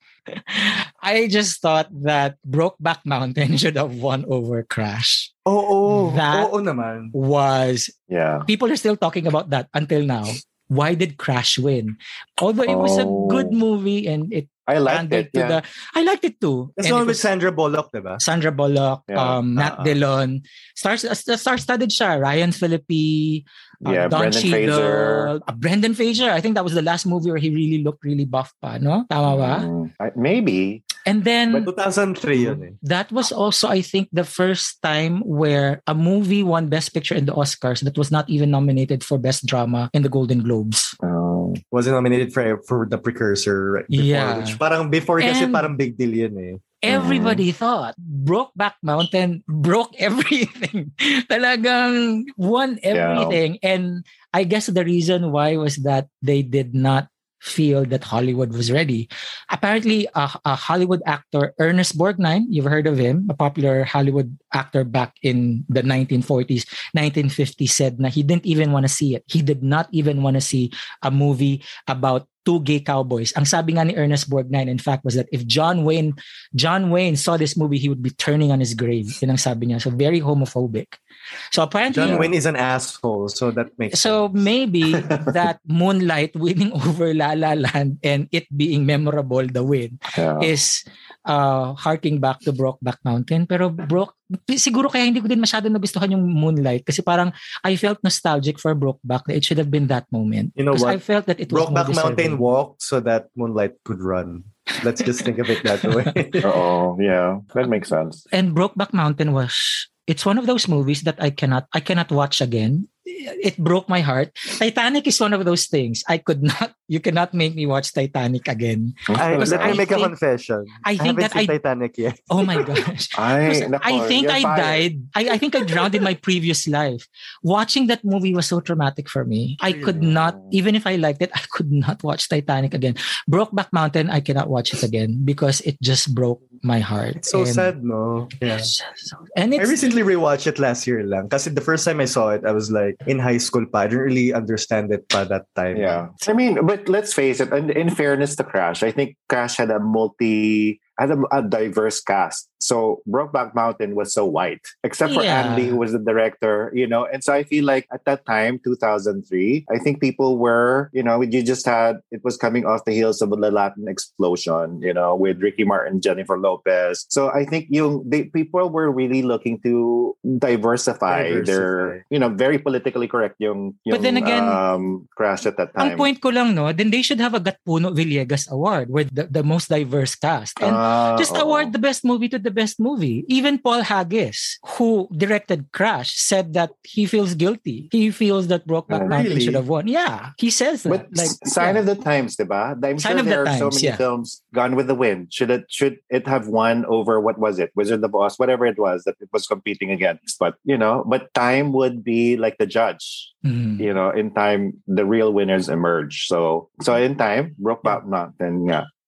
[SPEAKER 5] I just thought that Brokeback Mountain should have won over Crash.
[SPEAKER 7] Oh, oh.
[SPEAKER 5] That
[SPEAKER 7] Oo naman.
[SPEAKER 5] Was
[SPEAKER 6] Yeah.
[SPEAKER 5] people are still talking about that until now. Why did Crash win? Although it was a
[SPEAKER 6] Oh.
[SPEAKER 5] good movie and it
[SPEAKER 6] I liked
[SPEAKER 5] landed
[SPEAKER 6] it.
[SPEAKER 5] to
[SPEAKER 6] Yeah.
[SPEAKER 5] the I liked it too.
[SPEAKER 7] That's
[SPEAKER 5] And
[SPEAKER 7] the
[SPEAKER 5] it
[SPEAKER 7] one with
[SPEAKER 5] was
[SPEAKER 7] Sandra Bullock, diba?
[SPEAKER 5] Sandra Bullock,
[SPEAKER 6] Yeah.
[SPEAKER 5] um, Matt
[SPEAKER 7] Ah.
[SPEAKER 5] Dillon, stars, uh, star-studded siya. Ryan Phillippe, uh,
[SPEAKER 6] Yeah,
[SPEAKER 5] Don
[SPEAKER 6] Brendan
[SPEAKER 5] Cheadle,
[SPEAKER 6] Fraser.
[SPEAKER 5] uh, Brendan Fraser. I think that was the last movie where he really looked really buff pa, no? Tama ba?
[SPEAKER 6] Mm, I- maybe.
[SPEAKER 5] And then
[SPEAKER 7] two thousand three yun eh.
[SPEAKER 5] that was also, I think, the first time where a movie won Best Picture in the Oscars that was not even nominated for Best Drama in the Golden Globes.
[SPEAKER 6] Oh.
[SPEAKER 7] Wasn't nominated for for the precursor right before,
[SPEAKER 5] Yeah.
[SPEAKER 7] which parang before kasi
[SPEAKER 5] And-
[SPEAKER 7] parang big deal yun eh.
[SPEAKER 5] Everybody thought Brokeback Mountain broke everything. Talagang won everything. And I guess the reason why was that they did not feel that Hollywood was ready. Apparently, a, a Hollywood actor, Ernest Borgnine, you've heard of him, a popular Hollywood actor back in the nineteen forties, nineteen fifties, said na he didn't even want to see it. He did not even want to see a movie about two gay cowboys. Ang sabi nga ni Ernest Borgnine, in fact, was that if John Wayne John Wayne saw this movie, he would be turning on his grave. Yun ang sabi niya. So very homophobic. So apparently,
[SPEAKER 7] John Wayne is an asshole, so that makes
[SPEAKER 5] so
[SPEAKER 7] sense.
[SPEAKER 5] maybe that Moonlight winning over La La Land and it being memorable, the win,
[SPEAKER 6] Yeah.
[SPEAKER 5] is uh, harking back to Brokeback Mountain. Pero Broke, siguro kaya hindi ko din masyado nagustuhan yung Moonlight kasi parang I felt nostalgic for Brokeback. It should have been that moment.
[SPEAKER 7] You know
[SPEAKER 5] Because
[SPEAKER 7] what?
[SPEAKER 5] I felt that it was
[SPEAKER 7] Brokeback
[SPEAKER 5] more
[SPEAKER 7] Mountain
[SPEAKER 5] deserving.
[SPEAKER 7] walked so that Moonlight could run. Let's just think of it that way.
[SPEAKER 6] Oh, yeah. That makes sense.
[SPEAKER 5] And Brokeback Mountain was it's one of those movies that I cannot I cannot watch again. It broke my heart. Titanic is one of those things. I could not you cannot make me watch Titanic again.
[SPEAKER 7] I,
[SPEAKER 5] Because
[SPEAKER 7] let me
[SPEAKER 5] I
[SPEAKER 7] make a
[SPEAKER 5] think-
[SPEAKER 7] confession.
[SPEAKER 5] I think
[SPEAKER 7] haven't
[SPEAKER 5] that
[SPEAKER 7] seen
[SPEAKER 5] I-
[SPEAKER 7] Titanic yet.
[SPEAKER 5] Oh my gosh.
[SPEAKER 6] I,
[SPEAKER 5] Because I think I died. I, I think I drowned in my previous life. Watching that movie was so traumatic for me. I could not, even if I liked it, I could not watch Titanic again. Brokeback Mountain, I cannot watch it again because it just broke my heart.
[SPEAKER 7] It's so
[SPEAKER 5] And-
[SPEAKER 7] sad, no? Yeah.
[SPEAKER 5] And
[SPEAKER 7] I
[SPEAKER 5] it's
[SPEAKER 7] recently rewatched it last year lang. Kasi the first time I saw it, I was like in high school pa. I didn't really understand it pa that time.
[SPEAKER 6] Yeah. I mean, but let's face it, in, in fairness to Crash, I think Crash had a multi, had a, a diverse cast. So Brokeback Mountain was so white, except for
[SPEAKER 5] Yeah.
[SPEAKER 6] Ang Lee, who was the director, you know. And so I feel like at that time, two thousand three, I think people were, you know, you just had, it was coming off the heels of the Latin explosion, you know, with Ricky Martin, Jennifer Lopez. So I think yung, they, people were really looking to diversify,
[SPEAKER 7] Diversify.
[SPEAKER 6] their, you know, very politically correct yung, yung
[SPEAKER 5] But then again,
[SPEAKER 6] um, Crash at that time.
[SPEAKER 5] ang point ko lang, no, then they should have a Gatpuno Villegas Award with the, the most diverse cast. And
[SPEAKER 6] Ah,
[SPEAKER 5] just
[SPEAKER 6] oo.
[SPEAKER 5] award the best movie to the best movie. Even Paul Haggis, who directed Crash, said that he feels guilty. He feels that Brokeback
[SPEAKER 6] Oh,
[SPEAKER 5] Mountain
[SPEAKER 7] really?
[SPEAKER 5] should have won. Yeah, he says that.
[SPEAKER 6] But
[SPEAKER 5] like,
[SPEAKER 6] s- sign
[SPEAKER 5] yeah.
[SPEAKER 6] of the times, diba? I'm
[SPEAKER 5] Sign
[SPEAKER 6] sure
[SPEAKER 5] of the
[SPEAKER 6] there are so
[SPEAKER 5] times,
[SPEAKER 6] many
[SPEAKER 5] yeah.
[SPEAKER 6] films. Gone with the Wind. Should it should it have won over, what was it? Wizard of Oz, whatever it was that it was competing against. But you know, but time would be like the judge.
[SPEAKER 5] Mhm.
[SPEAKER 6] You know, in time the real winners emerge. So so in time, Brokeback Mountain, yeah.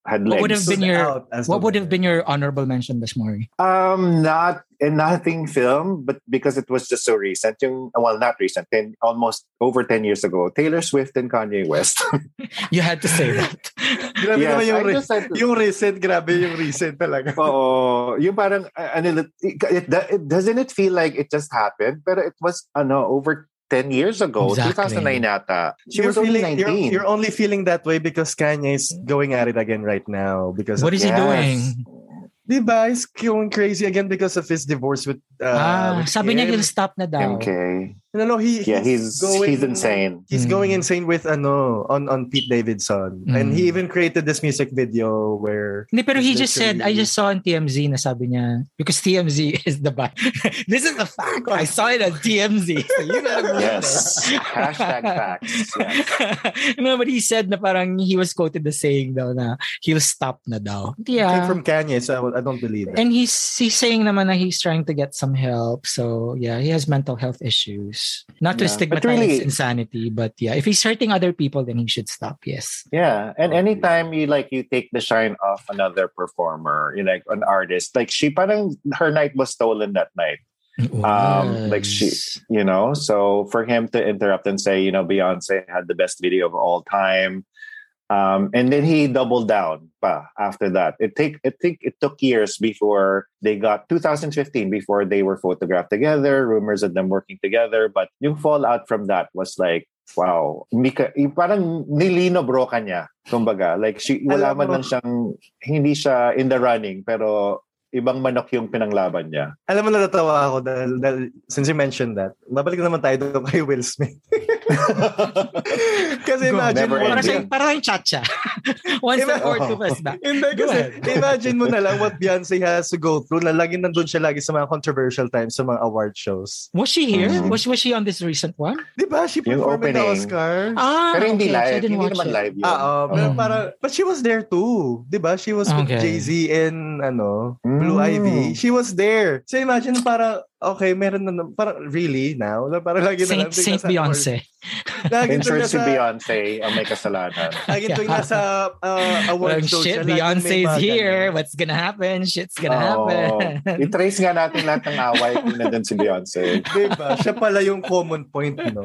[SPEAKER 6] had
[SPEAKER 5] What
[SPEAKER 6] legs.
[SPEAKER 5] would have been your
[SPEAKER 9] out as
[SPEAKER 5] What
[SPEAKER 9] the
[SPEAKER 5] would have been your honorable mention, Besmori?
[SPEAKER 6] Um, not in nothing film, but because it was just so recent. Yung, well, not recent, ten, almost over ten years ago. Taylor Swift and Kanye West.
[SPEAKER 5] You had to say that.
[SPEAKER 9] Grabe
[SPEAKER 6] Yes,
[SPEAKER 9] naman yung,
[SPEAKER 6] I
[SPEAKER 9] re-
[SPEAKER 6] just had to-
[SPEAKER 9] yung recent, grabe yung recent talaga.
[SPEAKER 6] Oo, yung parang uh, ano, it, it, it doesn't it feel like it just happened, pero it was ano over ten years ago,
[SPEAKER 5] Exactly.
[SPEAKER 6] two thousand nine yata. She
[SPEAKER 9] You're
[SPEAKER 6] was only
[SPEAKER 9] feeling, you're,
[SPEAKER 6] nineteen.
[SPEAKER 9] you're only feeling that way because Kanye's going at it again right now. Because
[SPEAKER 5] What
[SPEAKER 9] of,
[SPEAKER 5] is he
[SPEAKER 6] Yes.
[SPEAKER 5] doing?
[SPEAKER 9] Diba? He's going crazy again because of his divorce with uh,
[SPEAKER 5] ah,
[SPEAKER 9] with
[SPEAKER 5] sabi niya
[SPEAKER 9] Kim.
[SPEAKER 5] he'll stop na daw.
[SPEAKER 6] M K.
[SPEAKER 9] No, no, he,
[SPEAKER 6] Yeah, he's
[SPEAKER 9] going,
[SPEAKER 6] he's insane.
[SPEAKER 9] He's
[SPEAKER 5] Mm.
[SPEAKER 9] going insane with ano on on Pete Davidson,
[SPEAKER 5] Mm.
[SPEAKER 9] and he even created this music video where.
[SPEAKER 5] Hindi, pero he
[SPEAKER 9] he's
[SPEAKER 5] just said, I
[SPEAKER 9] literally-
[SPEAKER 5] just saw on T M Z na sabi niya, because T M Z is the bad. This is a fact. I saw it on T M Z. So you gotta believe
[SPEAKER 6] Yes.
[SPEAKER 5] this.
[SPEAKER 6] Hashtag facts. Yes.
[SPEAKER 5] No, but he said na parang he was quoted the saying daw na he'll stop na daw.
[SPEAKER 9] Came
[SPEAKER 5] Yeah.
[SPEAKER 9] from Kanye, so I, I don't believe it.
[SPEAKER 5] And he's he's saying naman na he's trying to get some help. So yeah, he has mental health issues. Not to
[SPEAKER 6] Yeah.
[SPEAKER 5] stigmatize
[SPEAKER 6] But really-
[SPEAKER 5] insanity, but yeah, if he's hurting other people, then he should stop. Yes.
[SPEAKER 6] Yeah, and anytime you like you take the shine off another performer, you like an artist, like she parang her night was stolen that night. Um, like she, you know, so for him to interrupt and say, you know, Beyonce had the best video of all time. Um, and then he doubled down pa after that. It take it think it took years before they got two thousand fifteen before they were photographed together, rumors of them working together. But yung fallout from that was like, wow. Hindi ka, yung parang nilino bro kanya. Kumbaga, like she, wala
[SPEAKER 9] Alam
[SPEAKER 6] man
[SPEAKER 9] mo-
[SPEAKER 6] lang siyang, hindi siya in the running, pero ibang manok yung pinanglaban niya.
[SPEAKER 9] Alam mo, natatawa ako dahil, dahil since you mentioned that, babalik naman tayo doon kay Will Smith. Kasi
[SPEAKER 5] Go.
[SPEAKER 9] imagine
[SPEAKER 6] Never
[SPEAKER 9] mo,
[SPEAKER 5] Para
[SPEAKER 6] ending.
[SPEAKER 5] siyang, para siyang cha-cha. One step forward, two steps back.
[SPEAKER 9] Hindi,
[SPEAKER 5] Go
[SPEAKER 9] kasi
[SPEAKER 5] ahead.
[SPEAKER 9] imagine mo na lang what Beyonce has to go through na lagi nandun siya lagi sa mga controversial times sa mga award shows.
[SPEAKER 5] Was she here?
[SPEAKER 6] Mhm.
[SPEAKER 5] Was was she on this recent one?
[SPEAKER 9] Di ba? She
[SPEAKER 6] Yung
[SPEAKER 9] performed at the
[SPEAKER 6] opening.
[SPEAKER 9] Oscars.
[SPEAKER 5] Ah,
[SPEAKER 6] Pero hindi
[SPEAKER 5] okay. So I
[SPEAKER 6] live.
[SPEAKER 5] didn't
[SPEAKER 6] Hindi
[SPEAKER 5] watch
[SPEAKER 6] naman
[SPEAKER 5] it.
[SPEAKER 6] live yun.
[SPEAKER 9] Ah, oh, pero
[SPEAKER 5] Oh.
[SPEAKER 9] para, but she was there too. Di ba? She was with
[SPEAKER 5] Okay.
[SPEAKER 9] Jay-Z and ano, Blue
[SPEAKER 6] Mm.
[SPEAKER 9] Ivy. She was there. So imagine para, okay, meron na, parang really now? Para lagi na lang.
[SPEAKER 5] Saint, Saint Beyonce.
[SPEAKER 9] Lagi
[SPEAKER 6] Ensure
[SPEAKER 9] tuwing
[SPEAKER 6] si
[SPEAKER 9] nasa,
[SPEAKER 6] Beyonce ang may kasalanan.
[SPEAKER 9] lagi tuwing nasa uh, award
[SPEAKER 5] Well,
[SPEAKER 9] show
[SPEAKER 5] shit,
[SPEAKER 9] siya, laging may
[SPEAKER 5] Beyonce's
[SPEAKER 9] mga
[SPEAKER 5] here.
[SPEAKER 9] ganun.
[SPEAKER 5] What's gonna happen? Shit's gonna
[SPEAKER 6] Oo.
[SPEAKER 5] happen.
[SPEAKER 6] I-trace nga natin lahat ng away kung nandun si Beyonce.
[SPEAKER 9] Diba? Siya pala yung common point, no?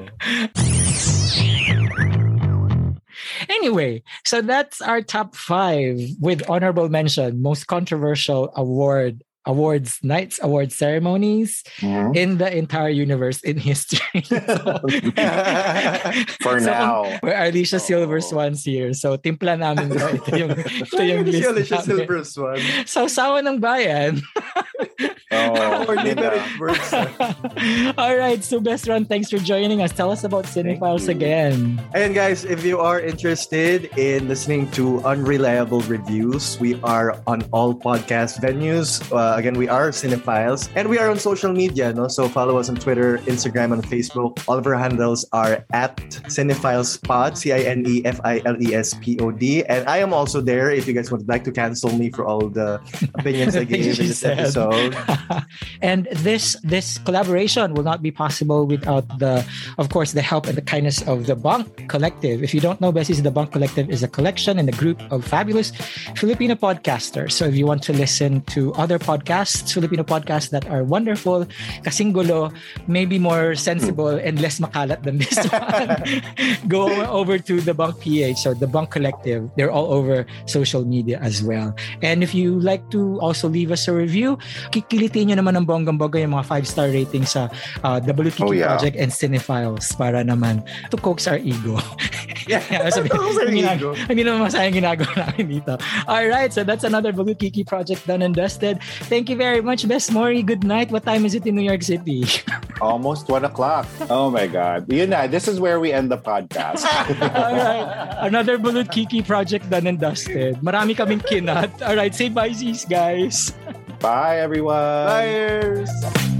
[SPEAKER 5] Anyway, so that's our top five with honorable mention, most controversial award awards nights, award ceremonies
[SPEAKER 6] Mhm.
[SPEAKER 5] in the entire universe in history. So,
[SPEAKER 6] For
[SPEAKER 5] so,
[SPEAKER 6] now.
[SPEAKER 5] We're Alicia Silver
[SPEAKER 6] Oh.
[SPEAKER 5] Swans here. So timpla namin ba? Ito yung, ito yung
[SPEAKER 9] Si
[SPEAKER 5] list
[SPEAKER 9] Alicia
[SPEAKER 5] namin.
[SPEAKER 9] Silver's one.
[SPEAKER 5] Sausawan ng bayan.
[SPEAKER 6] Oh,
[SPEAKER 9] Or
[SPEAKER 6] yun
[SPEAKER 9] never
[SPEAKER 6] na.
[SPEAKER 9] it works.
[SPEAKER 5] All right, so Best Run, thanks for joining us. Tell us about Cinephiles again.
[SPEAKER 9] And guys, if you are interested in listening to unreliable reviews, we are on all podcast venues. Uh, again, we are Cinephiles, and we are on social media. No, so follow us on Twitter, Instagram, and Facebook. All of our handles are at CinephilesPod, C I N E F I L E S P O D. And I am also there if you guys would like to cancel me for all the opinions I gave in
[SPEAKER 5] She
[SPEAKER 9] this
[SPEAKER 5] said.
[SPEAKER 9] episode.
[SPEAKER 5] And this this collaboration will not be possible without the, of course, the help and the kindness of the Bunk Collective. If you don't know, Bessies, the Bunk Collective is a collection and a group of fabulous Filipino podcasters. So if you want to listen to other podcasts, Filipino podcasts that are wonderful, kasing gulo, maybe more sensible and less makalat than this one, go over to the Bunk P H or the Bunk Collective. They're all over social media as well. And if you like to also leave us a review, kikilitin nyo naman ng bonggang-bongga yung mga five-star rating sa uh, W T K
[SPEAKER 6] Oh, yeah.
[SPEAKER 5] Project and Cinephiles para naman to coax our ego.
[SPEAKER 9] Yeah,
[SPEAKER 5] sabi,
[SPEAKER 9] coax our
[SPEAKER 5] hindi,
[SPEAKER 9] ego.
[SPEAKER 5] hindi naman masayang ginagawa namin dito. Alright, so that's another Balut Kiki Project done and dusted. Thank you very much, Best Mori. Good night. What time is it in New York City?
[SPEAKER 6] Almost one o'clock. Oh my God. Yun na, this is where we end the podcast.
[SPEAKER 5] Alright, another Balut Kiki Project done and dusted. Marami kaming kinat. Alright, say bye, Z's, guys.
[SPEAKER 6] Bye, everyone.
[SPEAKER 9] Buyers!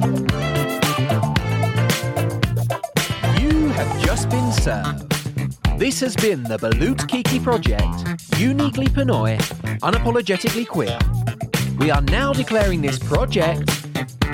[SPEAKER 11] You have just been served. This has been the Balut Kiki Project, uniquely Pinoy, unapologetically queer. We are now declaring this project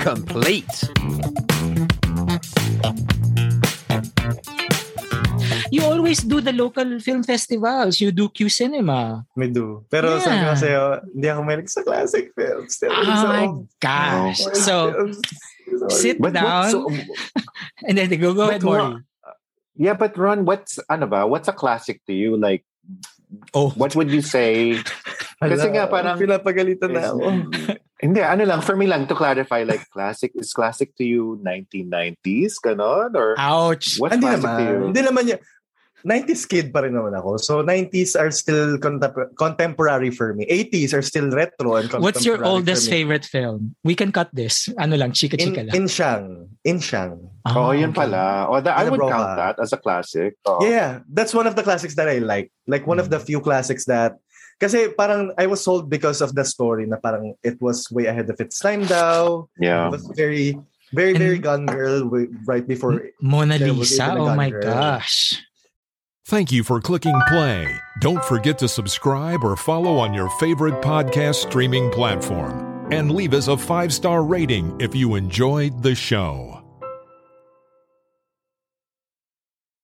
[SPEAKER 11] complete.
[SPEAKER 5] You always do the local film festivals. You do Q Cinema.
[SPEAKER 9] We do. Pero
[SPEAKER 5] Yeah.
[SPEAKER 9] sa kasi, oh, hindi ako mahilig sa classic films.
[SPEAKER 5] Oh my gosh. So, sit
[SPEAKER 6] But
[SPEAKER 5] down.
[SPEAKER 6] what's so-
[SPEAKER 5] and then go, go ahead,
[SPEAKER 6] But
[SPEAKER 5] Maury.
[SPEAKER 6] Ron- Yeah, but Ron, what's ano ba? What's a classic to you? Like,
[SPEAKER 5] oh,
[SPEAKER 6] what would you say? Kasi nga parang
[SPEAKER 9] pinapagalitan na ako.
[SPEAKER 6] Hindi, ano lang, for me lang to clarify, like, classic, is classic to you nineteen nineties, ganon? Or
[SPEAKER 5] ouch.
[SPEAKER 6] what's
[SPEAKER 9] Hindi
[SPEAKER 6] classic
[SPEAKER 9] naman.
[SPEAKER 6] to you?
[SPEAKER 9] Hindi naman yun. nineties kid pa rin naman ako. So nineties are still contempor- contemporary for me. eighties are still retro and contemporary.
[SPEAKER 5] What's your oldest
[SPEAKER 9] for me.
[SPEAKER 5] favorite film? We can cut this. Ano lang, chika-chika
[SPEAKER 9] In,
[SPEAKER 5] lang.
[SPEAKER 9] Insyang. Insyang.
[SPEAKER 6] Oh,
[SPEAKER 5] Ah,
[SPEAKER 6] yun
[SPEAKER 5] okay.
[SPEAKER 6] pala. Oh, that, I would
[SPEAKER 9] Inabroka.
[SPEAKER 6] count that as a classic. Oh.
[SPEAKER 9] Yeah, that's one of the classics that I like. Like one of the few classics that kasi parang I was sold because of the story na parang it was way ahead of its time daw.
[SPEAKER 6] Yeah.
[SPEAKER 9] It was very, very, very Gone Girl way- right before
[SPEAKER 5] Mona
[SPEAKER 9] there was
[SPEAKER 5] Lisa.
[SPEAKER 9] even a
[SPEAKER 5] Oh
[SPEAKER 9] Gone
[SPEAKER 5] my
[SPEAKER 9] Girl.
[SPEAKER 5] gosh.
[SPEAKER 1] Thank you for clicking play. Don't forget to subscribe or follow on your favorite podcast streaming platform. And leave us a five-star rating if you enjoyed the show.